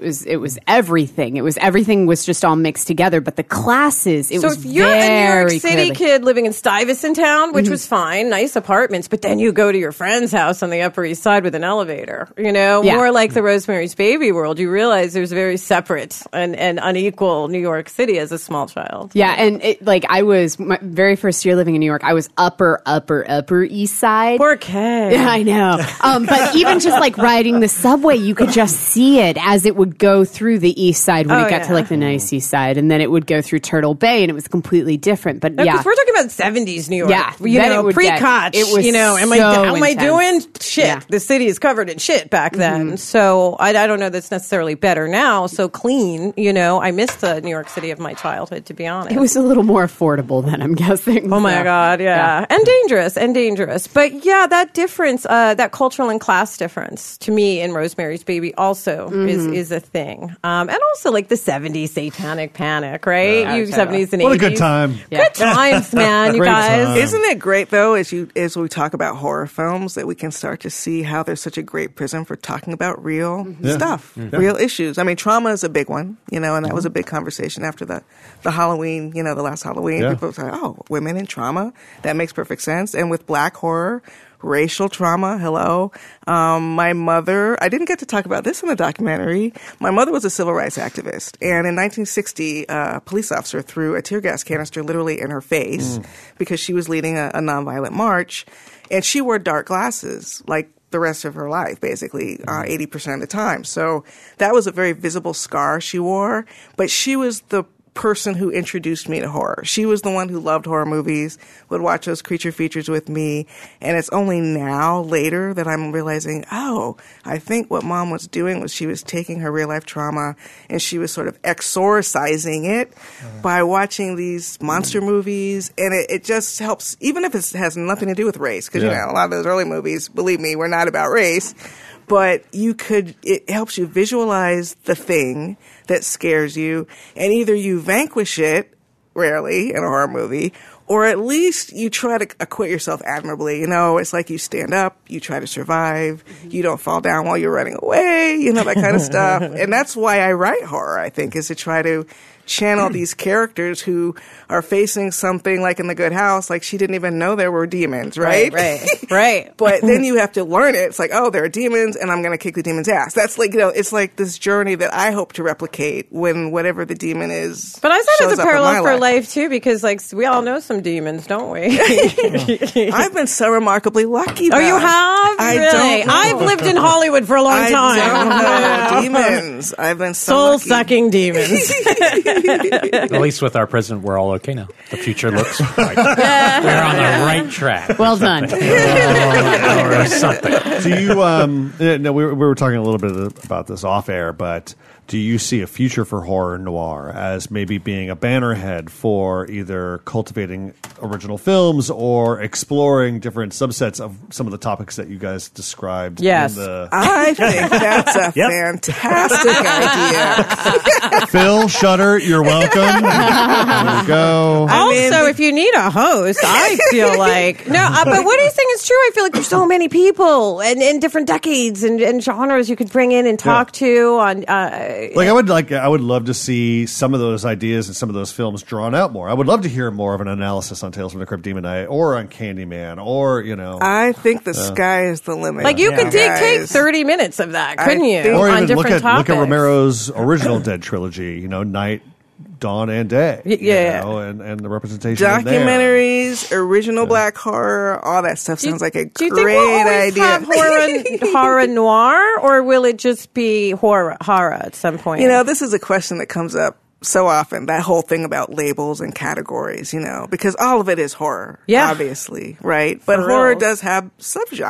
everything. Everything was just all mixed together. But the classes, so if you're a New York City kid living in Stuyvesant Town, which was fine, nice apartments, but then you go to your friend's house on the Upper East Side with an elevator, more like the Rosemary's Baby world, you realize there's very separate and unequal New York City as a small child. Yeah, and I was, my very first year living in New York, I was Upper East Side. Poor Kay. Yeah, I know. But even just like riding the subway, you could just see it as it would go through the East Side when it got to like the nice East Side, and then it would go through Turtle Bay, and it was completely different. But because we're talking about 70s New York. Yeah, pre-Koch. It was how am I doing? Shit. Yeah. The city is covered in shit back then. So I don't know that's necessarily better now. So clean, I miss the New York City of my childhood, to be honest. It was a little more affordable then, I'm guessing. Oh my God, yeah. And dangerous. But yeah, that difference, that cultural and class difference, to me in Rosemary's Baby also is a thing. And also like the 70s satanic panic, right? Yeah, 70s and 80s. What a good time. Yeah. Good times, man, you guys. Time. Isn't it great, though, as we talk about horror films, that we can start to see how there's such a great prism for talking about real stuff, real issues. I mean, trauma is a big one, and that was a big conversation after the Halloween, the last Halloween. Yeah. People say, oh, women in trauma. That makes perfect sense. And with black horror, racial trauma, hello. My mother, I didn't get to talk about this in the documentary. My mother was a civil rights activist. And in 1960, a police officer threw a tear gas canister literally in her face because she was leading a nonviolent march. And she wore dark glasses, like the rest of her life, basically, 80% of the time. So that was a very visible scar she wore. But she was the person who introduced me to horror. She was the one who loved horror movies, would watch those creature features with me. And it's only now, later, that I'm realizing, I think what Mom was doing was she was taking her real life trauma and she was sort of exorcising it by watching these monster movies. And it just helps, even if it has nothing to do with race, because, a lot of those early movies, believe me, were not about race. But it helps you visualize the thing that scares you, and either you vanquish it, rarely in a horror movie, or at least you try to acquit yourself admirably. It's like you stand up, you try to survive, you don't fall down while you're running away, that kind of stuff. And that's why I write horror, I think, is to try to channel these characters who are facing something like in The Good House, like she didn't even know there were demons, right? Right. But then you have to learn it. It's like, there are demons and I'm going to kick the demon's ass. That's like, it's like this journey that I hope to replicate when whatever the demon is. But I said it's a parallel for life too, because like we all know some demons, don't we? I've been so remarkably lucky. Oh, you have? Really? I've lived in Hollywood for a long time. I don't know demons. I've been so soul-sucking demons. At least with our president, we're all okay now. The future looks right. We're on the right track. Well done. Or something. Do you? No, we were talking a little bit about this off air, but do you see a future for horror noir as maybe being a bannerhead for either cultivating original films or exploring different subsets of some of the topics that you guys described? Yes. I think that's a fantastic idea. Phil, Shutter, you're welcome. There you go. Also, if you need a host, I feel like but what he's saying is true. I feel like there's so many people and in different decades and genres you could bring in and talk to on. I would love to see some of those ideas and some of those films drawn out more. I would love to hear more of an analysis on Tales from the Crypt Demon Knight or on Candyman or, I think the sky is the limit. Like you could take 30 minutes of that, couldn't you? Or on even different topics. Look at Romero's original Dead trilogy, Night, Dawn, and Day. And the representation documentaries, original black horror, all that stuff sounds like a great idea. Do you think we'll always have horror noir, or will it just be horror at some point? This is a question that comes up so often, that whole thing about labels and categories, because all of it is horror, obviously, right? But horror does have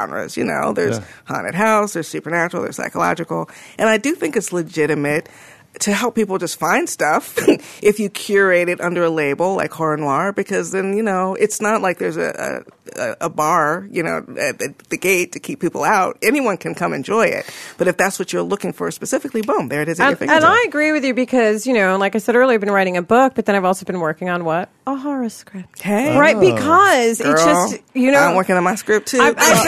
subgenres, there's haunted house, there's supernatural, there's psychological, and I do think it's legitimate. to help people just find stuff if you curate it under a label like horror noir, because then, it's not like there's a bar, at the gate to keep people out. Anyone can come enjoy it. But if that's what you're looking for specifically, boom, there it is at your fingertips. And I agree with you because, like I said earlier, I've been writing a book, but then I've also been working on what? A horror script. Hey. Right, because Girl, it's just, I'm working on my script too. I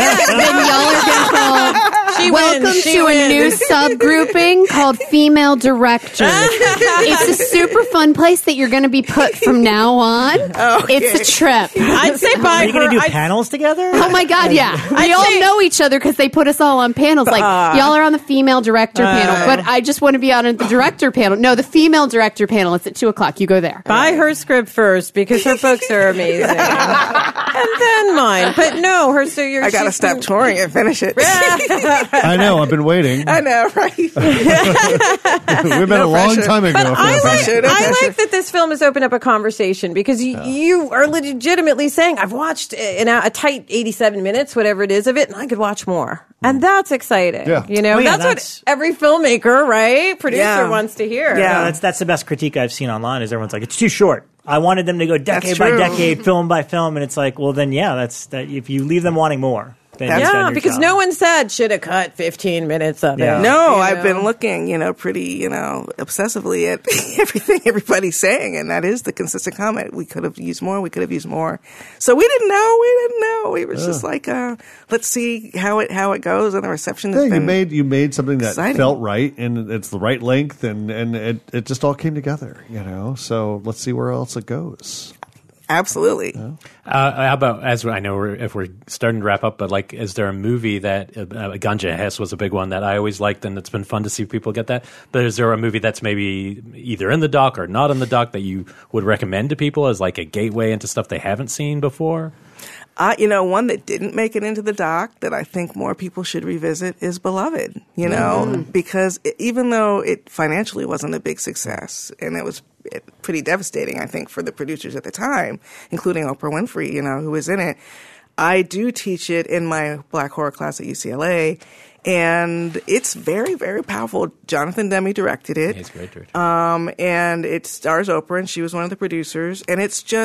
bet. Welcome to a new subgrouping called Female Directors. It's a super fun place that you're going to be put from now on. Okay. It's a trip. I'd say by Are you going to do panels together? Oh my God, yeah. We all know each other because they put us all on panels. Like, y'all are on the female director panel, but I just want to be on the director panel. No, the female director panel. It's at 2:00. You go there. Buy her script first because her books are amazing. And then mine. But no, I got to stop touring and finish it. I know. I've been waiting. I know, right? We've been a long time ago. But I like that this film has opened up a conversation because you are legitimately saying, I've watched a tight 87 minutes, whatever it is of it, and I could watch more. And that's exciting. Yeah. That's what every filmmaker, right? Producer wants to hear. Yeah, that's the best critique I've seen online is everyone's like, it's too short. I wanted them to go decade by decade, film by film, and it's like, well, then, that's that. If you leave them wanting more, then because no one said should have cut 15 minutes of it. No, I've been looking, pretty, obsessively at everything everybody's saying, and that is the consistent comment. We could have used more. We could have used more. So we didn't know. We were just like, let's see how it goes, and the reception has been. You made something that exciting. Felt right, and it's the right length, and it just all came together, So let's see where else it goes. Absolutely. How about, as I know if we're starting to wrap up, but is there a movie that Ganja Hess was a big one that I always liked, and it's been fun to see people get that. But is there a movie that's maybe either in the doc or not in the doc that you would recommend to people as like a gateway into stuff they haven't seen before? One that didn't make it into the doc that I think more people should revisit is Beloved, because even though it financially wasn't a big success, and it was pretty devastating, I think, for the producers at the time, including Oprah Winfrey, who was in it, I do teach it in my Black horror class at UCLA. And it's very, very powerful. Jonathan Demme directed it. He's a great director. And it stars Oprah, and she was one of the producers. And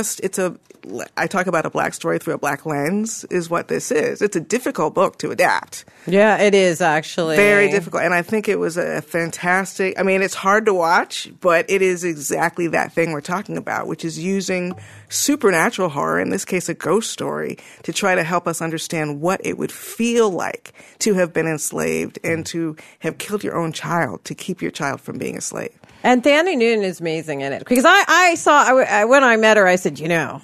I talk about a black story through a black lens is what this is. It's a difficult book to adapt. Yeah, it is actually. Very difficult. And I think it was a fantastic, it's hard to watch, but it is exactly that thing we're talking about, which is using supernatural horror, in this case a ghost story, to try to help us understand what it would feel like to have been enslaved and to have killed your own child to keep your child from being a slave. And Thandie Newton is amazing in it. Because I saw, when I met her, I said,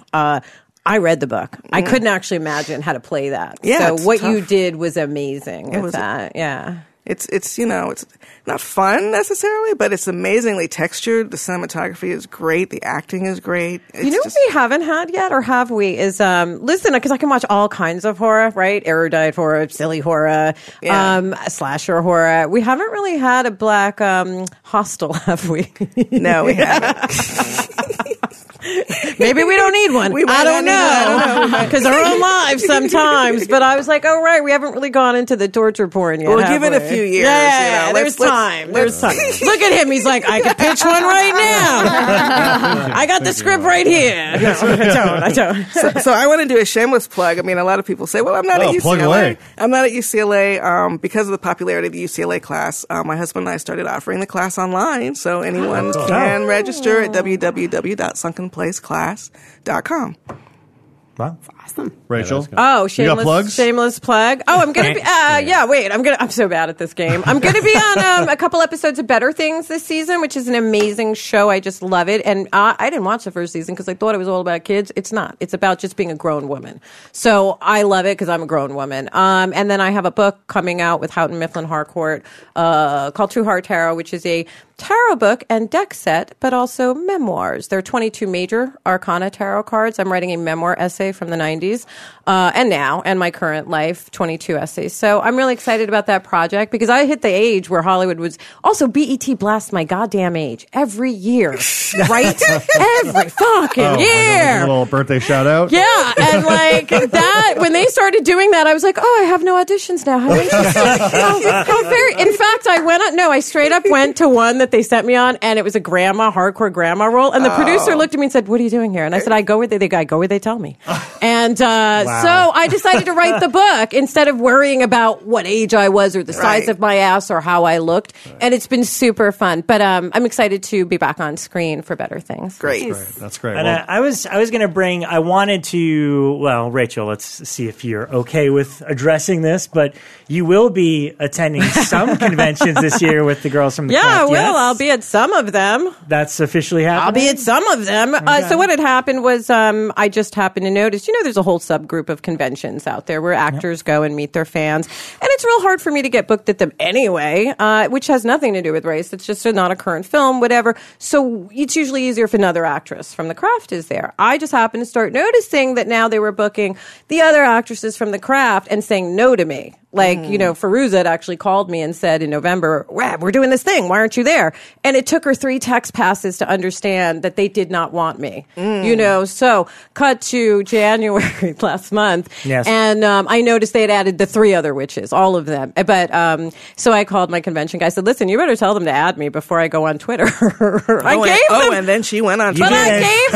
I read the book. I couldn't actually imagine how to play that. Yeah, so what tough. You did was amazing with that. Yeah. It's it's not fun necessarily, but it's amazingly textured. The cinematography is great. The acting is great. It's what we haven't had yet, or have we, is, listen, because I can watch all kinds of horror, right? Erudite horror, silly horror, slasher horror. We haven't really had a black Hostel, have we? No, we haven't. Maybe we don't need one. I don't know. Because they're on live sometimes. But I was like, oh, right, we haven't really gone into the torture porn yet. We'll give it a few years. Yeah, there's time. There's time. Look at him. He's like, I could pitch one right now. I got the script right here. No, I don't. So I want to do a shameless plug. A lot of people say, well, I'm not at UCLA. Plug away. I'm not at UCLA because of the popularity of the UCLA class. My husband and I started offering the class online, so anyone can register at www.sunkenplaceclass.com. Wow. Awesome. Rachel? Oh, shameless plug. Oh, I'm going to be, I'm so bad at this game. I'm going to be on a couple episodes of Better Things this season, which is an amazing show. I just love it. And I didn't watch the first season because I thought it was all about kids. It's not. It's about just being a grown woman. So I love it because I'm a grown woman. And then I have a book coming out with Houghton Mifflin Harcourt called True Heart Tarot, which is a tarot book and deck set, but also memoirs. There are 22 major arcana tarot cards. I'm writing a memoir essay from the 90s and now, and my current life, 22 essays. So I'm really excited about that project because I hit the age where Hollywood was also BET blasts my goddamn age every year, right? Every fucking year. A little birthday shout out. Yeah, and like that, when they started doing that, I was like, oh, I have no auditions now. How interesting. In fact, I straight up went to one the that they sent me on, and it was a hardcore grandma role. And the producer looked at me and said, "What are you doing here?" And I said, "I go where they tell me." And so I decided to write the book instead of worrying about what age I was or the size of my ass or how I looked. And it's been super fun. But I'm excited to be back on screen for better things. Great. That's great. And I was going to I wanted to, Rachel, let's see if you're okay with addressing this, but you will be attending some conventions this year with the girls from the Craft. Yeah, I will. I'll be at some of them. That's officially happening? I'll be at some of them. Okay. So what had happened was I just happened to notice, there's a whole subgroup of conventions out there where actors go and meet their fans. And it's real hard for me to get booked at them anyway, which has nothing to do with race. It's just not a current film, whatever. So it's usually easier if another actress from the Craft is there. I just happened to start noticing that now they were booking the other actresses from the Craft and saying no to me. Like, Fairuza had actually called me and said in November, we're doing this thing. Why aren't you there? And it took her 3 text passes to understand that they did not want me. So cut to January last month. Yes. And I noticed they had added the 3 other witches, all of them. But so I called my convention guy. I said, listen, you better tell them to add me before I go on Twitter. And then she went on Twitter. But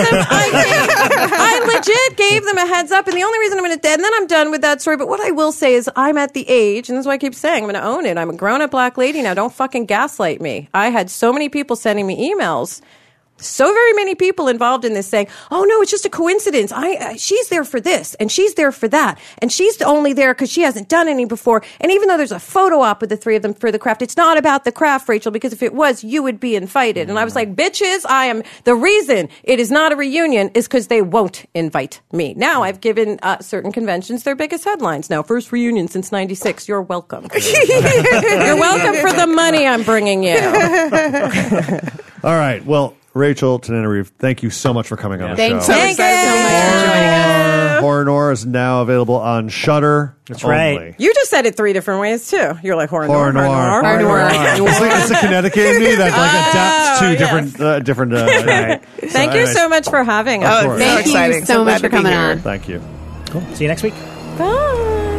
I legit gave them a heads up. And the only reason and then I'm done with that story. But what I will say is I'm at the age, and this is what I keep saying, I'm going to own it. I'm a grown-up black lady now. Don't fucking gaslight me. I had so many people sending me emails, so very many people involved in this saying, oh no, it's just a coincidence. She's there for this and she's there for that. And she's only there because she hasn't done any before. And even though there's a photo op with the 3 of them for the Craft, it's not about the Craft, Rachel, because if it was, you would be invited. And I was like, bitches, the reason it is not a reunion is because they won't invite me. Now I've given certain conventions their biggest headlines. Now, first reunion since 96. You're welcome. You're welcome for the money I'm bringing you. All right. Well, Rachel Tananarive, thank you so much for coming on the show. Thank you so much for joining us. Horror Noir is now available on Shudder. That's right. You just said it 3 different ways too. You're like Horror Noir. It's a Connecticut in me that adapts to different. Thank you so much for having us. Thank you so much for coming on. Thank you. Cool. See you next week. Bye.